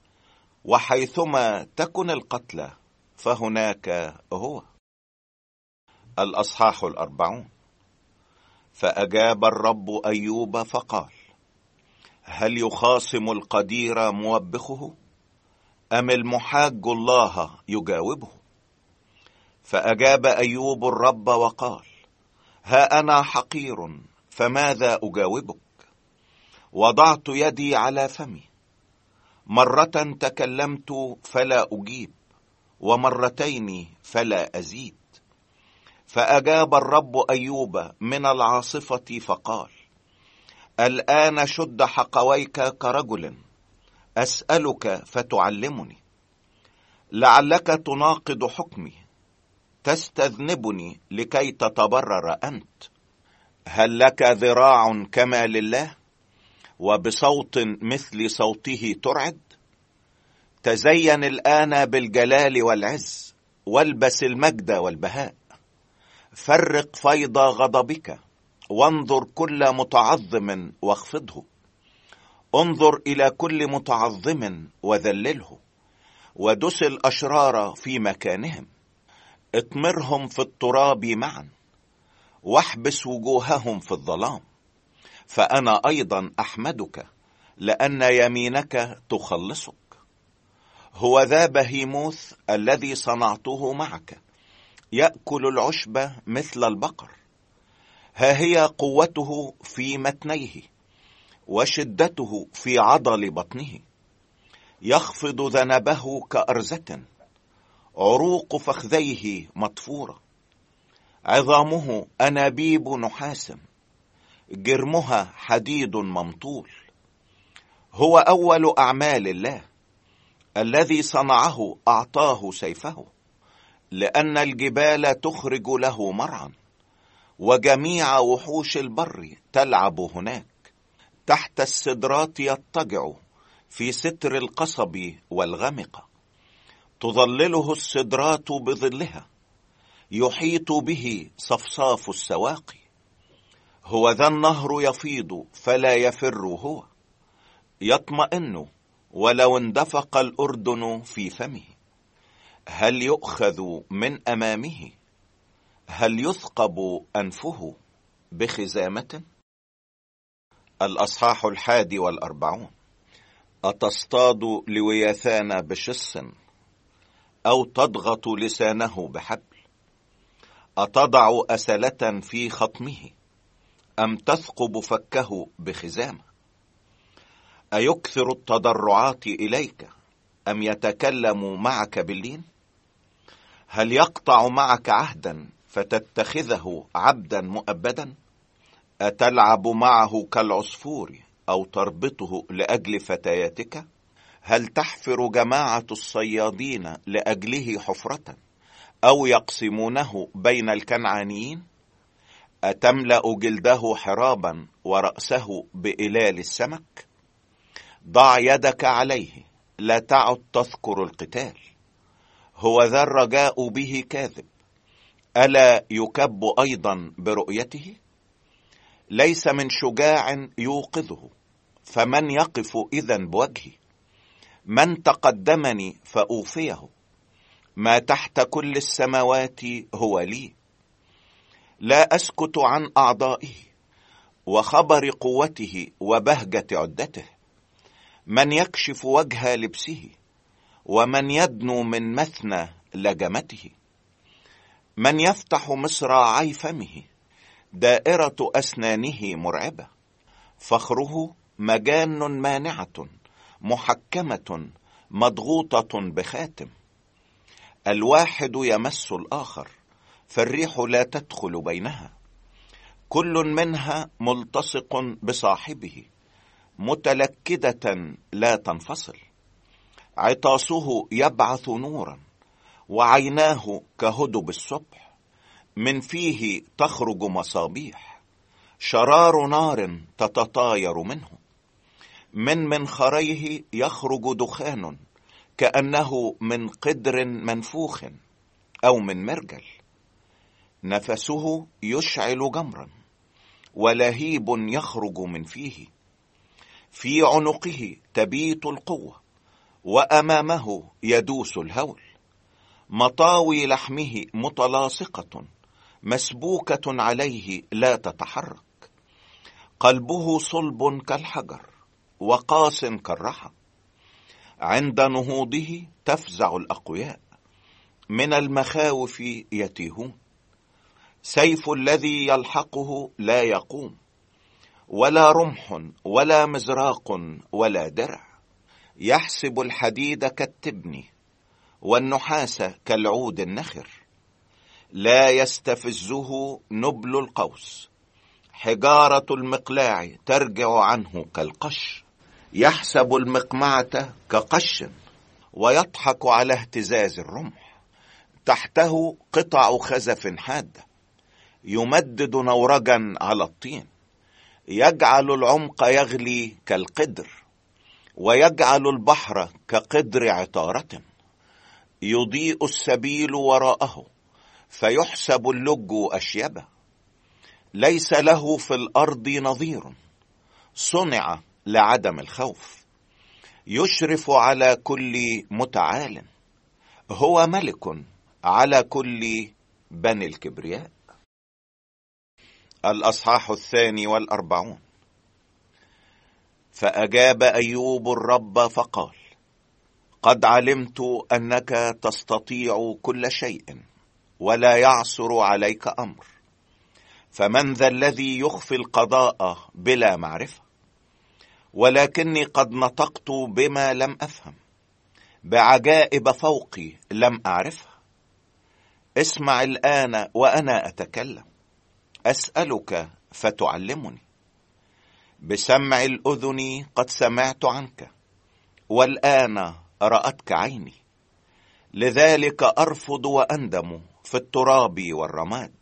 Speaker 1: وحيثما تكن القتلى فهناك هو. الأصحاح 40. فأجاب الرب أيوب فقال: هل يخاصم القدير موبخه، أم المحاج الله يجاوبه؟ فأجاب أيوب الرب وقال: ها أنا حقير، فماذا أجاوبك؟ وضعت يدي على فمي، مرة تكلمت فلا أجيب، ومرتين فلا أزيد. فأجاب الرب أيوب من العاصفة فقال: الآن شد حقويك كرجل، أسألك فتعلمني. لعلك تناقض حكمي، تستذنبني لكي تتبرر أنت. هل لك ذراع كما لله، وبصوت مثل صوته ترعد؟ تزين الآن بالجلال والعز، والبس المجد والبهاء. فرق فيض غضبك، وانظر كل متعظم واخفضه، انظر إلى كل متعظم وذلله، ودس الأشرار في مكانهم، اطمرهم في التراب معا، واحبس وجوههم في الظلام. فأنا أيضا أحمدك لأن يمينك تخلصك. هو ذا بهيموث الذي صنعته معك، يأكل العشب مثل البقر. ها هي قوته في متنيه، وشدته في عضل بطنه. يخفض ذنبه كأرزة، عروق فخذيه مطفورة. عظامه أنابيب نحاس، جرمها حديد ممطول. هو أول أعمال الله، الذي صنعه أعطاه سيفه، لأن الجبال تخرج له مرعا، وجميع وحوش البر تلعب هناك. تحت السدرات يضطجع في ستر القصب والغمقة، تظلله السدرات بظلها، يحيط به صفصاف السواقي. هو ذا النهر يفيض فلا يفر هو، يطمئن ولو اندفق الأردن في فمه. هل يؤخذ من أمامه؟ هل يثقب أنفه بخزامة؟ الأصحاح 41. أتصطاد لوياثان بشص، أو تضغط لسانه بحبل؟ أتضع أسلة في خطمه، أم تثقب فكه بخزامة؟ أيكثر التضرعات إليك، أم يتكلم معك باللين؟ هل يقطع معك عهدا فتتخذه عبدا مؤبدا؟ أتلعب معه كالعصفور، أو تربطه لأجل فتياتك؟ هل تحفر جماعة الصيادين لأجله حفرة، أو يقسمونه بين الكنعانيين؟ أتملأ جلده حرابا ورأسه بإلال السمك؟ ضع يدك عليه، لا تعد تذكر القتال. هو ذا الرجاء به كاذب، ألا يكب أيضا برؤيته؟ ليس من شجاع يوقظه، فمن يقف إذن بوجهي؟ من تقدمني فأوفيه؟ ما تحت كل السماوات هو لي. لا أسكت عن أعضائه وخبر قوته وبهجة عدته. من يكشف وجه لبسه، ومن يدنو من مثنى لجمته. من يفتح مصراعي فمه، دائرة أسنانه مرعبة. فخره مجان مانعة، محكمة مضغوطة بخاتم. الواحد يمس الآخر، فالريح لا تدخل بينها. كل منها ملتصق بصاحبه، متلكدة لا تنفصل. عطاسه يبعث نورا، وعيناه كهدب الصبح. من فيه تخرج مصابيح، شرار نار تتطاير منه. من منخريه يخرج دخان، كأنه من قدر منفوخ أو من مرجل. نفسه يشعل جمرا، ولهيب يخرج من فيه. في عنقه تبيت القوة، وأمامه يدوس الهول. مطاوي لحمه متلاصقة، مسبوكة عليه لا تتحرك. قلبه صلب كالحجر، وقاس كالرحى. عند نهوضه تفزع الأقوياء، من المخاوف يتيهون. سيف الذي يلحقه لا يقوم، ولا رمح ولا مزراق ولا درع. يحسب الحديد كالتبن، والنحاس كالعود النخر. لا يستفزه نبل القوس، حجارة المقلاع ترجع عنه كالقش. يحسب المقمعة كقش، ويضحك على اهتزاز الرمح. تحته قطع خزف حادة، يمدد نورجا على الطين. يجعل العمق يغلي كالقدر، ويجعل البحر كقدر عطارة. يضيء السبيل وراءه، فيحسب اللج أشيبه. ليس له في الأرض نظير، صنع لعدم الخوف، يشرف على كل متعال، هو ملك على كل بني الكبرياء. الأصحاح 42. فأجاب أيوب الرب فقال: قد علمت أنك تستطيع كل شيء ولا يعثر عليك أمر، فمن ذا الذي يخفي القضاء بلا معرفة؟ ولكني قد نطقت بما لم أفهم، بعجائب فوقي لم أعرفها. اسمع الآن وأنا أتكلم، أسألك فتعلمني. بسمع الأذن قد سمعت عنك، والآن رأتك عيني، لذلك أرفض وأندم في التراب والرماد.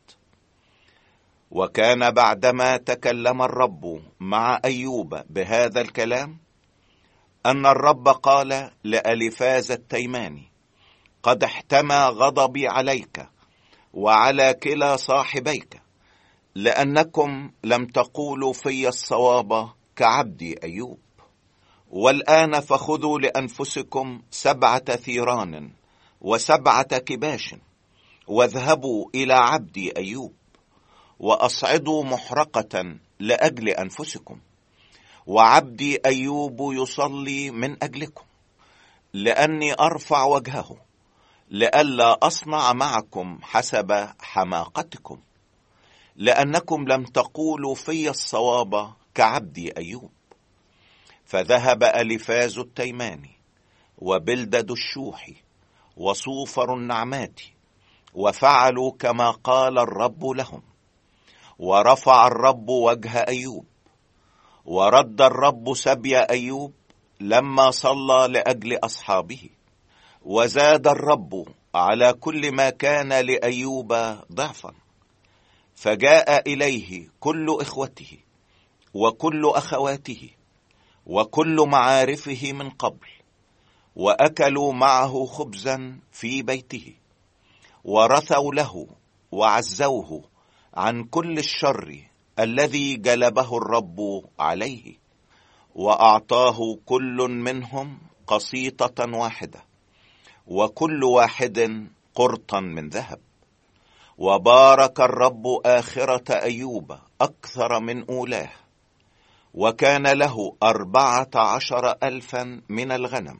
Speaker 1: وكان بعدما تكلم الرب مع أيوب بهذا الكلام، أن الرب قال لأليفاز التيماني: قد احتمى غضبي عليك وعلى كلا صاحبيك، لأنكم لم تقولوا في الصواب كعبدي أيوب. والآن فخذوا لأنفسكم 7 ثيران و7 كباش، واذهبوا إلى عبدي أيوب، وأصعدوا محرقة لأجل أنفسكم، وعبدي أيوب يصلي من أجلكم، لأني أرفع وجهه، لئلا أصنع معكم حسب حماقتكم، لأنكم لم تقولوا في الصواب كعبدي أيوب. فذهب أليفاز التيماني وبلدد الشوحي وصوفر النعماتي، وفعلوا كما قال الرب لهم. ورفع الرب وجه أيوب، ورد الرب سبي أيوب لما صلى لأجل أصحابه، وزاد الرب على كل ما كان لأيوب ضعفا. فجاء إليه كل إخوته وكل أخواته وكل معارفه من قبل، وأكلوا معه خبزا في بيته، ورثوا له وعزوه عن كل الشر الذي جلبه الرب عليه. وأعطاه كل منهم قسيطة واحدة، وكل واحد قرطا من ذهب. وبارك الرب آخرة أيوب أكثر من أولاه، وكان له 14,000 من الغنم،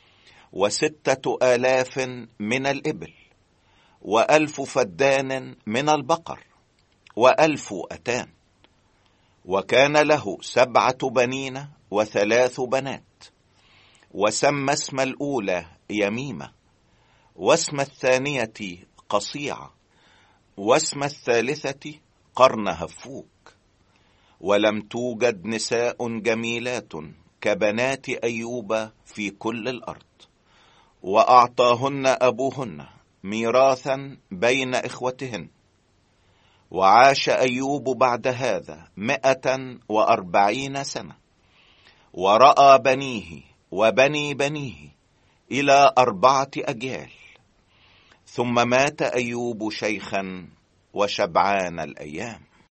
Speaker 1: 6,000 من الإبل، 1,000 فدان من البقر، 1,000 أتان. وكان له 7 بنين و3 بنات. وسمى اسم الأولى يميمة، واسم الثانية قصيعة، واسم الثالثة قرن هفوك. ولم توجد نساء جميلات كبنات أيوب في كل الأرض، وأعطاهن أبوهن ميراثا بين إخوتهن. وعاش أيوب بعد هذا 140 سنة، ورأى بنيه وبني بنيه إلى 4 أجيال. ثم مات أيوب شيخا وشبعان الأيام.